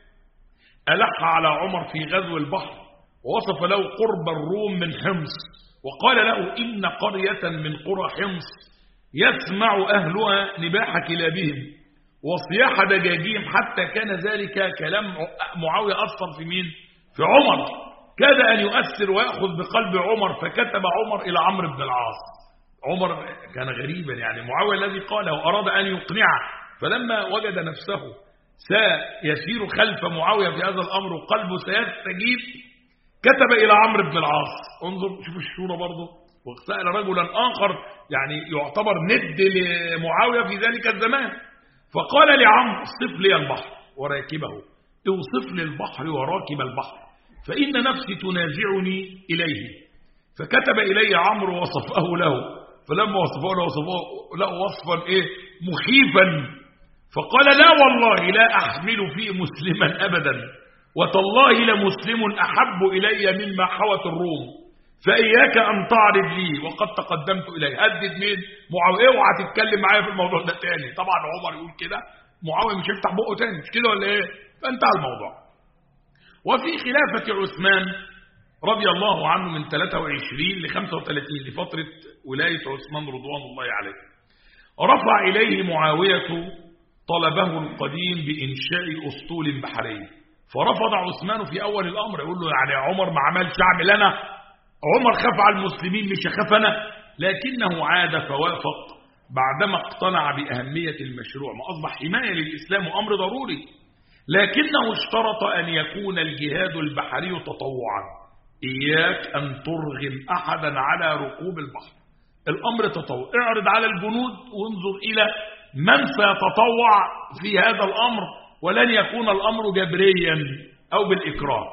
ألح على عمر في غزو البحر ووصف له قرب الروم من حمص، وقال له إن قرية من قرى حمص يسمع أهلها نباح كلابهم وصياح دجاجهم، حتى كان ذلك كلام معاوية أثر في مين؟ في عمر، كاد أن يؤثر ويأخذ بقلب عمر، فكتب عمر إلى عمرو بن العاص. عمر كان غريبا، يعني معاوية الذي قاله أراد أن يقنعه، فلما وجد نفسه سيسير خلف معاوية في هذا الأمر وقلبه سيستجيب، كتب إلى عمرو بن العاص. انظر شوف الشورى برضه، وسأل رجلا آخر يعني يعتبر ند لمعاوية في ذلك الزمان، فقال لعمرو اصف لي البحر وراكبه، اوصف لي البحر وراكب البحر فإن نفسي تنازعني إليه. فكتب إلي عمرو وصفه له، فلما وصفه له وصفا مخيفا، فقال لا والله لا أحمل فيه مسلما أبدا، وتالله لمسلم أحب إلي مما حوت الروم، فإياك أن تعرض لي وقد تقدمت إليه. هدد مين؟ معاوية، اوعى تتكلم معايا في الموضوع ده تاني. طبعا عمر يقول كده، معاوية مش هيفتح بقه تاني، مش كده ولا ايه؟ فانتهى الموضوع. وفي خلافة عثمان رضي الله عنه من 23 ل 35 لفترة ولاية عثمان رضوان الله عليه، رفع إليه معاوية طلبه القديم بإنشاء أسطول بحري، فرفض عثمان في أول الأمر، يقول له يعني عمر ما عملش أعمل أنا؟ عمر خاف على المسلمين مش خاف أنا؟ لكنه عاد فوافق بعدما اقتنع بأهمية المشروع، ما أصبح حماية للإسلام وأمر ضروري، لكنه اشترط أن يكون الجهاد البحري تطوعا، إياك أن ترغم أحدا على ركوب البحر، الأمر تطوع، اعرض على الجنود وانظر إلى من سيتطوع في هذا الأمر، ولن يكون الأمر جبريا أو بالإكراه.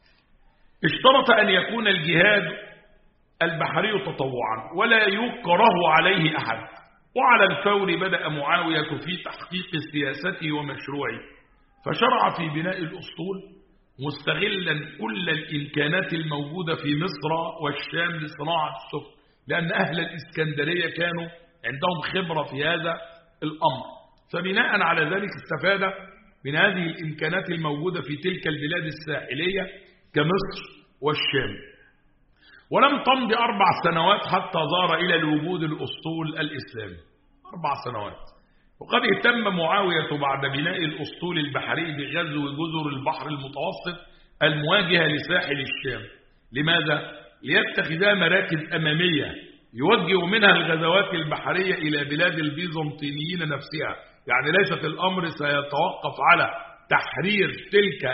اشترط أن يكون الجهاد البحري تطوعا ولا يكره عليه أحد. وعلى الفور بدأ معاوية في تحقيق سياسته ومشروعه، فشرع في بناء الأسطول مستغلا كل الإمكانات الموجودة في مصر والشام لصناعة السفن، لأن أهل الإسكندرية كانوا عندهم خبرة في هذا الأمر، فبناء على ذلك استفاد من هذه الإمكانات الموجودة في تلك البلاد الساحلية كمصر والشام. ولم تمض 4 سنوات حتى ظهر إلى الوجود الأسطول الإسلامي، 4 سنوات. وقد اهتم معاوية بعد بناء الأسطول البحري بغزو جزر البحر المتوسط المواجهة لساحل الشام. لماذا؟ ليتخذها مراكز أمامية يوجه منها الغزوات البحرية إلى بلاد البيزنطيين نفسها، يعني ليست الأمر سيتوقف على تحرير تلك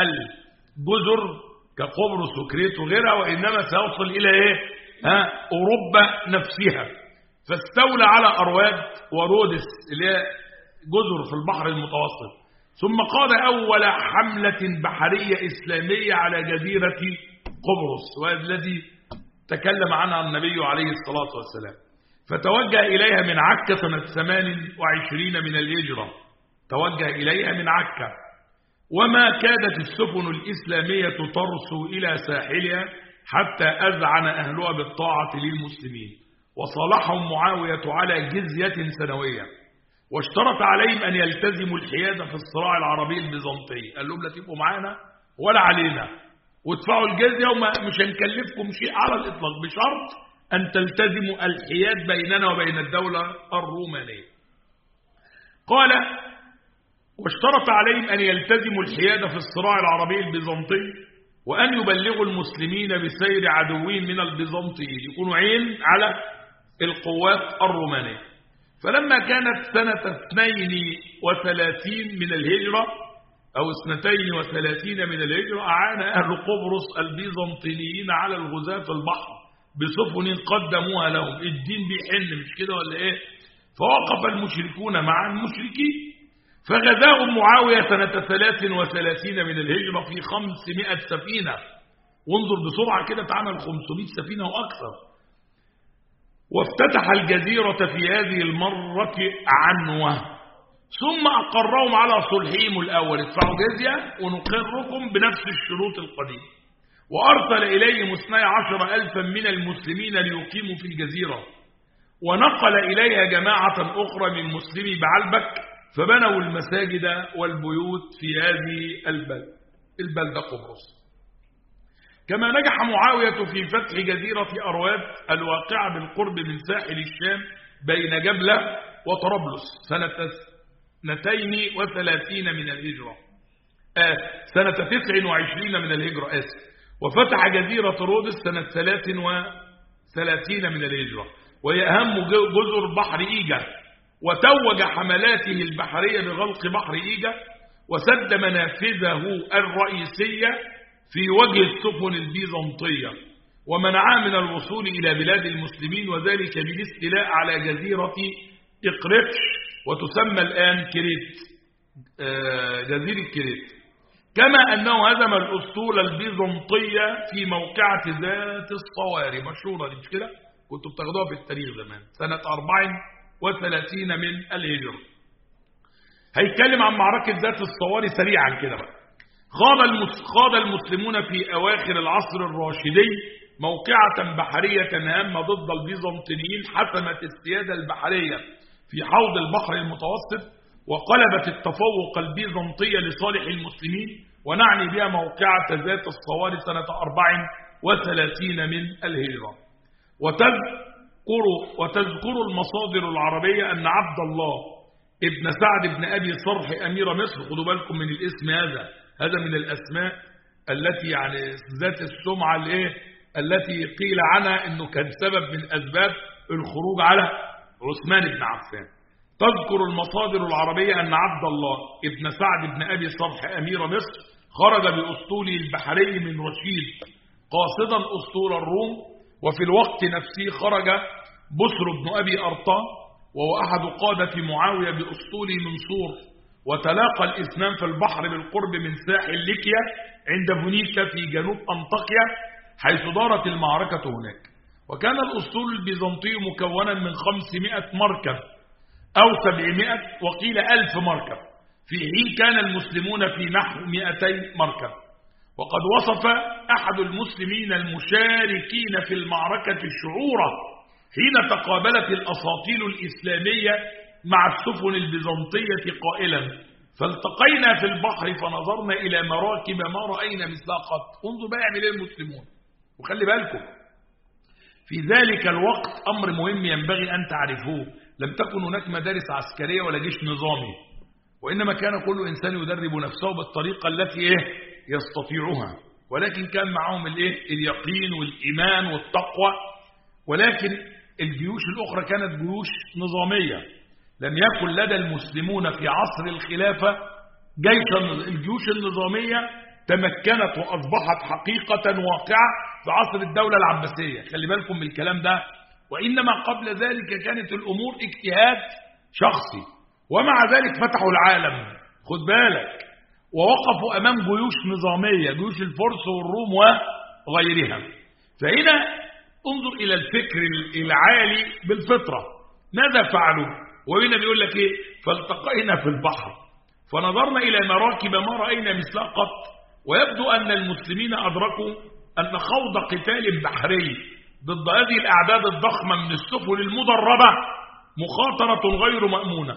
الجزر كقبرص وكريت وغيرها، وإنما سيوصل إلى أوروبا نفسها. فاستولى على أرواد ورودس اللي هي جزر في البحر المتوسط، ثم قاد أول حملة بحرية إسلامية على جزيرة قبرص، والذي تكلم عنها النبي عليه الصلاة والسلام. فتوجه إليها من عكا سنة 28 من الهجرة، توجه إليها من عكا، وما كادت السفن الإسلامية ترسو إلى ساحلها حتى أذعن أهلها بالطاعة للمسلمين، وصالحهم معاوية على جزية سنوية، واشترط عليهم أن يلتزموا الحيادة في الصراع العربي البيزنطي، قال لهم لا تبقوا معانا ولا علينا، وادفعوا الجزية ومش هنكلفكم شيء على الإطلاق، بشرط أن تلتزموا الحياد بيننا وبين الدولة الرومانية. قال واشترط عليهم أن يلتزموا الحيادة في الصراع العربي البيزنطي، وأن يبلغوا المسلمين بسير عدوين من البيزنطيين، يكونوا عين على القوات الرومانية. فلما كانت سنة 32 من الهجرة أو 32 من الهجرة، أعان أهل قبرص البيزنطيين على الغزاة في البحر بسفن قدموها لهم، الدين بيحن مش كده ولا إيه؟ فوقف المشركون مع المشركين، فغزاهم معاوية سنة 33 من الهجرة في 500 سفينة، وانظر بسرعة كده اتعمل 500 سفينة وأكثر، وافتتح الجزيرة في هذه المرة عنوة، ثم أقرهم على صلحهم الأول، ادفعوا جزية ونقركم بنفس الشروط القديمة، وأرسل إليهم 12,000 من المسلمين ليقيموا في الجزيرة، ونقل إليها جماعة أخرى من مسلمي بعلبك فبنوا المساجد والبيوت في هذه البلدة قبرص. كما نجح معاوية في فتح جزيرة أرواد الواقعة بالقرب من ساحل الشام بين جبلة وطرابلس سنة 32 من الهجرة، سنة 29 من الهجرة وفتح جزيرة رودس سنة 33 من الهجرة، وهي أهم جزر بحر إيجا، وتوج حملاته البحرية بغلق بحر إيجا، وسد منافذه الرئيسية في وجه السفن البيزنطية، ومنعها من الوصول إلى بلاد المسلمين، وذلك بالاستيلاء على جزيرة إقريتش وتسمى الآن كريت، جزيرة كريت. كما أنه هزم الأسطول البيزنطية في موقعة ذات الصواري، مشهورة دي مش كده؟ كنتوا بتاخدوها في التاريخ زمان، سنة 34 من الهجرة. هيتكلم عن معركة ذات الصواري سريعا كده بقى. خاض المسلمون في أواخر العصر الراشدي موقعة بحرية هامة ضد البيزنطيين، حسمت السيادة البحرية في حوض البحر المتوسط، وقلبت التفوق البيزنطي لصالح المسلمين، ونعني بها موقعة ذات الصواري سنة 34 من الهجرة. وتذكر المصادر العربية أن عبد الله ابن سعد بن أبي صرح أمير مصر، خدوا بالكم من الاسم هذا من الأسماء التي يعني ذات السمعة التي قيل عنها أنه كان سبب من أسباب الخروج على عثمان بن عفان. تذكر المصادر العربية أن عبد الله ابن سعد بن أبي صرح أمير مصر خرج بأسطوله البحري من رشيد قاصدا أسطول الروم، وفي الوقت نفسه خرج بسر بن أبي أرطاه وهو أحد قادة معاوية بأسطوله من صور، وتلاقى الاثنان في البحر بالقرب من ساحل ليكيا عند فونيكا في جنوب أنطاكيا، حيث دارت المعركة هناك. وكان الأسطول البيزنطي مكونا من 500 مركب أو 700 وقيل 1000 مركب، في حين كان المسلمون في نحو 200 مركب. وقد وصف أحد المسلمين المشاركين في المعركة الشعورة حين تقابلت الأساطيل الإسلامية مع السفن البيزنطية قائلا: فالتقينا في البحر فنظرنا إلى مراكب ما رأينا مثلها قط. انظر بقى يعمل ايه المسلمون. وخلي بالكم في ذلك الوقت أمر مهم ينبغي أن تعرفوه: لم تكن هناك مدارس عسكرية ولا جيش نظامي، وإنما كان كل إنسان يدرب نفسه بالطريقة التي يستطيعها، ولكن كان معهم اليقين والإيمان والتقوى. ولكن الجيوش الأخرى كانت جيوش نظامية، لم يكن لدى المسلمون في عصر الخلافة جيشا. الجيوش النظامية تمكنت وأصبحت حقيقة واقعة في عصر الدولة العباسية، خلي بالكم من الكلام ده. وإنما قبل ذلك كانت الأمور اجتهاد شخصي، ومع ذلك فتحوا العالم، خد بالك، ووقفوا أمام جيوش نظامية، جيوش الفرس والروم وغيرها. فهنا انظر إلى الفكر العالي بالفطرة، ماذا فعلوا؟ وهنا بيقول لك فالتقينا في البحر فنظرنا إلى مراكب ما رأينا مثلها قط. ويبدو أن المسلمين أدركوا أن خوض قتال بحري ضد هذه الأعداد الضخمة من السفن المدربة مخاطرة غير مأمونة،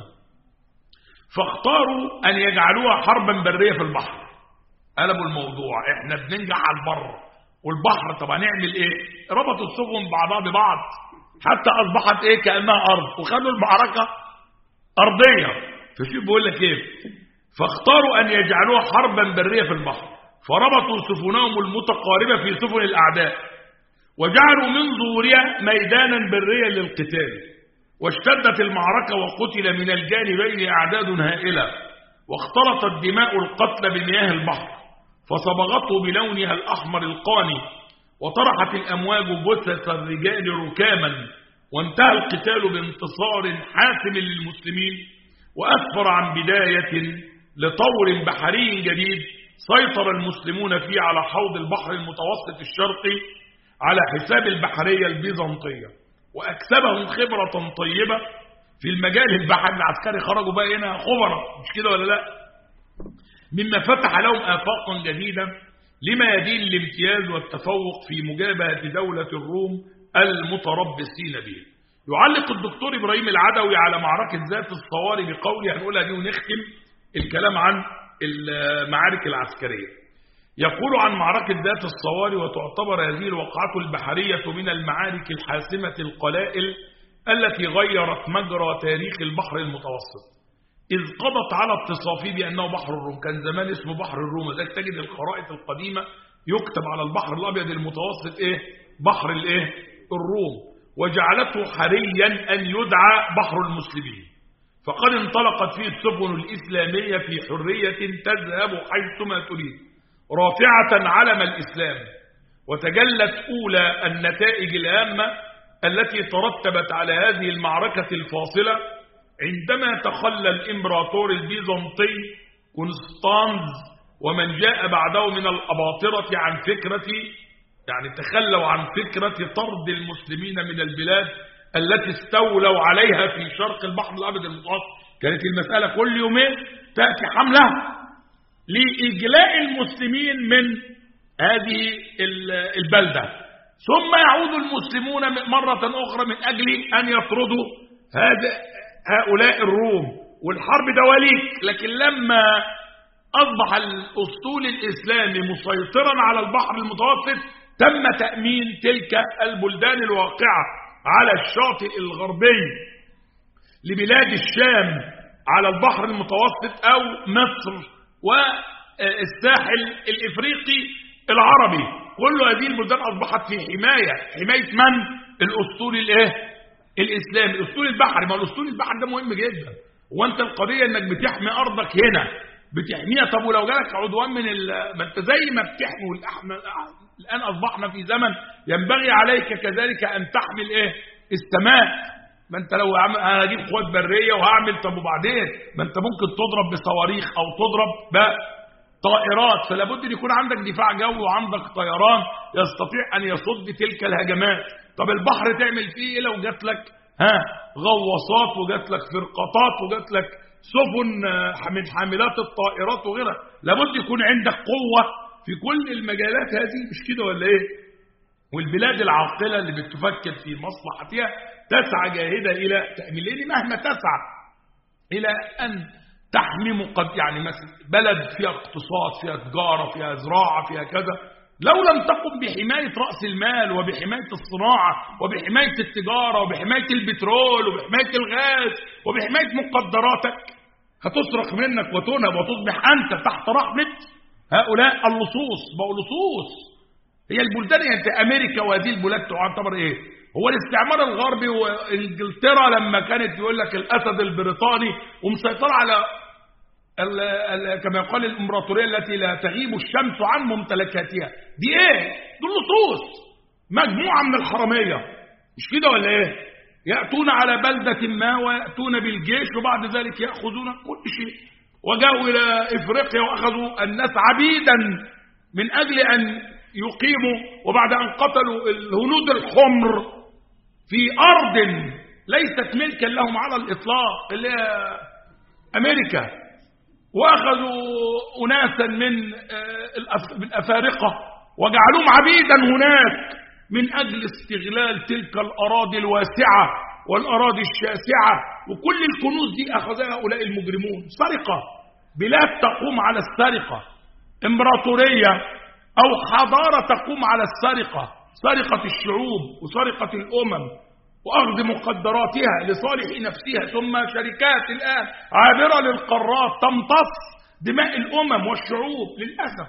فاختاروا أن يجعلوها حربا برية في البحر. قلبوا الموضوع، احنا بننجح على البر والبحر، طب هنعمل ايه؟ ربطوا السفن بعضها ببعض حتى أصبحت كأنها أرض، وخلوا المعركة أرضية. فشوف بيقول لك فاختاروا أن يجعلوها حربا برية في البحر، فربطوا سفنهم المتقاربة في سفن الأعداء، وجعلوا من ظهورها ميدانا بريا للقتال. واشتدت المعركة وقتل من الجانبين أعداد هائلة، واختلطت دماء القتلى بمياه البحر فصبغته بلونها الأحمر القاني، وطرحت الأمواج جثث الرجال ركاما، وانتهى القتال بانتصار حاسم للمسلمين، وأسفر عن بداية لطور بحري جديد سيطر المسلمون فيه على حوض البحر المتوسط الشرقي على حساب البحرية البيزنطية، وأكسبهم خبرة طيبة في المجال البحري العسكري. خرجوا بقى هنا خبراء، مش كده ولا لا؟ مما فتح لهم آفاقا جديدة لما يدين الامتياز والتفوق في مجابهة دولة الروم المتربصين به. يعلق الدكتور إبراهيم العدوي على معركة ذات الصواري بقوله، هنقولها دي ونختم الكلام عن المعارك العسكرية. يقول عن معركة ذات الصواري: وتعتبر هذه الوقعة البحرية من المعارك الحاسمة القلائل التي غيرت مجرى تاريخ البحر المتوسط، إذ قضت على اتصافه بأنه بحر الروم. كان زمان اسمه بحر الروم، ذلك تجد الخرائط القديمة يكتب على البحر الأبيض المتوسط بحر الروم، وجعلته حريا أن يدعى بحر المسلمين، فقد انطلقت فيه السفن الإسلامية في حرية تذهب حيثما تريد رافعة علم الإسلام. وتجلت أولى النتائج الهامة التي ترتبت على هذه المعركة الفاصلة عندما تخلى الإمبراطور البيزنطي كونستانز ومن جاء بعده من الأباطرة عن فكرة، يعني تخلوا عن فكرة طرد المسلمين من البلاد التي استولوا عليها في شرق البحر الأبيض المتوسط. كانت المسألة كل يومين تأتي حملة لإجلاء المسلمين من هذه البلدة، ثم يعود المسلمون مرة أخرى من أجل أن يطردوا هؤلاء الروم، والحرب دواليك. لكن لما أصبح الأسطول الإسلامي مسيطرا على البحر المتوسط تم تأمين تلك البلدان الواقعة على الشاطئ الغربي لبلاد الشام على البحر المتوسط أو مصر والساحل الإفريقي العربي. كل هذه البلدان أصبحت في حماية من؟ الأسطول الإسلامي، الأسطول البحري. ما الأسطول البحري ده مهم جدا، وانت القضية انك بتحمي أرضك هنا بتحميها. طب ولو جالك عدوان من ما انت زي ما بتحمي الآن أصبحنا في زمن ينبغي عليك كذلك أن تحمل السماء. ما انت لو هجيب قوات برية وهعمل، طب وبعدين ما انت ممكن تضرب بصواريخ أو تضرب بطائرات، فلا بد ان يكون عندك دفاع جو وعندك طيران يستطيع أن يصد تلك الهجمات. طب البحر تعمل فيه ايه لو جات لك غواصات وجات لك فرقاطات وجات لك سفن من حاملات الطائرات وغيرها؟ لابد يكون عندك قوة في كل المجالات هذه، مش كده ولا ايه؟ والبلاد العاقلة اللي بتفكر في مصلحتها تسعى جاهدة إلى تأمين، لأن مهما تسعى إلى أن تحمي يعني مثلا بلد فيها اقتصاد، فيها تجارة، فيها زراعة، فيها كذا، لو لم تقم بحماية رأس المال وبحماية الصناعة وبحماية التجارة وبحماية البترول وبحماية الغاز وبحماية مقدراتك هتصرخ منك وتنهب وتصبح أنت تحت رحمة هؤلاء اللصوص. بقوا لصوص. هي البلدان انت أمريكا وهذه البلاد تعتبر ايه؟ هو الاستعمار الغربي وانجلترا لما كانت يقول لك الأسد البريطاني ومسيطر على كما يقال الامبراطوريه التي لا تغيب الشمس عن ممتلكاتها، دي ايه؟ دول لصوص، مجموعه من الحراميه، مش كده ولا ايه؟ ياتون على بلده ما وياتون بالجيش وبعد ذلك ياخذون كل شيء. وجاءوا الى افريقيا واخذوا الناس عبيدا من اجل ان يقيموا، وبعد ان قتلوا الهنود الحمر في ارض ليست ملكا لهم على الاطلاق اللي هي امريكا، واخذوا اناسا من الافارقه وجعلوهم عبيدا هناك من اجل استغلال تلك الاراضي الواسعه والاراضي الشاسعه، وكل الكنوز دي اخذها هؤلاء المجرمون. سرقه، بلاد تقوم على السرقه، امبراطوريه او حضاره تقوم على السرقه، سرقه الشعوب وسرقه الامم وأخذ مقدراتها لصالح نفسها، ثم شركات الآن عابرة للقارات تمتص دماء الأمم والشعوب للأسف.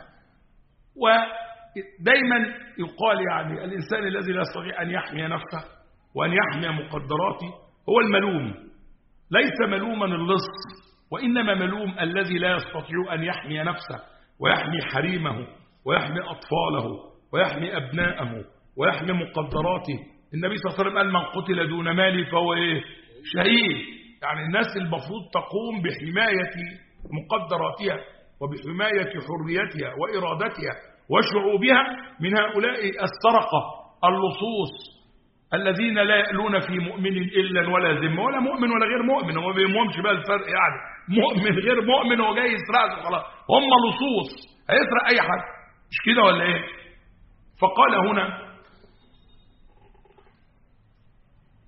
ودايما يقال يعني الإنسان الذي لا يستطيع أن يحمي نفسه وأن يحمي مقدراته هو الملوم. ليس ملوما اللص، وإنما ملوم الذي لا يستطيع أن يحمي نفسه ويحمي حريمه ويحمي أطفاله ويحمي أبناءه ويحمي مقدراته. النبي صلى الله عليه وسلم قال: من قتل دون مالي فهو شهيد. يعني الناس المفروض تقوم بحماية مقدراتها وبحماية حريتها وإرادتها وشعوبها من هؤلاء السرقة اللصوص الذين لا يألون في مؤمن إلا ولا ذمة، ولا مؤمن ولا غير مؤمن. هو ما بيهمهمش بقى الفرق، يعني مؤمن غير مؤمن هو جاي يسرق خلاص، هم لصوص، هيسرق أي حد، مش كده ولا إيه؟ فقال هنا: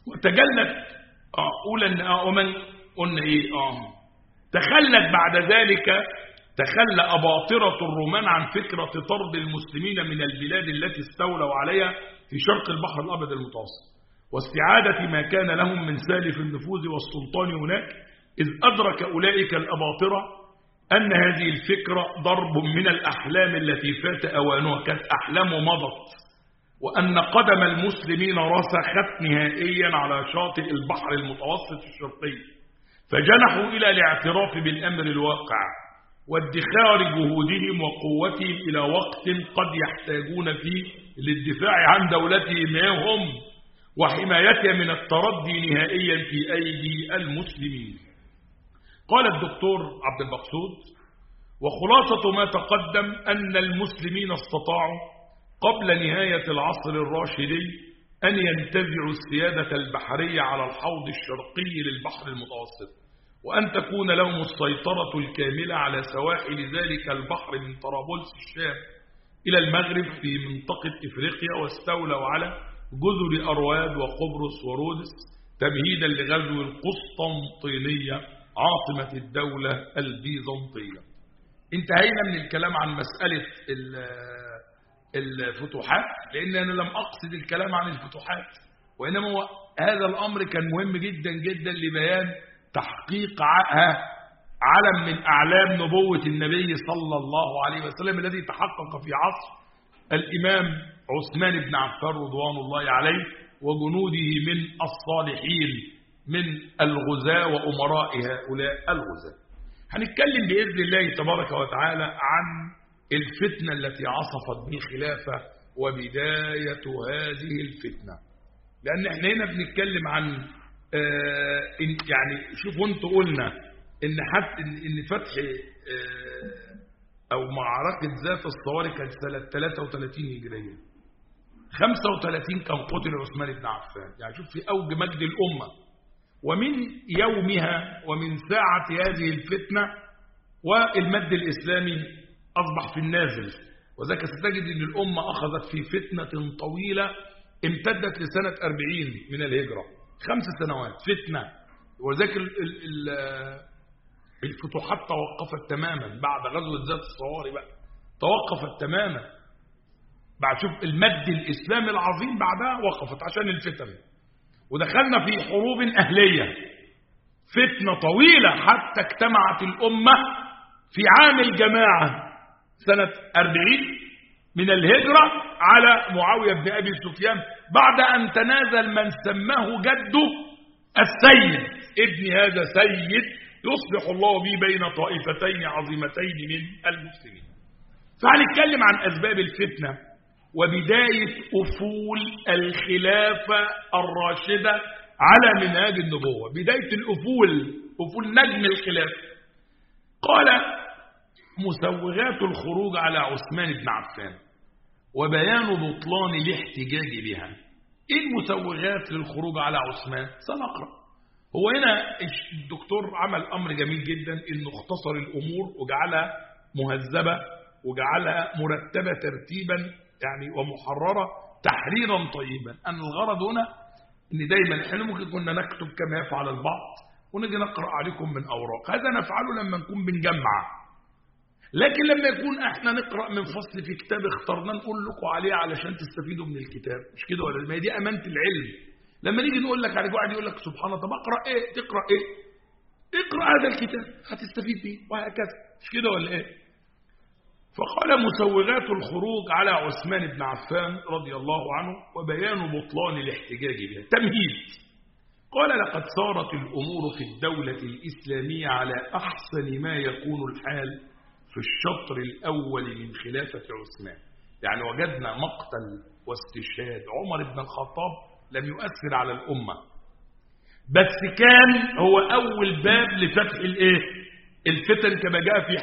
وتجلت ومن قلنا ايه تخلت بعد ذلك تخلى أباطرة الرومان عن فكرة طرد المسلمين من البلاد التي استولوا عليها في شرق البحر الأبيض المتوسط واستعادة ما كان لهم من سالف النفوذ والسلطان هناك، إذ أدرك أولئك الأباطرة أن هذه الفكرة ضرب من الأحلام التي فات أوانها، كانت أحلام مضت، وأن قدم المسلمين رسخت نهائيا على شاطئ البحر المتوسط الشرقي، فجنحوا إلى الاعتراف بالأمر الواقع وادخار جهودهم وقوتهم إلى وقت قد يحتاجون فيه للدفاع عن دولتهم هم وحمايتها من التردي نهائيا في أيدي المسلمين. قال الدكتور عبد المقصود: وخلاصة ما تقدم أن المسلمين استطاعوا قبل نهاية العصر الراشدي أن ينتزعوا السيادة البحرية على الحوض الشرقي للبحر المتوسط، وأن تكون لهم السيطرة الكاملة على سواحل ذلك البحر من طرابلس الشام إلى المغرب في منطقة إفريقيا، واستولوا على جزر أرواد وقبرص ورودس تمهيدا لغزو القسطنطينية عاصمة الدولة البيزنطية. انتهينا من الكلام عن مسألة الفتوحات، لأن أنا لم أقصد الكلام عن الفتوحات، وإنما هذا الأمر كان مهم جدا جدا لبيان تحقيق علم من أعلام نبوة النبي صلى الله عليه وسلم الذي تحقق في عصر الإمام عثمان بن عفان رضوان الله عليه وجنوده من الصالحين من الغزاة وأمراء هؤلاء الغزاة. هنتكلم بإذن الله تبارك وتعالى عن الفتنة التي عصفت بالخلافة وبداية هذه الفتنة، لأن احنا هنا بنتكلم عن يعني شوفوا انتوا قلنا ان حتى ان فتح او معركة ذات الصواري كانت سنة 33 هجرية، 35 كان قتل عثمان بن عفان، يعني شوف في اوج مجد الامة. ومن يومها ومن ساعة هذه الفتنة والمد الاسلامي اصبح في النازل، وذلك ستجد ان الامة اخذت في فتنة طويلة امتدت لسنة 40 من الهجرة، 5 سنوات فتنة. وذلك الفتوحات توقفت تماما بعد غزوة ذات الصواري، بقى توقفت تماما بعد شوف المد الإسلامي العظيم بعدها وقفت عشان الفتن، ودخلنا في حروب أهلية، فتنة طويلة حتى اجتمعت الأمة في عام الجماعة سنة 40 من الهجرة على معاوية بن أبي سفيان بعد أن تنازل من سماه جده السيد، ابن هذا سيد يصلح الله به بين طائفتين عظيمتين من المسلمين. فهنتكلم عن أسباب الفتنة وبداية أفول الخلافة الراشدة على منهاج النبوة، بداية الأفول، أفول نجم الخلافة. قال: مسوغات الخروج على عثمان بن عفان وبيان بطلان الاحتجاج بها. ايه المسوغات للخروج على عثمان؟ سنقرأ. هو هنا الدكتور عمل امر جميل جدا، انه اختصر الامور وجعلها مهذبة وجعلها مرتبة ترتيبا يعني ومحررة تحريرا طيبا. ان الغرض هنا ان دايما احنا ممكن كنا نكتب كما يفعل البعض ونجي نقرأ عليكم من اوراق، هذا نفعله لما نكون بنجمع، لكن لما يكون احنا نقرأ من فصل في كتاب اخترنا نقول لكم عليه علشان تستفيدوا من الكتاب، مش كده ولا؟ ما دي امانة العلم. لما نيجي نقول لك على واحد يقول لك سبحان الله، طب اقرأ ايه؟ تقرأ ايه؟ اقرأ هذا الكتاب هتستفيد بيه وهكذا، مش كده ولا ايه؟ فقال: مسوغات الخروج على عثمان بن عفان رضي الله عنه وبيان بطلان الاحتجاج بها. تمهيد. قال: لقد صارت الامور في الدولة الاسلامية على احسن ما يكون الحال في الشطر الأول من خلافة عثمان. يعني وجدنا مقتل واستشهاد عمر بن الخطاب لم يؤثر على الأمة، بس كان هو أول باب لفتح الفتن، كما جاء في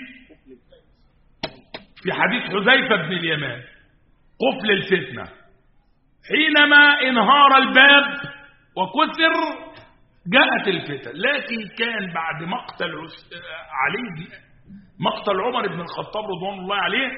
حديث حذيفة بن اليمان، قفل الفتنة. حينما انهار الباب وكثر جاءت الفتن، لكن كان بعد مقتل عمر بن الخطاب رضوان الله عليه،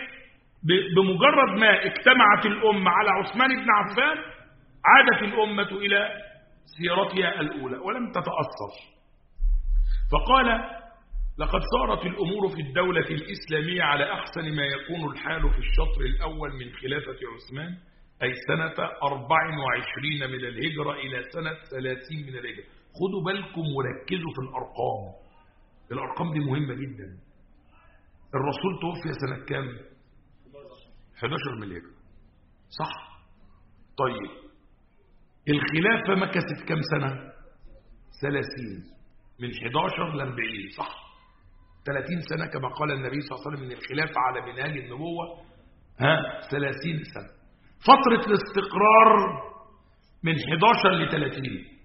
بمجرد ما اجتمعت الأمة على عثمان بن عفان عادت الأمة إلى سيرتها الأولى ولم تتأثر. فقال: لقد صارت الأمور في الدولة الإسلامية على أحسن ما يكون الحال في الشطر الأول من خلافة عثمان، أي سنة 24 من الهجرة إلى سنة 30 من الهجرة. خدوا بالكم وركزوا في الأرقام. الأرقام دي مهمة جدا. الرسول توفي سنة كام؟ 11 من الهجرة، صح؟ طيب الخلافة مكثت كم سنة؟ 30، من 11 ل 40، صح؟ 30 سنة كما قال النبي صلى الله عليه وسلم من الخلافة على منهاج النبوة 30 سنة. فترة الاستقرار من 11 ل 30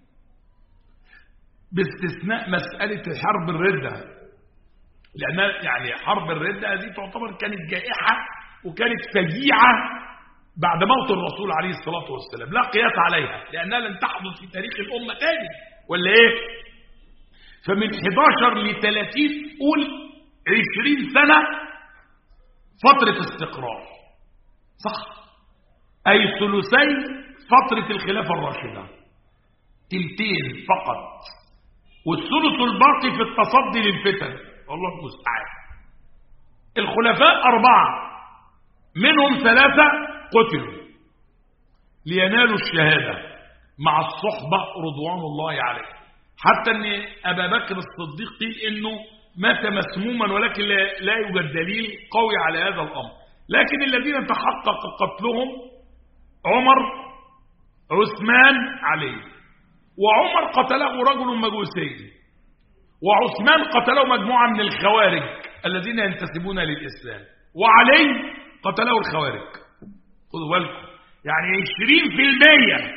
باستثناء مسألة حرب الردة، لأن يعني حرب الردة هذه تعتبر كانت جائحة وكانت فجيعة بعد موت الرسول عليه الصلاة والسلام، لا قياس عليها لأنها لن تحدث في تاريخ الأمة تاني، ولا إيه؟ فمن 11 ل 30 قول 20 سنة فترة استقرار، صح؟ أي ثلثي فترة الخلافة الراشدة، تلتين فقط، والثلث الباقي في التصدي للفتن، والله المستعان. الخلفاء 4 منهم 3 قتلوا لينالوا الشهادة مع الصحبة رضوان الله عليه، حتى أن أبا بكر الصديق قيل إنه مات مسموما، ولكن لا يوجد دليل قوي على هذا الأمر. لكن الذين تحقق قتلهم عمر، عثمان، علي. وعمر قتله رجل مجوسي، وعثمان قتله مجموعة من الخوارج الذين ينتسبون للإسلام، وعلي قتله الخوارج. خذوا بالكم، يعني 20%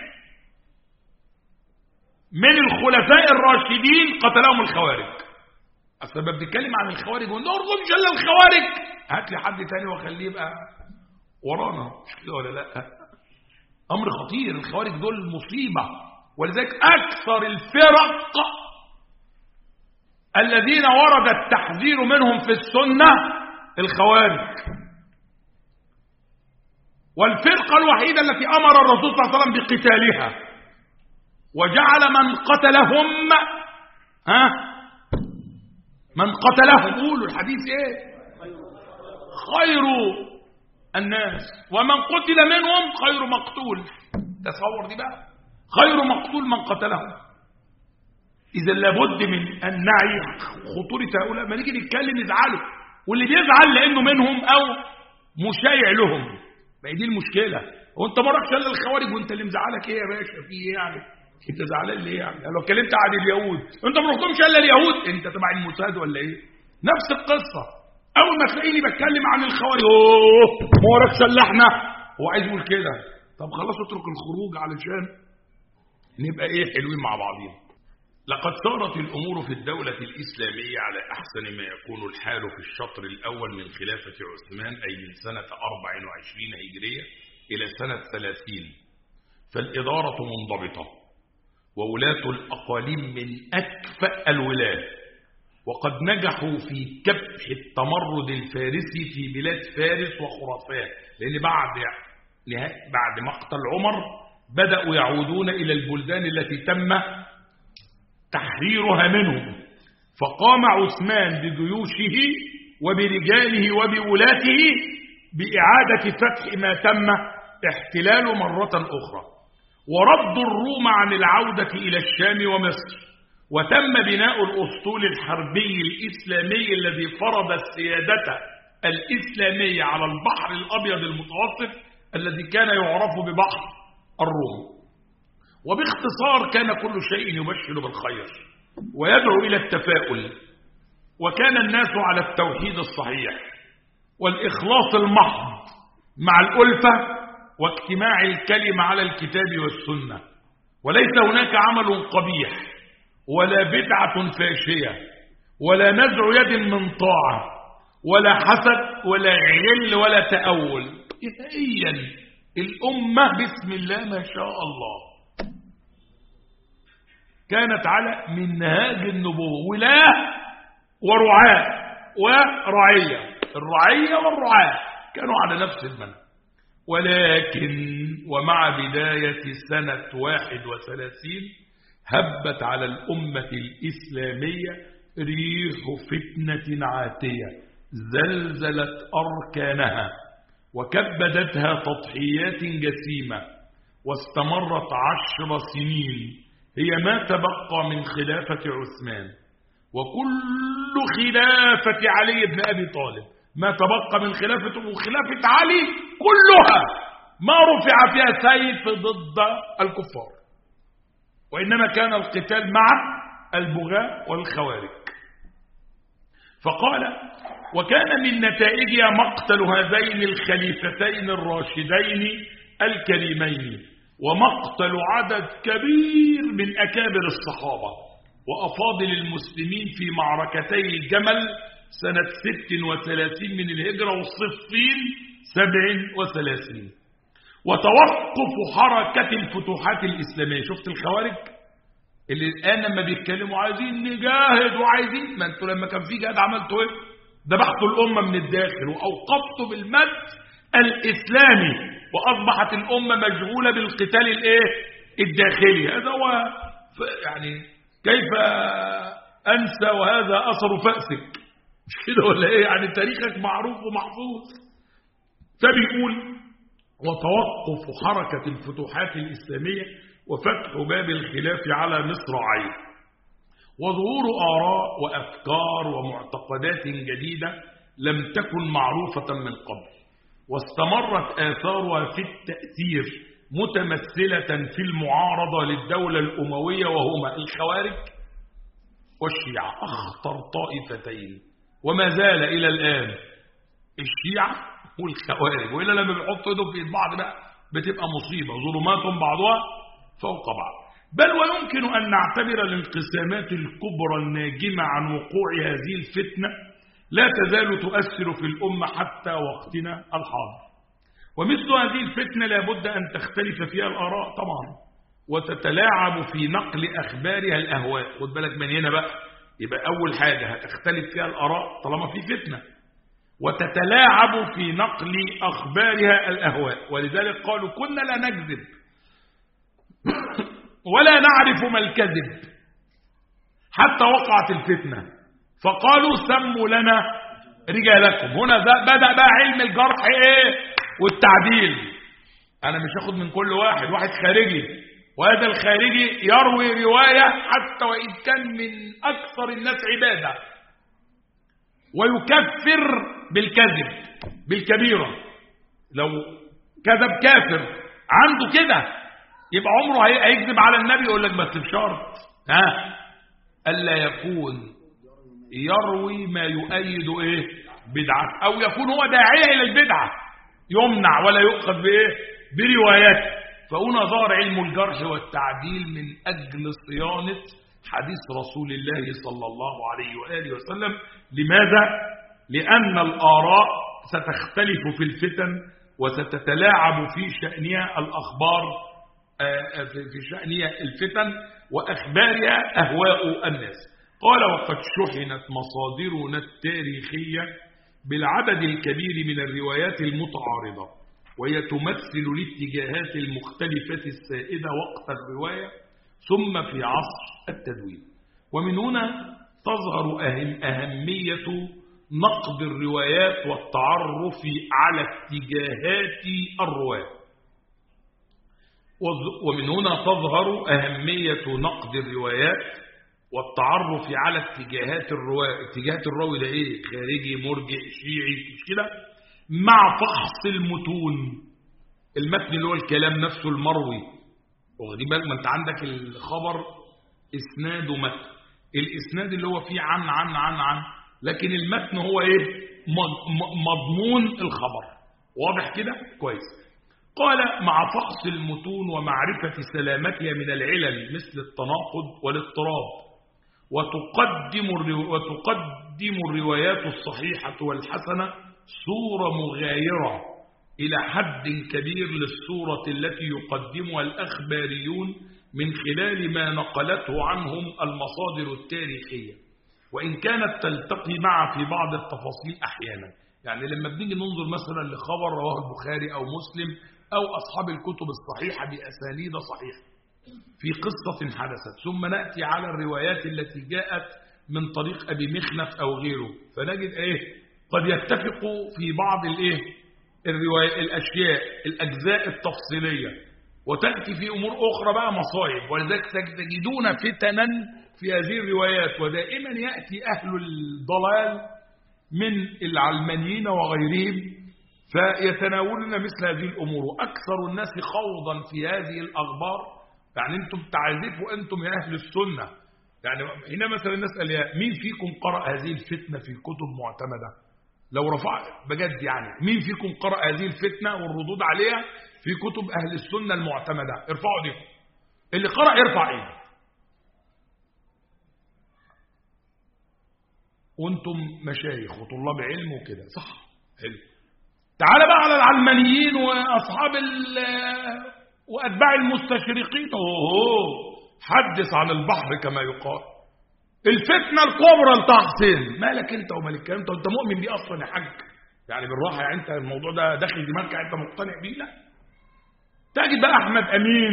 من الخلفاء الراشدين قتلهم الخوارج. أصلا بتتكلم عن الخوارج ونرغم جل الخوارج، هات لي حد تاني واخليه يبقى ورانا، مش كده ولا لا؟ أمر خطير. الخوارج دول مصيبة، ولذلك أكثر الفرق الذين ورد التحذير منهم في السنة الخوارج، والفرقة الوحيدة التي أمر الرسول صلى الله عليه وسلم بقتالها وجعل من قتلهم من قتلهم، قولوا الحديث ايه؟ خير الناس، ومن قتل منهم خير مقتول. تصور دي بقى، خير مقتول من قتلهم. إذا لابد من أن نعي خطورة هؤلاء. ما نيجي نتكلم يزعلوا، واللي بيزعل لأنه منهم أو مشايع لهم، ما هي دي المشكلة. وانت مرة شل الخوارج وانت اللي مزعلك ايه يا باشا؟ في ايه يعني؟ انت زعلان ليه يعني؟ لو اتكلمت عن اليهود، انت ما رحتمش الا اليهود، انت تبع الموساد ولا ايه؟ نفس القصة. اول ما تلاقيني بتكلم عن الخوارج، ما وراك شلحنا، هو عايز يقول كده. طب خلاص اترك الخروج علشان نبقى ايه حلوين مع بعضين. لقد صارت الامور في الدولة الاسلامية على احسن ما يكون الحال في الشطر الاول من خلافة عثمان، اي من سنة 24 هجرية الى سنة 30. فالادارة منضبطة، وولاة الأقاليم من أكفأ الولاة، وقد نجحوا في كبح التمرد الفارسي في بلاد فارس وخراسان، لأن بعد مقتل عمر بدأوا يعودون إلى البلدان التي تم تحريرها منهم. فقام عثمان بجيوشه وبرجاله وبولاته بإعادة فتح ما تم احتلاله مرة أخرى، ورد الروم عن العودة إلى الشام ومصر، وتم بناء الأسطول الحربي الإسلامي الذي فرض السيادة الإسلامية على البحر الأبيض المتوسط الذي كان يعرف ببحر الروم. وباختصار كان كل شيء يبشر بالخير ويدعو إلى التفاؤل، وكان الناس على التوحيد الصحيح والإخلاص المحض مع الألفة واجتماع الكلمة على الكتاب والسنة، وليس هناك عمل قبيح ولا بدعة فاشية ولا نزع يد من طاعة ولا حسد ولا غل ولا تأول. نهائيا الأمة بسم الله ما شاء الله كانت على منهاج النبوة، ولاة ورعاة ورعية، الرعية والرعاة كانوا على نفس المنهج. ولكن ومع بداية سنة 31 هبت على الأمة الإسلامية ريح فتنة عاتية زلزلت أركانها وكبدتها تضحيات جسيمة، واستمرت 10 سنين هي ما تبقى من خلافة عثمان، وكل خلافة علي بن أبي طالب ما تبقى من خلافة وخلافة علي كلها ما رفع فيها سيف ضد الكفار، وإنما كان القتال مع البغاة والخوارج. فقال: وكان من نتائجها مقتل هذين الخليفتين الراشدين الكريمين، ومقتل عدد كبير من أكابر الصحابة وأفاضل المسلمين في معركتي الجمل سنة 36 من الهجرة والصفين 37، وتوقف حركة الفتوحات الإسلامية. شفت الخوارج اللي الآن لما بيتكلموا عايزين نجاهد وعايزين، ما انتوا لما كان في جهاد عملتوا ايه؟ ذبحتوا الأمة من الداخل وأوقفتوا بالمد الإسلامي، وأصبحت الأمة مشغولة بالقتال الداخلي. هذا هو يعني كيف أنسى وهذا أثر فأسك، مش كده ولا ايه؟ يعني تاريخك معروف ومحفوظ. فبيقول: وتوقف حركة الفتوحات الإسلامية وفتح باب الخلاف على مصراعيه، وظهور آراء وأفكار ومعتقدات جديدة لم تكن معروفة من قبل، واستمرت آثارها في التأثير متمثلة في المعارضة للدولة الأموية، وهما الخوارج والشيعة، أخطر طائفتين وما زال إلى الآن الشيعة والخوارج، وإلا لما بيحطوا يدهم في بعض بقى بتبقى مصيبة، ظلمات بعضها فوق بعض. بل ويمكن أن نعتبر الانقسامات الكبرى الناجمة عن وقوع هذه الفتنة لا تزال تؤثر في الأمة حتى وقتنا الحاضر، ومثل هذه الفتنة لابد أن تختلف فيها الآراء طبعا، وتتلاعب في نقل أخبارها الأهواء. خد بالك من هنا بقى، يبقى أول حاجة هتختلف فيها الآراء طالما في فتنة، وتتلاعب في نقل أخبارها الأهواء. ولذلك قالوا: كنا لا نكذب ولا نعرف ما الكذب حتى وقعت الفتنة، فقالوا: سموا لنا رجالكم. هنا بدأ بقى علم الجرح والتعديل. أنا مش هاخد من كل واحد خارجي، وهذا الخارجي يروي رواية حتى وإن كان من أكثر الناس عبادة، ويكفر بالكذب بالكبيرة. لو كذب كافر عنده كده يبقى عمره هيكذب على النبي. يقول لك بس بشرط ألا يكون يروي ما يؤيد بدعة، أو يكون هو داعية إلى البدعة يمنع ولا يؤخذ برواياته. فهنا ظهر علم الجرح والتعديل من أجل صيانة حديث رسول الله صلى الله عليه وآله وسلم. لماذا؟ لأن الآراء ستختلف في الفتن، وستتلاعب في شأنها الأخبار، في شأنها الفتن وأخبارها أهواء الناس. قال: وقد شحنت مصادرنا التاريخية بالعدد الكبير من الروايات المتعارضة، وهي تمثل الاتجاهات المختلفة السائدة وقت الرواية ثم في عصر التدوين. ومن هنا تظهر أهمية نقد الروايات والتعرف على اتجاهات الرواة. ومن هنا تظهر أهمية نقد الروايات والتعرف على اتجاهات الرواة. اتجاهات الراوي ده خارجي، مرجئ، شيعي، مش كده؟ مع فحص المتون، المتن اللي هو الكلام نفسه المروي. واخدين بالك؟ ما انت عندك الخبر اسناد ومتن، الاسناد اللي هو فيه عن عن عن عن، لكن المتن هو مضمون الخبر. واضح كده؟ كويس. قال: مع فحص المتون ومعرفة سلامتها من العلل مثل التناقض والاضطراب، وتقدم الروايات الصحيحة والحسنة صورة مغايرة إلى حد كبير للصورة التي يقدمها الأخباريون من خلال ما نقلته عنهم المصادر التاريخية، وإن كانت تلتقي معها في بعض التفاصيل أحيانا. يعني لما بنيجي ننظر مثلا لخبر رواه البخاري أو مسلم أو أصحاب الكتب الصحيحة بأسانيد صحيحة، في قصة حدثت، ثم نأتي على الروايات التي جاءت من طريق أبي مخنف أو غيره، فنجد قد يتفق في بعض الأشياء الأجزاء التفصيلية، وتأتي في أمور أخرى بقى مصائب، ولذلك تجدون فتنا في هذه الروايات. ودائما يأتي أهل الضلال من العلمانيين وغيرهم فيتناولون مثل هذه الأمور، وأكثر الناس خوضا في هذه الأخبار. يعني أنتم تعرفوا أنتم يا أهل السنة، يعني هنا مثلا نسأل مين فيكم قرأ هذه الفتنة في كتب معتمدة؟ لو رفع بجد يعني مين فيكم قرأ هذه الفتنة والردود عليها في كتب أهل السنة المعتمدة؟ ارفعوا ايديكم. اللي قرأ يرفع ايده. وانتم مشايخ وطلاب علم وكده، صح؟ حلو. تعال بقى على العلمانيين وأصحاب وأتباع المستشرقين. حدث عن البحر كما يقال. الفتنة الكبرى لتحسين، مالك انت ومال الكلام؟ انت مؤمن بيه اصلا يا حاج؟ يعني بالراحه، يعني انت الموضوع ده داخل دماغك، انت مقتنع بيه؟ لا. تجد بقى احمد امين،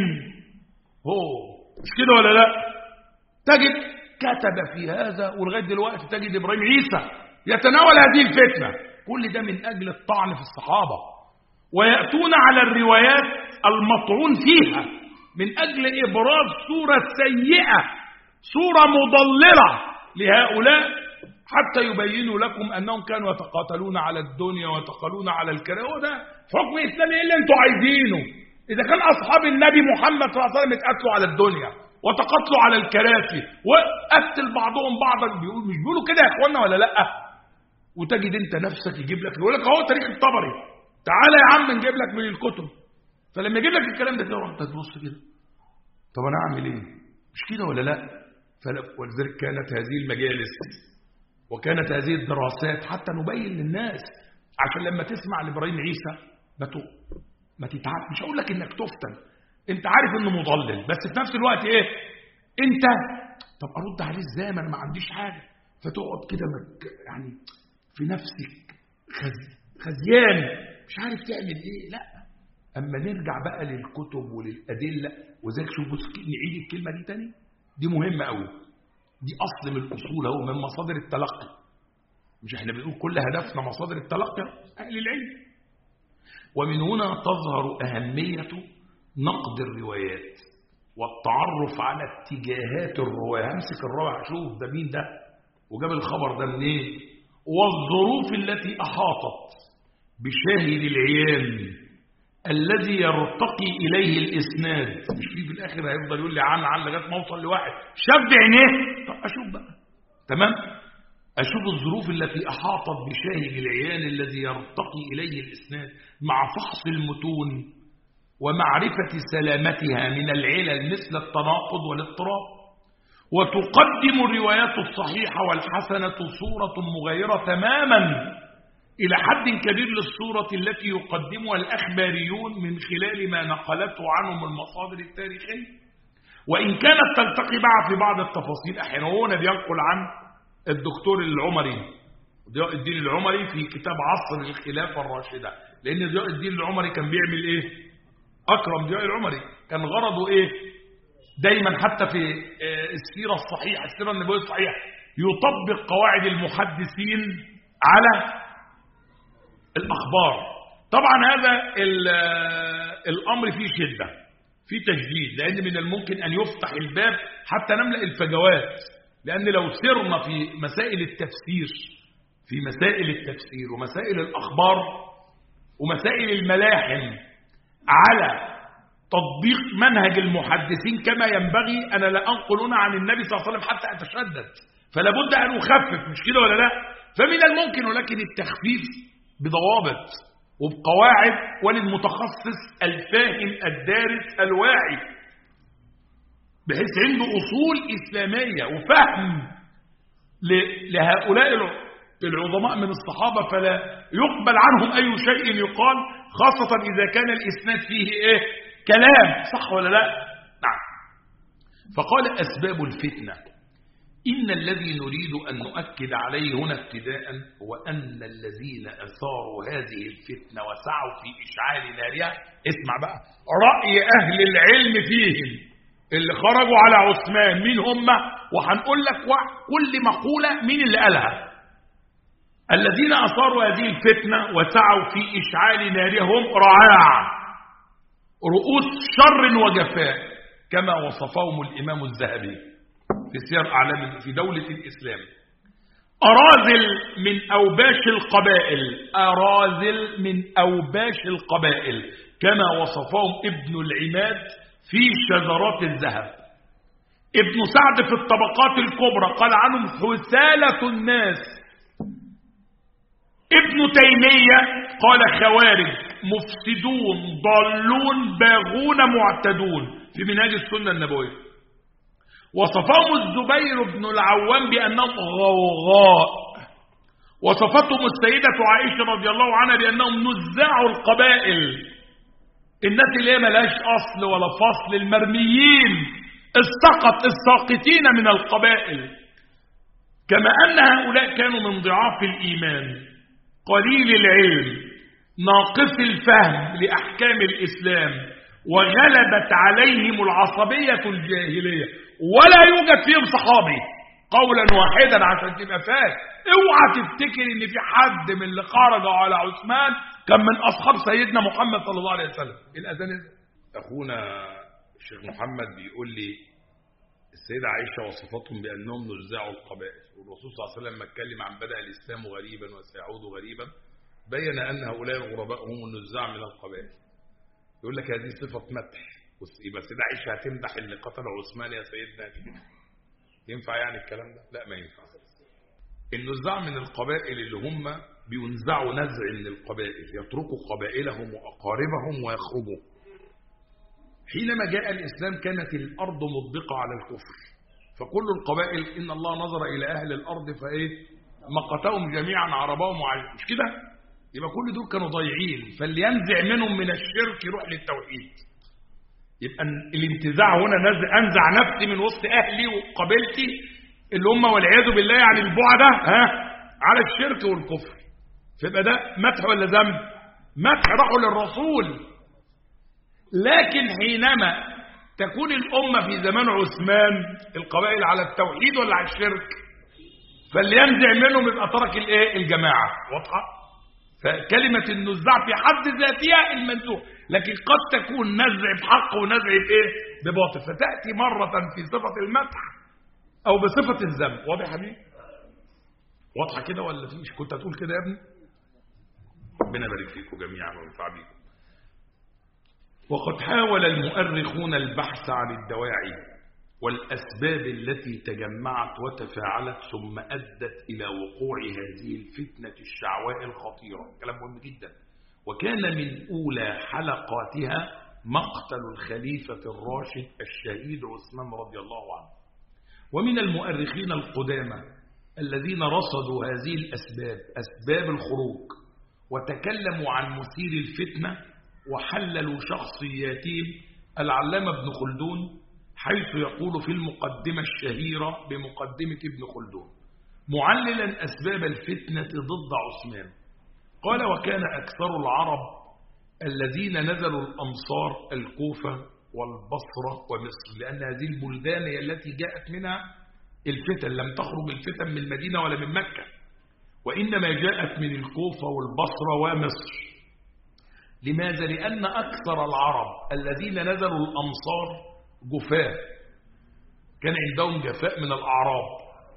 مش كده ولا لا؟ تجد كتب في هذا، ولغايه دلوقتي تجد ابراهيم عيسى يتناول هذه الفتنه. كل ده من اجل الطعن في الصحابه، وياتون على الروايات المطعون فيها من اجل ابراز صوره سيئه، صورة مضللة لهؤلاء، حتى يبينوا لكم أنهم كانوا يتقاتلون على الدنيا ويتقاتلون على الكرامة. وده حكم إسلامي اللي أنتم عايزينه. إذا كان أصحاب النبي محمد صلى الله عليه وسلم اتقتلوا على الدنيا وتقاتلوا على الكراسي وقتل بعضهم بعضا، مش بيقولوا كده يا إخوانا ولا لأ؟ وتجد أنت نفسك يجيب لك، يقول لك أهو تاريخ الطبري، تعالى يا عم نجيب لك من الكتب. فلما يجيب لك الكلام ده كده أنت تبص كده، طب أنا أعمل إيه؟ مش كده ولا لأ؟ ولذلك كانت هذه المجالس وكانت هذه الدراسات حتى نبين للناس، عشان لما تسمع لإبراهيم عيسى ما تتعب. مش هقول لك انك تفتن، انت عارف انه مضلل، بس في نفس الوقت انت طب ارد عليه ازاي ما انا ما عنديش حاجه؟ فتقعد كده يعني في نفسك خزيان مش عارف تعمل ايه. لا، اما نرجع بقى للكتب وللادله، وذلك شوف نعيد الكلمه دي تاني، دي مهمة قوي، دي أصل من الأصول أهو، من مصادر التلقي. مش احنا بنقول كل هدفنا مصادر التلقي أهل العلم. ومن هنا تظهر أهمية نقد الروايات والتعرف على اتجاهات الرواية. همسك الراوي أشوف ده مين ده وجاب الخبر ده منين، والظروف التي أحاطت بشاهد العيان الذي يرتقي إليه الإسناد. مش في الآخر هيفضل يقول لي عن لغاية ما أوصل لواحد شاف بعينيه. طب أشوف بقى، تمام، أشوف الظروف التي أحاطت بشاهد العيان الذي يرتقي إليه الإسناد مع فحص المتون ومعرفة سلامتها من العلل مثل التناقض والاضطراب. وتقدم الروايات الصحيحة والحسنة صورة مغايرة تماما إلى حد كبير للصورة التي يقدمها الأخباريون من خلال ما نقلته عنهم المصادر التاريخية، وإن كانت تلتقي معها في بعض التفاصيل أحيانا. وهنا بينقل عن الدكتور العمري، ضياء الدين العمري، في كتاب عصر الخلافة الراشدة. لأن ضياء الدين العمري كان بيعمل إيه؟ أكرم ضياء العمري كان غرضه إيه؟ دايما حتى في السيرة الصحيحة، السيرة النبوية الصحيحة، يطبق قواعد المحدثين على الأخبار. طبعا هذا الأمر فيه شدة، فيه تجديد، لأن من الممكن أن يفتح الباب حتى نملأ الفجوات. لأن لو سرنا في مسائل التفسير ومسائل الأخبار ومسائل الملاحم على تطبيق منهج المحدثين كما ينبغي، أنا لا أنقل هنا عن النبي صلى الله عليه وسلم حتى أتشدد، فلا بد أن أخفف، مش كده ولا لا؟ فمن الممكن، ولكن التخفيف بضوابط وبقواعد، وللمتخصص الفاهم الدارس الواعي بحيث عنده أصول إسلامية وفهم لهؤلاء العظماء من الصحابة، فلا يقبل عنهم أي شيء يقال، خاصة إذا كان الإسناد فيه كلام، صح ولا لا؟ نعم. فقال أسباب الفتنة. إن الذي نريد أن نؤكد عليه هنا ابتداء هو أن الذين أثاروا هذه الفتنة وسعوا في إشعال نارها، اسمع بقى رأي أهل العلم فيهم اللي خرجوا على عثمان مين هم؟ وهنقول لك كل مقولة مين اللي قالها. الذين أثاروا هذه الفتنة وسعوا في إشعال نارهم رعاع رؤوس شر وجفاء كما وصفهم الإمام الذهبي في سير أعلام في دولة الإسلام. أراذل من أوباش القبائل، أراذل من أوباش القبائل كما وصفهم ابن العماد في شذرات الذهب. ابن سعد في الطبقات الكبرى قال عنهم حثالة الناس. ابن تيمية قال خوارج مفسدون ضالون باغون معتدون في منهاج السنة النبوية. وصفهم الزبير بن العوام بأنهم غوغاء. وصفتهم السيدة عائشة رضي الله عنها بأنهم نزاع القبائل، الناس اللي هي ملاش أصل ولا فصل، المرميين الساقطين من القبائل. كما أن هؤلاء كانوا من ضعاف الإيمان قليل العلم ناقص الفهم لأحكام الإسلام، وغلبت عليهم العصبية الجاهلية، ولا يوجد فيهم صحابي قولا واحدا عشان تبقى فاهم. اوعى تفتكر ان في حد من اللي خرجوا على عثمان كان من اصحاب سيدنا محمد صلى الله عليه وسلم. الاذان اخونا الشيخ محمد بيقول لي السيدة عائشة وصفتهم بأنهم نزاع القبائل، والرسول صلى الله عليه وسلم لما اتكلم عن بدأ الإسلام غريبا وسيعود غريبا بين أن هؤلاء الغرباء هم النزاع من القبائل. يقول لك هذه صفة مدح، يبقى السيدة عائشة هتمدح اللي قتل عثمان يا سيدنا كده؟ ينفع يعني الكلام ده؟ لا ما ينفع. النزاع من القبائل اللي هم بينزعوا نزع من القبائل، يتركوا قبائلهم وأقاربهم ويخرجوا. حينما جاء الإسلام كانت الأرض مطبقة على الكفر، فكل القبائل إن الله نظر إلى أهل الأرض مقتهم جميعا عربهم وعجم، مش كده؟ يبقى كل دول كانوا ضايعين، فاللي ينزع منهم من الشرك يروح للتوحيد. يبقى الانتزاع هنا أنزع نفسي من وسط أهلي وقبيلتي اللي هم والعياذ بالله يعني البعدة على الشرك والكفر. فيبقى ده مدح ولا ذنب؟ مدح، راحوا للرسول. لكن حينما تكون الأمة في زمان عثمان القبائل على التوحيد ولا على الشرك، فاللي ينزع منهم يبقى ترك الجماعة. واضحة؟ فكلمة النزاع في حد ذاتها المنزوع، لكن قد تكون نزع بحق ونزع بباطل، فتأتي مرة في صفة المدح أو بصفة الذنب. واضح يا حبيبي؟ واضحة كده ولا مش كنت هتقول كده يا ابني؟ ربنا يبارك فيكم جميعا وينفع بيكم. وقد حاول المؤرخون البحث عن الدواعي والأسباب التي تجمعت وتفاعلت ثم أدت إلى وقوع هذه الفتنة الشعواء الخطيرة. كلام مهم جدا. وكان من أولى حلقاتها مقتل الخليفة الراشد الشهيد عثمان رضي الله عنه. ومن المؤرخين القدامى الذين رصدوا هذه الأسباب، أسباب الخروج، وتكلموا عن مثير الفتنة وحللوا شخصياتهم، العلامة ابن خلدون حيث يقول في المقدمة الشهيرة بمقدمة ابن خلدون معللا أسباب الفتنة ضد عثمان، قال: وكان أكثر العرب الذين نزلوا الأمصار الكوفة والبصرة ومصر، لأن هذه البلدان هي التي جاءت منها الفتن، لم تخرج الفتن من المدينة ولا من مكة، وإنما جاءت من الكوفة والبصرة ومصر. لماذا؟ لأن أكثر العرب الذين نزلوا الأمصار جفاة، كان عندهم جفاء من الأعراب،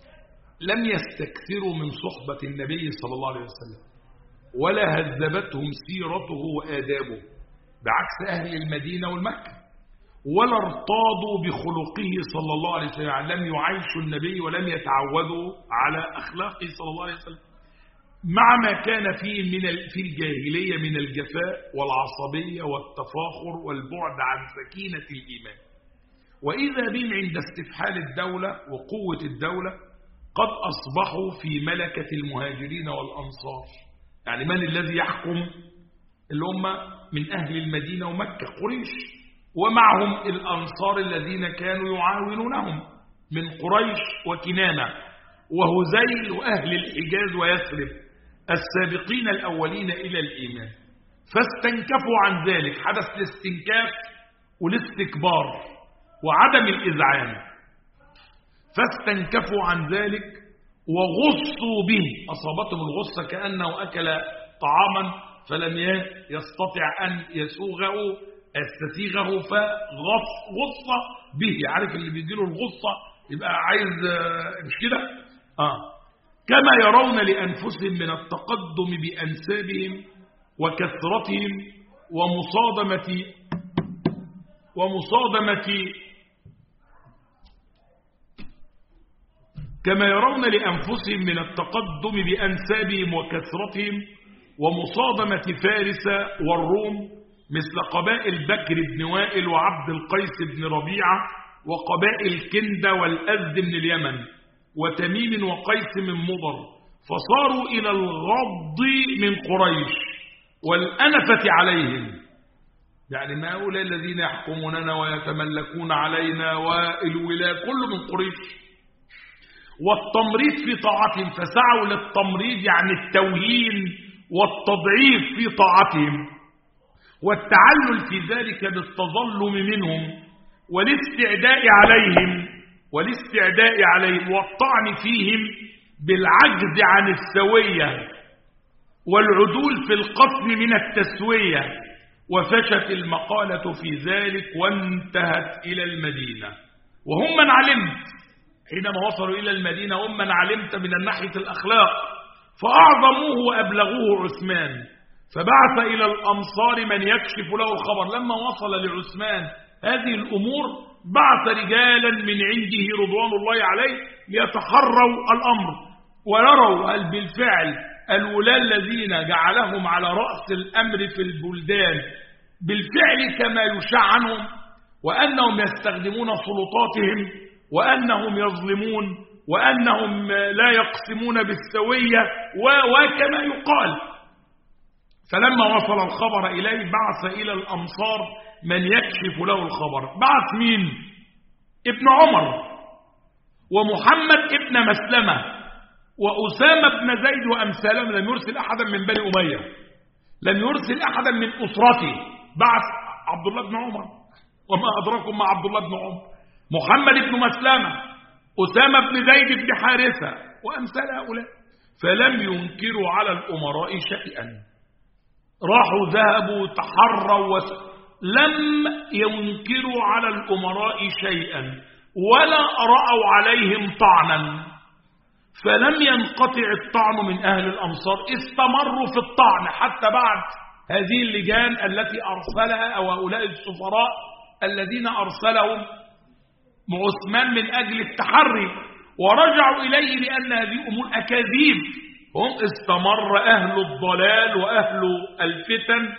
لم يستكثروا من صحبة النبي صلى الله عليه وسلم، ولا هذبتهم سيرته وآدابه بعكس أهل المدينة والمكة، ولا ارتاضوا بخلقه صلى الله عليه وسلم، يعني لم يعيشوا النبي ولم يتعودوا على أخلاقه صلى الله عليه وسلم، مع ما كان فيه في الجاهلية من الجفاء والعصبية والتفاخر والبعد عن سكينة الإيمان. وإذا بهم عند استفحال الدولة وقوة الدولة قد أصبحوا في ملكة المهاجرين والأنصار، يعني من الذي يحكم؟ اللي هم من أهل المدينة ومكة، قريش، ومعهم الأنصار الذين كانوا يعاونونهم من قريش وكنانة وهزيل وأهل الحجاز ويثرب، السابقين الأولين إلى الإيمان. فاستنكفوا عن ذلك، حدث الاستنكاف والاستكبار، وعدم الإذعان، فاستنكفوا عن ذلك وغصوا به، أصابتهم الغصة كأنه أكل طعاما فلم يستطع أن يستسيغه فغص به. عارف اللي بيجيله الغصة يبقى عايز مش كده؟ كما يرون لأنفسهم من التقدم بأنسابهم وكثرتهم ومصادمة كما يرون لأنفسهم من التقدم بأنسابهم وكثرتهم ومصادمة فارس والروم مثل قبائل بكر بن وائل وعبد القيس بن ربيعة وقبائل كندة والأزد من اليمن وتميم وقيس من مضر، فصاروا إلى الغض من قريش والأنفة عليهم، يعني ما هؤلاء الذين يحكموننا ويتملكون علينا والولاء كله من قريش، والتمريض في طاعتهم، فسعوا للتمريض يعني التوهين والتضعيف في طاعتهم، والتعلل في ذلك بالتظلم منهم والاستعداء عليهم والطعن فيهم بالعجز عن السوية والعدول في القسم من التسوية، وفشت المقالة في ذلك وانتهت إلى المدينة. وهم من علمت حينما وصلوا إلى المدينة هم من علمت من الناحية الأخلاق، فأعظموه وأبلغوه عثمان، فبعث إلى الأمصار من يكشف له الخبر. لما وصل لعثمان هذه الأمور بعث رجالا من عنده رضوان الله عليه ليتحروا الأمر ويروا هل بالفعل الولاة الذين جعلهم على رأس الأمر في البلدان بالفعل كما يشاع عنهم، وأنهم يستخدمون سلطاتهم، وأنهم يظلمون، وأنهم لا يقسمون بالسوية وكما يقال. فلما وصل الخبر إليه بعث إلى الأمصار من يكشف له الخبر. بعث مين؟ ابن عمر ومحمد ابن مسلمة وأسامة بن زيد وأمثالهم. لم يرسل أحدا من بني أمية، لم يرسل أحدا من أسرته. بعث عبد الله بن عمر، وما أدراكم مع عبد الله بن عمر، محمد بن مسلمة، أسامة بن زيد بن حارثة وأمثال هؤلاء. فلم ينكروا على الأمراء شيئا، راحوا ذهبوا تحروا لم ينكروا على الأمراء شيئا ولا رأوا عليهم طعنا، فلم ينقطع الطعن من أهل الأمصار، استمروا في الطعن حتى بعد هذه اللجان التي أرسلها أو هؤلاء السفراء الذين أرسلهم عثمان من أجل التحري، ورجعوا إليه لأن هذه أمور أكاذيب. هم استمر أهل الضلال وأهل الفتن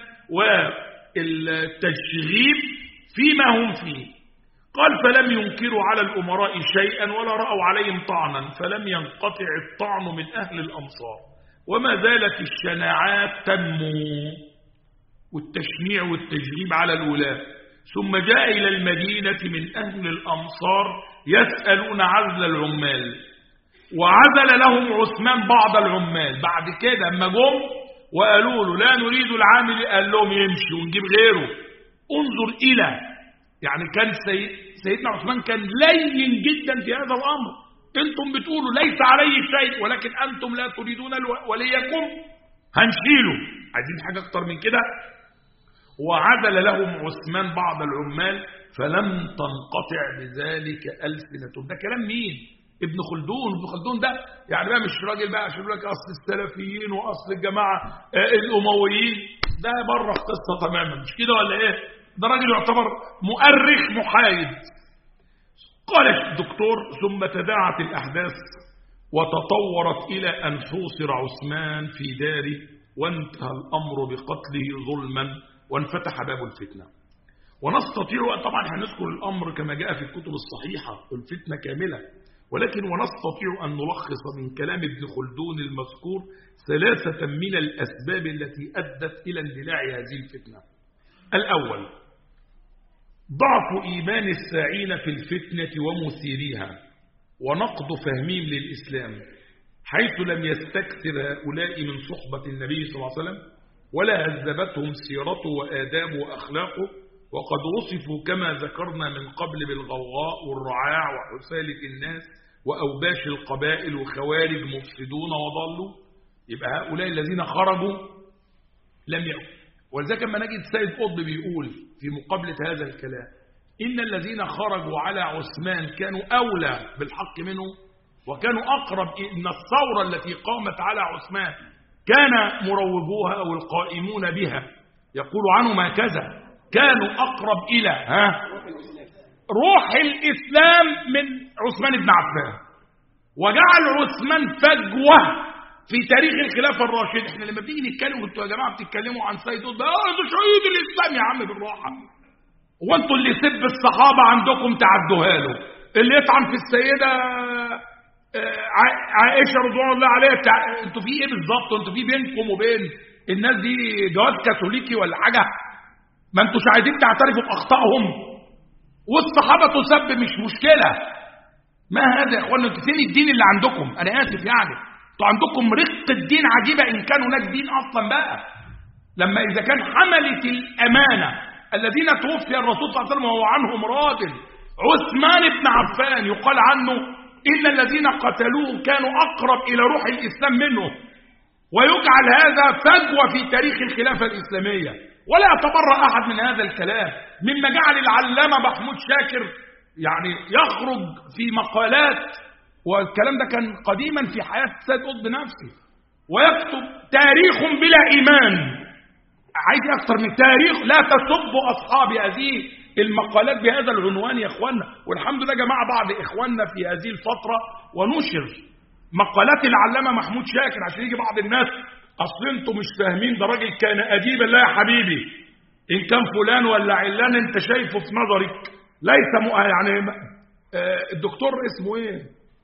والتشغيب فيما هم فيه. قال فلم ينكروا على الأمراء شيئا ولا رأوا عليهم طعنا، فلم ينقطع الطعن من أهل الأمصار، وما زالت الشناعات تنمو والتشنيع والتجريب على الولاة. ثم جاء إلى المدينة من أهل الأمصار يسألون عزل العمال، وعزل لهم عثمان بعض العمال. بعد كده اما جم وقالوا له لا نريد العامل، قال لهم يمشي ونجيب غيره. انظر إلى يعني كان سيدنا عثمان كان لين جدا في هذا الأمر. انتم بتقولوا ليس عليه شيء، ولكن أنتم لا تريدون وليكم هنشيله، عايزين حاجة أكتر من كده. وعدل لهم عثمان بعض العمال فلم تنقطع بذلك ألسنتهم. ده كلام مين؟ ابن خلدون. ابن خلدون ده يعني بقى مش راجل بقى عشان يقول لك أصل السلفيين وأصل الجماعة الأمويين، ده بره القصة تماما، مش كده ولا إيه؟ ده راجل يعتبر مؤرخ محايد. قال الدكتور ثم تداعت الأحداث وتطورت إلى أن حوصر عثمان في داره، وانتهى الأمر بقتله ظلما، وانفتح باب الفتنة. ونستطيع طبعا هنذكر الأمر كما جاء في الكتب الصحيحة الفتنة كاملة، ولكن ونستطيع أن نلخص من كلام ابن خلدون المذكور 3 من الأسباب التي أدت إلى اندلاع هذه الفتنة. الأول ضعف إيمان الساعين في الفتنة ومثيريها، ونقض فهمهم للإسلام، حيث لم يستكثر هؤلاء من صحبة النبي صلى الله عليه وسلم، ولا هذبتهم سيرته وآدابه وأخلاقه، وقد وصفوا كما ذكرنا من قبل بالغوغاء والرعاع وحسالة الناس وأوباش القبائل وخوارج مفسدون وضلوا. يبقى هؤلاء الذين خرجوا لم يكن. ولذلك لما نجد السيد قطب بيقول في مقابلة هذا الكلام إن الذين خرجوا على عثمان كانوا أولى بالحق منه وكانوا أقرب، إن الثورة التي قامت على عثمان كان مروجوها أو القائمون بها يقول عنهم هكذا كانوا أقرب إلى روح الإسلام من عثمان بن عفان، وجعل عثمان فجوة في تاريخ الخلافة الراشدة. احنا لما بنيجي نتكلم وانتوا يا جماعة بتتكلموا عن سيد قطب ده شهيد الإسلام يا عم بالراحة، وانتوا اللي يسب الصحابة عندكم تعدوها له، اللي يطعن في السيدة عائشة رضوان الله عليها انتوا في ايه بالظبط؟ انتوا في بينكم وبين الناس دي جواز كاثوليكي ولا حاجة؟ ما انتوش عايزين تعترفوا بأخطائهم، والصحابة تسب مش مشكلة. ما هذا يا اخوانا؟ انتوا فين الدين اللي عندكم؟ انا اسف يعني انتوا عندكم رقة دين عجيبة ان كانوا هناك دين اصلا بقى. لما اذا كان حملة الامانة الذين توفي الرسول صلى الله عليه وسلم وهو عنهم راض عثمان بن عفان يقال عنه إن الذين قتلوه كانوا أقرب إلى روح الإسلام منه، ويجعل هذا فجوة في تاريخ الخلافة الإسلامية، ولا يتبرأ أحد من هذا الكلام، مما جعل العلامة محمود شاكر يعني يخرج في مقالات، والكلام ده كان قديما في حياة السيد قطب نفسه، ويكتب تاريخ بلا إيمان. عايز أكثر من تاريخ؟ لا تسبوا أصحاب هذه المقالات بهذا العنوان يا اخوانا. والحمد لله جماعة بعض اخواننا في هذه الفترة ونشر مقالات العلامة محمود شاكر، عشان يجي بعض الناس اصل انتوا مش فاهمين ده راجل كان اديبا. لا يا حبيبي، ان كان فلان ولا علان انت شايفه في نظرك ليس يعني الدكتور اسمه ايه،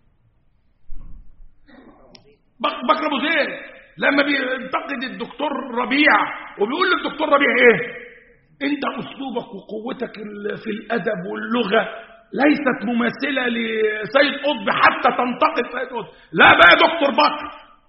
بكر ابو زيد، لما بينتقد الدكتور ربيع وبيقول للدكتور ربيع ايه؟ انت اسلوبك وقوتك في الادب واللغه ليست مماثله لسيد قطب حتى تنتقد سيد قطب. لا بقى يا دكتور بكر،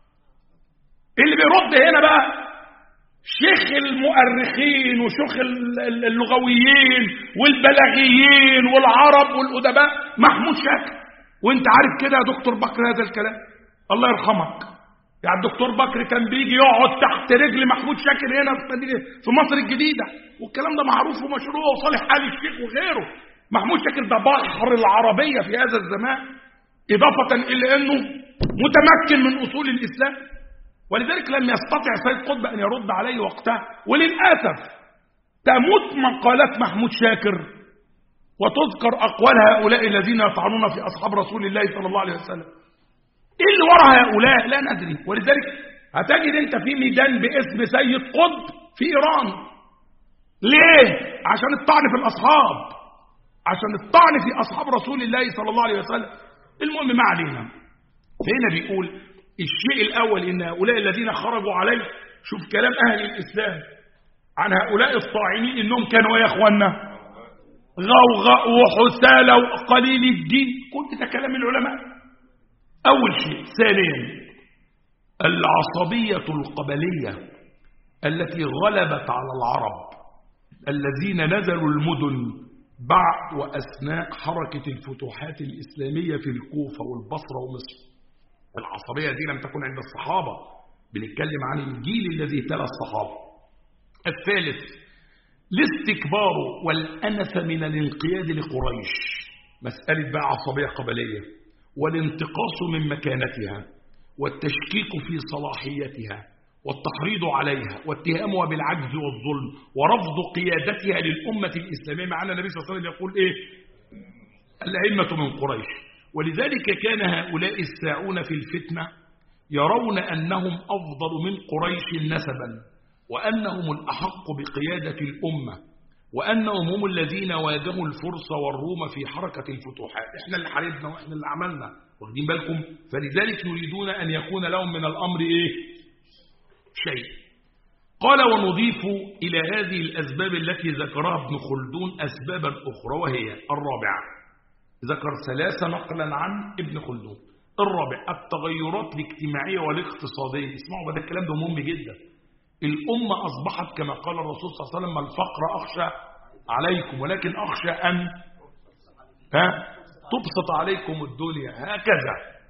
اللي بيرد هنا بقى شيخ المؤرخين وشيخ اللغويين والبلاغيين والعرب والادباء محمود شاكر. وانت عارف كده يا دكتور بكر هذا الكلام، الله يرحمك. يعني الدكتور بكر كان بيجي يقعد تحت رجل محمود شاكر هنا في مصر الجديدة، والكلام ده معروف ومشروع، وصالح آل الشيخ وغيره. محمود شاكر ده بحر العربية في هذا الزمان، إضافة إلى أنه متمكن من أصول الإسلام. ولذلك لم يستطع سيد قطب أن يرد عليه وقتها، وللأسف تموت مقالات محمود شاكر وتذكر أقوال هؤلاء الذين يطعنون في أصحاب رسول الله صلى الله عليه وسلم. ايه اللي وراء هؤلاء؟ لا ندري. ولذلك هتجد انت في ميدان باسم سيد قطب في ايران. ليه؟ عشان الطعن في الاصحاب، عشان الطعن في اصحاب رسول الله صلى الله عليه وسلم. المهم ما علينا. هنا بيقول الشيء الاول ان هؤلاء الذين خرجوا عليه، شوف كلام اهل الاسلام عن هؤلاء الطاعنين انهم كانوا يا اخوانا غوغاء وحسالة وقليل الدين. كل ده كلام العلماء. أول شيء. ثانيا العصبية القبلية التي غلبت على العرب الذين نزلوا المدن بعد وأثناء حركة الفتوحات الإسلامية في الكوفة والبصرة ومصر. العصبية دي لم تكن عند الصحابة، بنتكلم عن الجيل الذي تلا الصحابة. الثالث الاستكبار والأنف من الانقياد لقريش، مسألة بقى عصبية قبلية، والانتقاص من مكانتها والتشكيك في صلاحيتها والتحريض عليها واتهامها بالعجز والظلم ورفض قيادتها للأمة الإسلامية، مع أن النبي صلى الله عليه وسلم يقول إيه؟ الأئمة من قريش. ولذلك كان هؤلاء الساعون في الفتنة يرون أنهم أفضل من قريش نسبا، وأنهم الأحق بقيادة الأمة، وأنهم هم الذين واجهوا الفرس والروم في حركة الفتوحات. إحنا اللي حاربنا وإحنا اللي عملنا، واخدين بالكم؟ فلذلك يريدون أن يكون لهم من الأمر إيه؟ شيء. قال ونضيف إلى هذه الأسباب التي ذكرها ابن خلدون أسبابا أخرى، وهي الرابعة، ذكر ثلاثة نقلا عن ابن خلدون. الرابع التغيرات الاجتماعية والاقتصادية. اسمعوا بدا الكلام ده مهم جدا. الأمة أصبحت كما قال الرسول صلى الله عليه وسلم الفقر أخشى عليكم، ولكن أخشى أن تبسط عليكم الدنيا. هكذا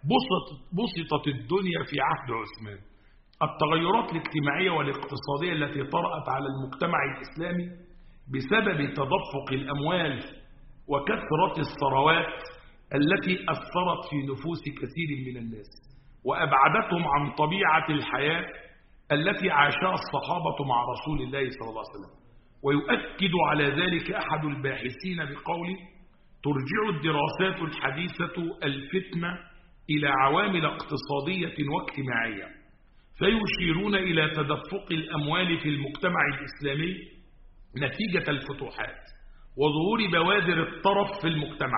بسطت الدنيا في عهد عثمان. التغيرات الاجتماعية والاقتصادية التي طرأت على المجتمع الإسلامي بسبب تدفق الأموال وكثرة الثروات التي أثرت في نفوس كثير من الناس وأبعدتهم عن طبيعة الحياة التي عاشها الصحابة مع رسول الله صلى الله عليه وسلم. ويؤكد على ذلك أحد الباحثين بقوله: ترجع الدراسات الحديثة الفتنة إلى عوامل اقتصادية واجتماعية، فيشيرون إلى تدفق الأموال في المجتمع الإسلامي نتيجة الفتوحات وظهور بوادر الطرف في المجتمع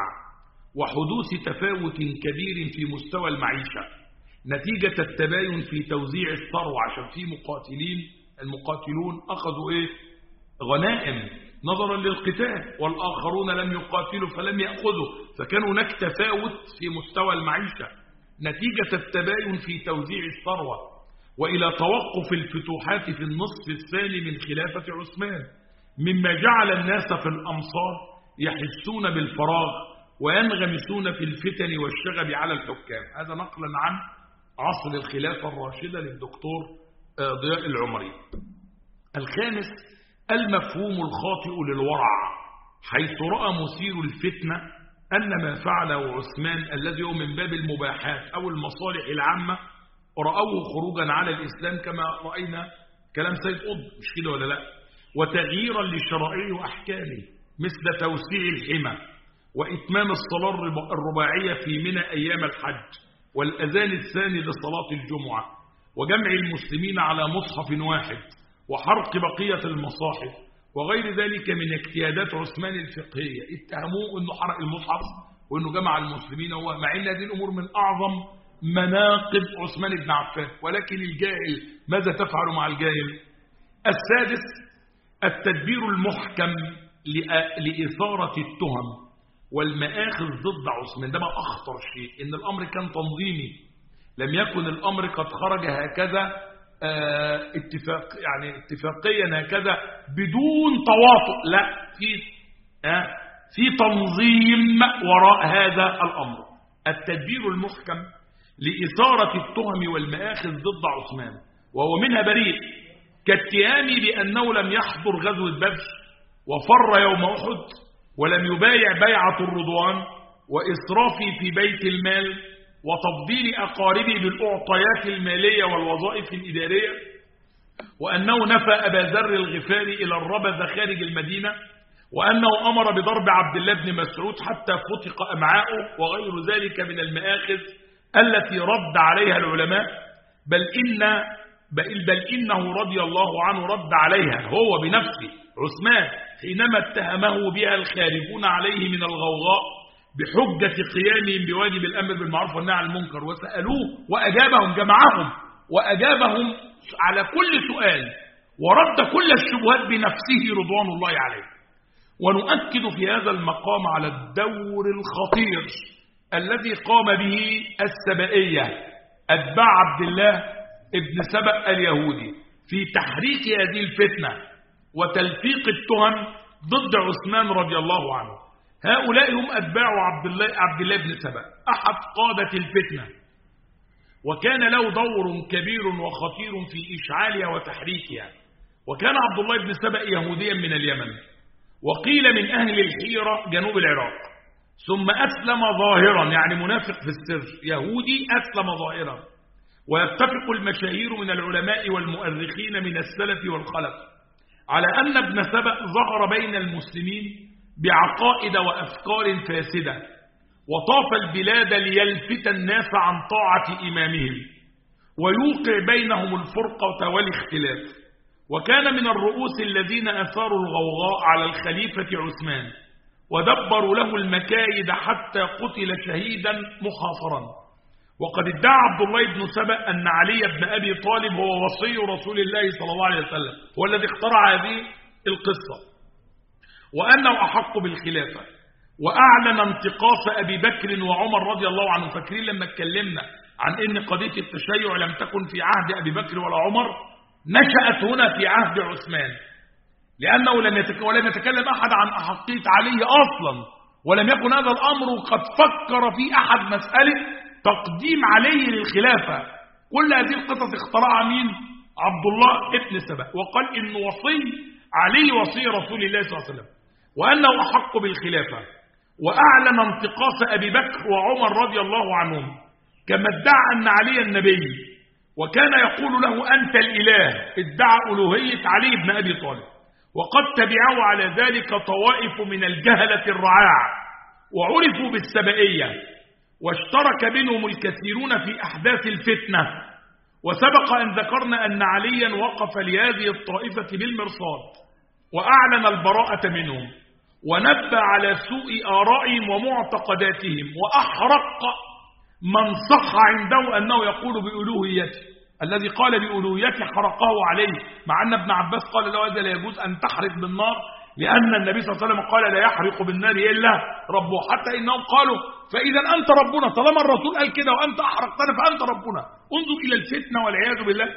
وحدوث تفاوت كبير في مستوى المعيشة نتيجة التباين في توزيع الثروة، عشان في المقاتلون أخذوا غنائم نظرا للقتال، والآخرون لم يقاتلوا فلم يأخذوا، فكان هناك تفاوت في مستوى المعيشة نتيجة التباين في توزيع الثروة، وإلى توقف الفتوحات في النصف الثاني من خلافة عثمان، مما جعل الناس في الأمصار يحسون بالفراغ وينغمسون في الفتن والشغب على الحكام. هذا نقلا عن عصر الخلافة الراشدة للدكتور ضياء العمري. الخامس: المفهوم الخاطئ للورع، حيث رأى مثير الفتنة أن ما فعله عثمان الذي هو من باب المباحات أو المصالح العامة رأوه خروجا على الإسلام، كما رأينا كلام سيد قطب، مش كده ولا لا؟ وتغييرا لشرائعه وأحكامه، مثل توسيع الحمى وإتمام الصلاة الرباعية في منى أيام الحج، والأذان الثاني لصلاة الجمعة، وجمع المسلمين على مصحف واحد، وحرق بقية المصاحف، وغير ذلك من اجتهادات عثمان الفقهية. اتهموه أنه حرق المصحف وأنه جمع المسلمين، مع أن هذه الأمور من أعظم مناقب عثمان بن عفان، ولكن الجاهل ماذا تفعل مع الجاهل؟ السادس: التدبير المحكم لإثارة التهم والمآخذ ضد عثمان. ده ما أخطر شيء، إن الأمر كان تنظيمي، لم يكن الأمر قد خرج هكذا اتفاقيا هكذا بدون تواطؤ، لا، في تنظيم وراء هذا الأمر. التدبير المحكم لإثارة التهم والمآخذ ضد عثمان، وهو منها بريء، كاتهامه بأنه لم يحضر غزوة بدر وفر يوم أحد ولم يبايع بيعة الرضوان، وإسرافه في بيت المال، وتفضيل أقاربه بالأعطيات المالية والوظائف الإدارية، وأنه نفى أبا ذر الغفاري إلى الربذ خارج المدينة، وأنه أمر بضرب عبد الله بن مسعود حتى فتق أمعاؤه، وغير ذلك من المآخذ التي رد عليها العلماء، بل إنه رضي الله عنه رد عليها هو بنفسه عثمان حينما اتهمه بها الخارجون عليه من الغوغاء بحجة قيامهم بواجب الأمر بالمعروف والنهي عن المنكر، وسألوه وأجابهم، جمعهم وأجابهم على كل سؤال ورد كل الشبهات بنفسه رضوان الله عليه. ونؤكد في هذا المقام على الدور الخطير الذي قام به السبائية أتباع عبد الله ابن سبأ اليهودي في تحريك هذه الفتنة وتلفيق التهم ضد عثمان رضي الله عنه. هؤلاء هم أتباع عبد الله بن سبأ، أحد قادة الفتنة، وكان له دور كبير وخطير في إشعالها وتحريكها. وكان عبد الله بن سبأ يهوديا من اليمن، وقيل من أهل الحيرة جنوب العراق، ثم أسلم ظاهرا، يعني منافق في السر، يهودي أسلم ظاهرا. ويتفق المشاهير من العلماء والمؤرخين من السلف والخلف على أن ابن سبأ ظهر بين المسلمين بعقائد وأفكار فاسدة، وطاف البلاد ليلفت الناس عن طاعة إمامهم ويوقع بينهم الفرقة والاختلاف. وكان من الرؤوس الذين أثاروا الغوغاء على الخليفة عثمان ودبروا له المكايد حتى قتل شهيدا محاصرا. وقد ادعى عبد الله بن سبأ أن علي بن أبي طالب هو وصي رسول الله صلى الله عليه وسلم، هو الذي اخترع هذه القصة، وأنه أحق بالخلافة، وأعلن انتقاص أبي بكر وعمر رضي الله عنه. فاكرين لما اتكلمنا عن أن قضية التشيع لم تكن في عهد أبي بكر ولا عمر، نشأت هنا في عهد عثمان. لأنه ولم يتكلم أحد عن أحقية علي أصلا، ولم يكن هذا الأمر قد فكر في أحد مسألة تقديم علي للخلافة. كل هذه القصص اخترعها مين؟ عبد الله ابن سبأ، وقال إن وصي علي وصي رسول الله صلى الله عليه وسلم، وأنه أحق بالخلافة، وأعلن انتقاص أبي بكر وعمر رضي الله عنهم، كما ادعى أن علي النبي، وكان يقول له أنت الإله، ادعى ألوهية علي بن أبي طالب. وقد تبعوا على ذلك طوائف من الجهلة الرعاع، وعرفوا بالسبائية، واشترك بينهم الكثيرون في أحداث الفتنة. وسبق أن ذكرنا أن عليا وقف لهذه الطائفة بالمرصاد، وأعلن البراءة منهم، ونبه على سوء آرائهم ومعتقداتهم، وأحرق من صح عنده أنه يقول بألوهيته. الذي قال بألوهيته حرقه عليه، مع أن ابن عباس قال له هذا لا يجوز أن تحرق بالنار، لأن النبي صلى الله عليه وسلم قال لا يحرق بالنار إلا ربه، حتى إنهم قالوا فإذا أنت ربنا، طالما الرسول قال كده وأنت أحرقتنا فأنت ربنا. انظر إلى الفتنة والعياذ بالله.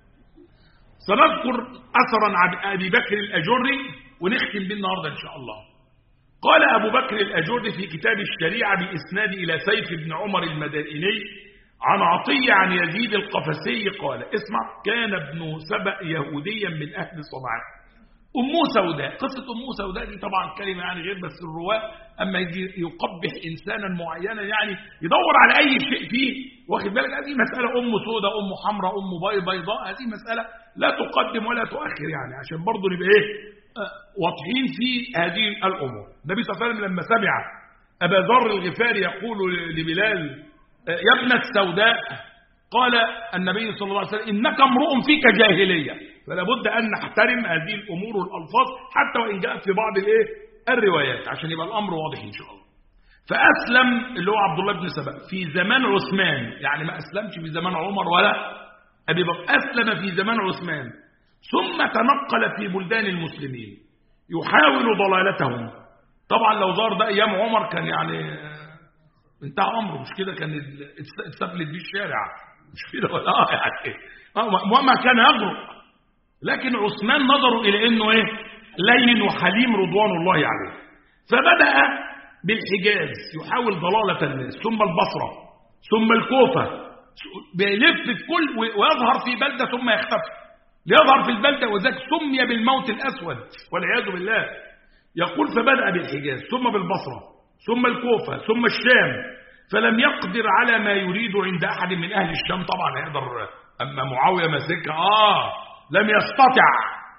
سنذكر أثرا عن أبي بكر الأجري ونختم به النهارده إن شاء الله. قال أبو بكر الأجري في كتاب الشريعة بإسناد إلى سيف بن عمر المدائني عن عطية عن يزيد القفسي قال: اسمع، كان ابن سبأ يهوديا من أهل صنعاء، أمه سوداء. قصة أمه سوداء دي طبعا كلمة يعني غير، بس الرواة أما يجي يقبح إنسانا معينا يعني يدور على أي شيء فيه، واخد بالك؟ هذه مسألة أم سوداء، أم حمراء، أم بيضاء، هذه مسألة لا تقدم ولا تؤخر، يعني عشان برضه نبقى إيه واضحين في هذه الأمور. النبي صلى الله عليه وسلم لما سمع أبا ذر الغفاري يقول لبلال يا ابن السوداء، قال النبي صلى الله عليه وسلم إنك امرؤ فيك جاهلية، فلا بد أن نحترم هذه الأمور والألفاظ حتى وإن جاءت في بعض الروايات، عشان يبقى الأمر واضح إن شاء الله. فأسلم اللي هو عبد الله بن سبأ في زمان عثمان، يعني ما أسلمش في زمان عمر ولا أبي بكر، أسلم في زمان عثمان، ثم تنقل في بلدان المسلمين يحاول ضلالتهم. طبعا لو ظهر ده أيام عمر كان يعني انتهى أمره، مش كده؟ كان اتسفلت بيه الشارع، مش كده ولا يعني ما كان يغرق. لكن عثمان نظروا إلى أنه إيه؟ لين وحليم رضوان الله عليه، فبدأ بالحجاز يحاول ضلالة الناس، ثم البصرة، ثم الكوفة، بيلف في كل ويظهر في بلدة ثم يختفي، يظهر في البلدة، وذلك سمي بالموت الأسود والعياذ بالله. يقول فبدأ بالحجاز ثم بالبصرة ثم الكوفة ثم الشام، فلم يقدر على ما يريد عند أحد من أهل الشام. طبعا يقدر، أما معاوية مسكها لم يستطع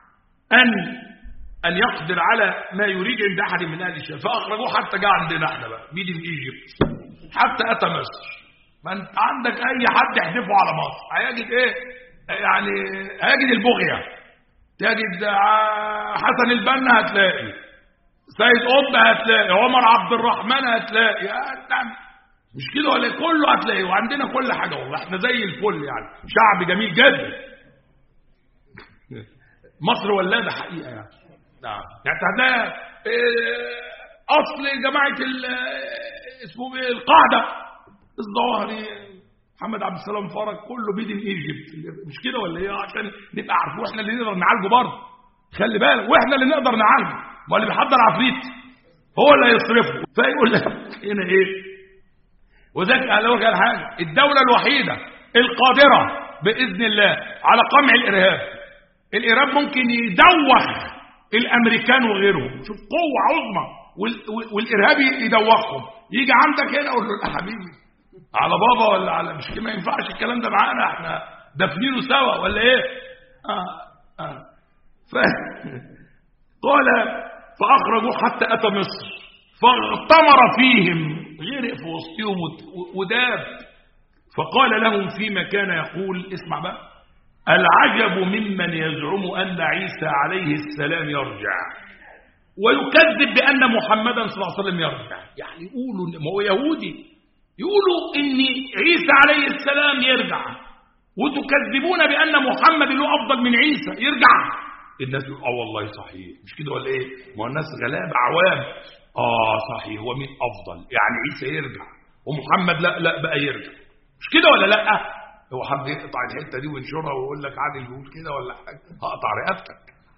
أن يقدر على ما يريد عند أحد من أهل الشام، فأخرجوه حتى جاء عندنا احنا بقى ميدن ايجيبت، حتى أتى مصر. فأنت عندك أي حد يحدفه على مصر هيجد إيه؟ يعني هيجد البغية، تجد حسن البنا هتلاقي، سيد قطب هتلاقي، عمر عبد الرحمن هتلاقي، مش كده ولا؟ كله هتلاقي، وعندنا كل حاجة والله، احنا زي الفل يعني، شعب جميل جدا. مصر ولادة حقيقة يعني. نعم، يعني هتلاقي أصل جماعة اسمه ايه القاعدة الظواهري محمد عبد السلام فرج كله بيدن ايجيبت، مش كده ولا ايه؟ عشان نبقى عارفين واحنا اللي نقدر نعالجه برضه، خلي بالك، واحنا اللي نقدر نعالجه، ما اللي بيحضر عفريت هو اللي هيصرفه. فيقول لك هنا ايه؟ وذاك قال لك حاجه، الدوله الوحيده القادره باذن الله على قمع الارهاب. الارهاب ممكن يدوخ الامريكان وغيرهم، شوف قوه عظمى، والارهاب يدوخهم. يجي عندك هنا اقول له يا حبيبي على بابا ولا على مش كده، ما ينفعش الكلام ده معانا، احنا دافنينه سوا ولا ايه؟ قال فاخرجوا حتى اتى مصر فاغتمر فيهم، غرق في وسطهم وداب. فقال لهم فيما كان يقول، اسمع بقى، العجب ممن يزعم ان عيسى عليه السلام يرجع ويكذب بان محمدا صلى الله عليه وسلم يرجع. يعني يقولوا ما هو يهودي، يقولوا ان عيسى عليه السلام يرجع، وتكذبون بان محمد له افضل من عيسى يرجع. الناس يقول والله صحيح، مش كده ولا ايه؟ ما هو الناس غلاب عوام، صحيح، هو مين افضل؟ يعني عيسى يرجع ومحمد لا بقى يرجع، مش كده ولا لا؟ هو حد يقطع الحته دي وينشرها ويقول لك عادل بيقول كده ولا حاجه؟ هقطع رقبتك.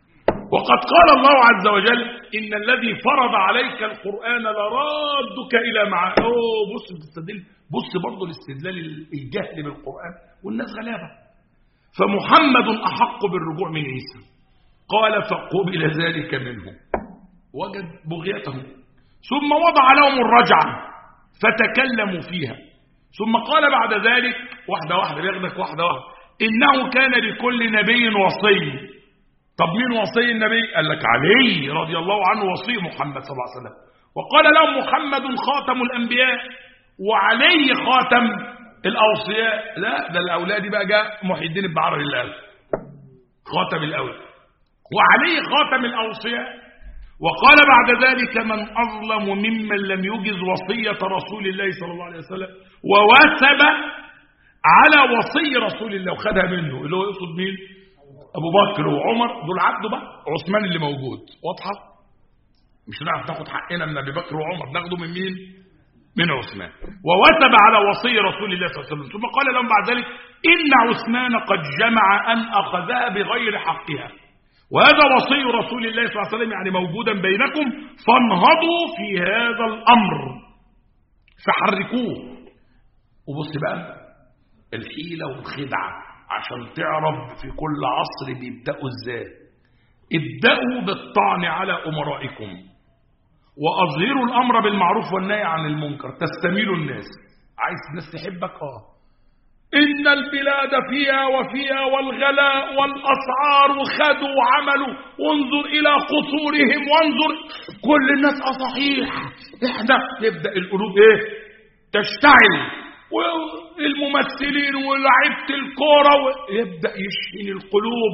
وقد قال الله عز وجل إن الذي فرض عليك القرآن لرادك إلى معاد. بص بتستدل، بص برضه الاستدلال الجهل بالقرآن والناس غلابة. فمحمد أحق بالرجوع من عيسى. قال فقبل ذلك منه، وجد بغيته، ثم وضع لهم الرجعة فتكلموا فيها، ثم قال بعد ذلك واحدة واحدة بياخدك واحدة واحدة إنه كان لكل نبي وصي. طب مين وصي النبي؟ قال لك علي رضي الله عنه وصي محمد صلى الله عليه وسلم. وقال لهم محمد خاتم الأنبياء وعلي خاتم الأوصياء. لا ده الأولاد بقى جاء محي الدين بن عربي اللي قال خاتم الأولاد وعلي خاتم الأوصياء. وقال بعد ذلك من أظلم ممن لم يجز وصية رسول الله صلى الله عليه وسلم ووثب على وصي رسول الله وخدها منه، اللي هو يقصد مين؟ أبو بكر وعمر، دول عبده بقى عثمان اللي موجود. واضحة؟ مش هنعرف ناخد حقنا من أبي بكر وعمر، ناخده من مين؟ من عثمان. ووثب على وصي رسول الله صلى الله عليه وسلم. ثم قال لهم بعد ذلك إن عثمان قد جمع أن أخذها بغير حقها، وهذا وصي رسول الله صلى الله عليه وسلم يعني موجودا بينكم، فانهضوا في هذا الأمر فحركوه. وبص بقى الحيلة والخدعة عشان تعرف في كل عصر بيبدأوا ازاي. ابدأوا بالطعن على أمرائكم وأظهروا الأمر بالمعروف والنهي عن المنكر تستميلوا الناس. عايز الناس تحبك؟ إن البلاد فيها وفيها والغلاء والأسعار وخدوا وعملوا، وانظر إلى قصورهم وانظر كل الناس صحيح احنا. يبدأ القلوب تشتعل، والممثلين ولاعيبه الكوره يبدأ يشحن القلوب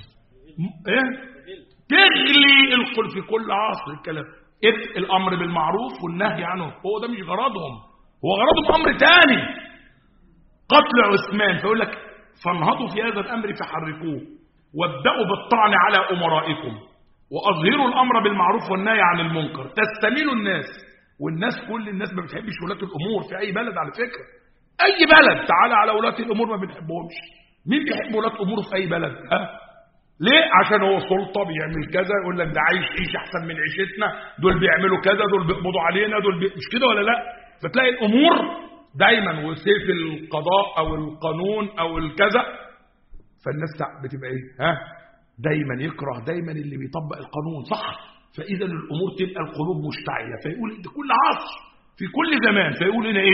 تغلي القلوب في كل عصر. الكلام الأمر بالمعروف والنهي عنه هو ده مش غرضهم، هو غرضهم أمر تاني قتل عثمان. فيقول لك فانهضوا في هذا الأمر فحركوه وابدأوا بالطعن على أمرائكم وأظهروا الأمر بالمعروف والنهي عن المنكر تستميلوا الناس. والناس كل الناس ما بتحبش ولاة الأمور في أي بلد على فكرة. أي بلد تعالى على ولاة الأمور ما بنحبهمش. مين بيحب ولاة أمور في أي بلد؟ ليه؟ عشان هو سلطة بيعمل كذا، يقول لك ده عيش أحسن من عيشتنا، دول بيعملوا كذا، دول بيقبضوا علينا، مش كده ولا لا؟ فتلاقي الأمور دايما وسيف القضاء أو القانون أو الكذا، فالناس بتبقى دايما يكره دايما اللي بيطبق القانون صح. فإذا الأمور تبقى القلوب مشتعلة. فيقول ده كل عصر في كل زمان. فيقول هنا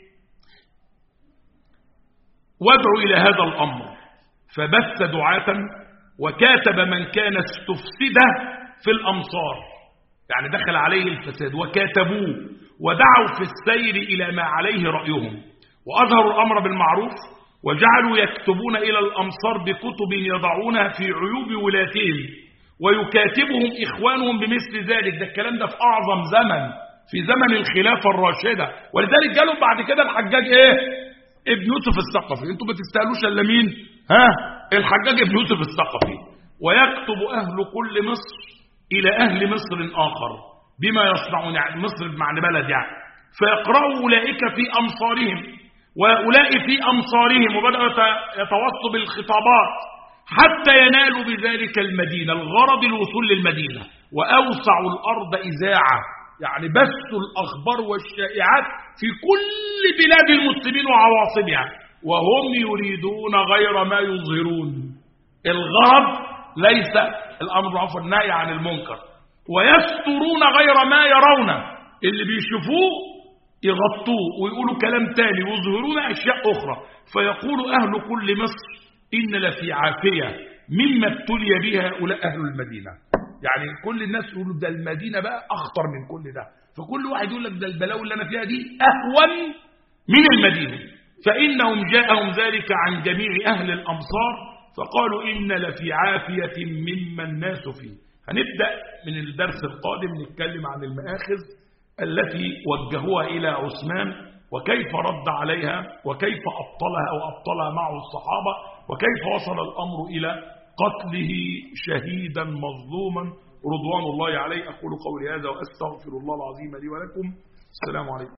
وادعوا إلى هذا الأمر. فبث دعاة وكاتب من كان استفسد في الأمصار، يعني دخل عليه الفساد، وكاتبوه ودعوا في السير إلى ما عليه رأيهم، وأظهروا الأمر بالمعروف وجعلوا يكتبون إلى الأمصار بكتب يضعونها في عيوب ولاتهم ويكاتبهم إخوانهم بمثل ذلك. ده الكلام ده في أعظم زمن، في زمن الخلافة الراشدة. ولذلك جالوا بعد كده الحجاج ابن يوسف الثقفي. انتوا ما تستاهلوش الا مين؟ الحجاج ابن يوسف الثقفي. ويكتب أهل كل مصر إلى أهل مصر آخر بما يصنعون، يعني مصر بمعنى بلد يعني، فيقرأوا أولئك في أمصارهم وأولئك في أمصارهم، وبدأوا يتوصوا بالخطابات حتى ينالوا بذلك المدينة. الغرض الوصول للمدينة. وأوسعوا الأرض إذاعة، يعني بثوا الأخبار والشائعات في كل بلاد المسلمين وعواصمها، وهم يريدون غير ما يظهرون. الغرض ليس الأمر بالمعروف والنهي عن المنكر، ويسترون غير ما يرون. اللي بيشوفوه يغطوه ويقولوا كلام تاني ويظهرون أشياء أخرى. فيقول أهل كل مصر إن لفي عافية مما ابتلي بها هؤلاء أهل المدينة. يعني كل الناس يقولوا ده المدينة بقى أخطر من كل ده، فكل واحد يقول لك ده البلاوي اللي أنا فيها دي أهون من المدينة. فإنهم جاءهم ذلك عن جميع أهل الأمصار فقالوا إن لفي عافية مما الناس فيه. هنبدأ من الدرس القادم نتكلم عن المآخذ التي وجهوها إلى عثمان وكيف رد عليها وكيف أبطلها معه الصحابة وكيف وصل الأمر إلى قتله شهيدا مظلوما رضوان الله عليه. أقول قولي هذا وأستغفر الله العظيم لي ولكم. السلام عليكم.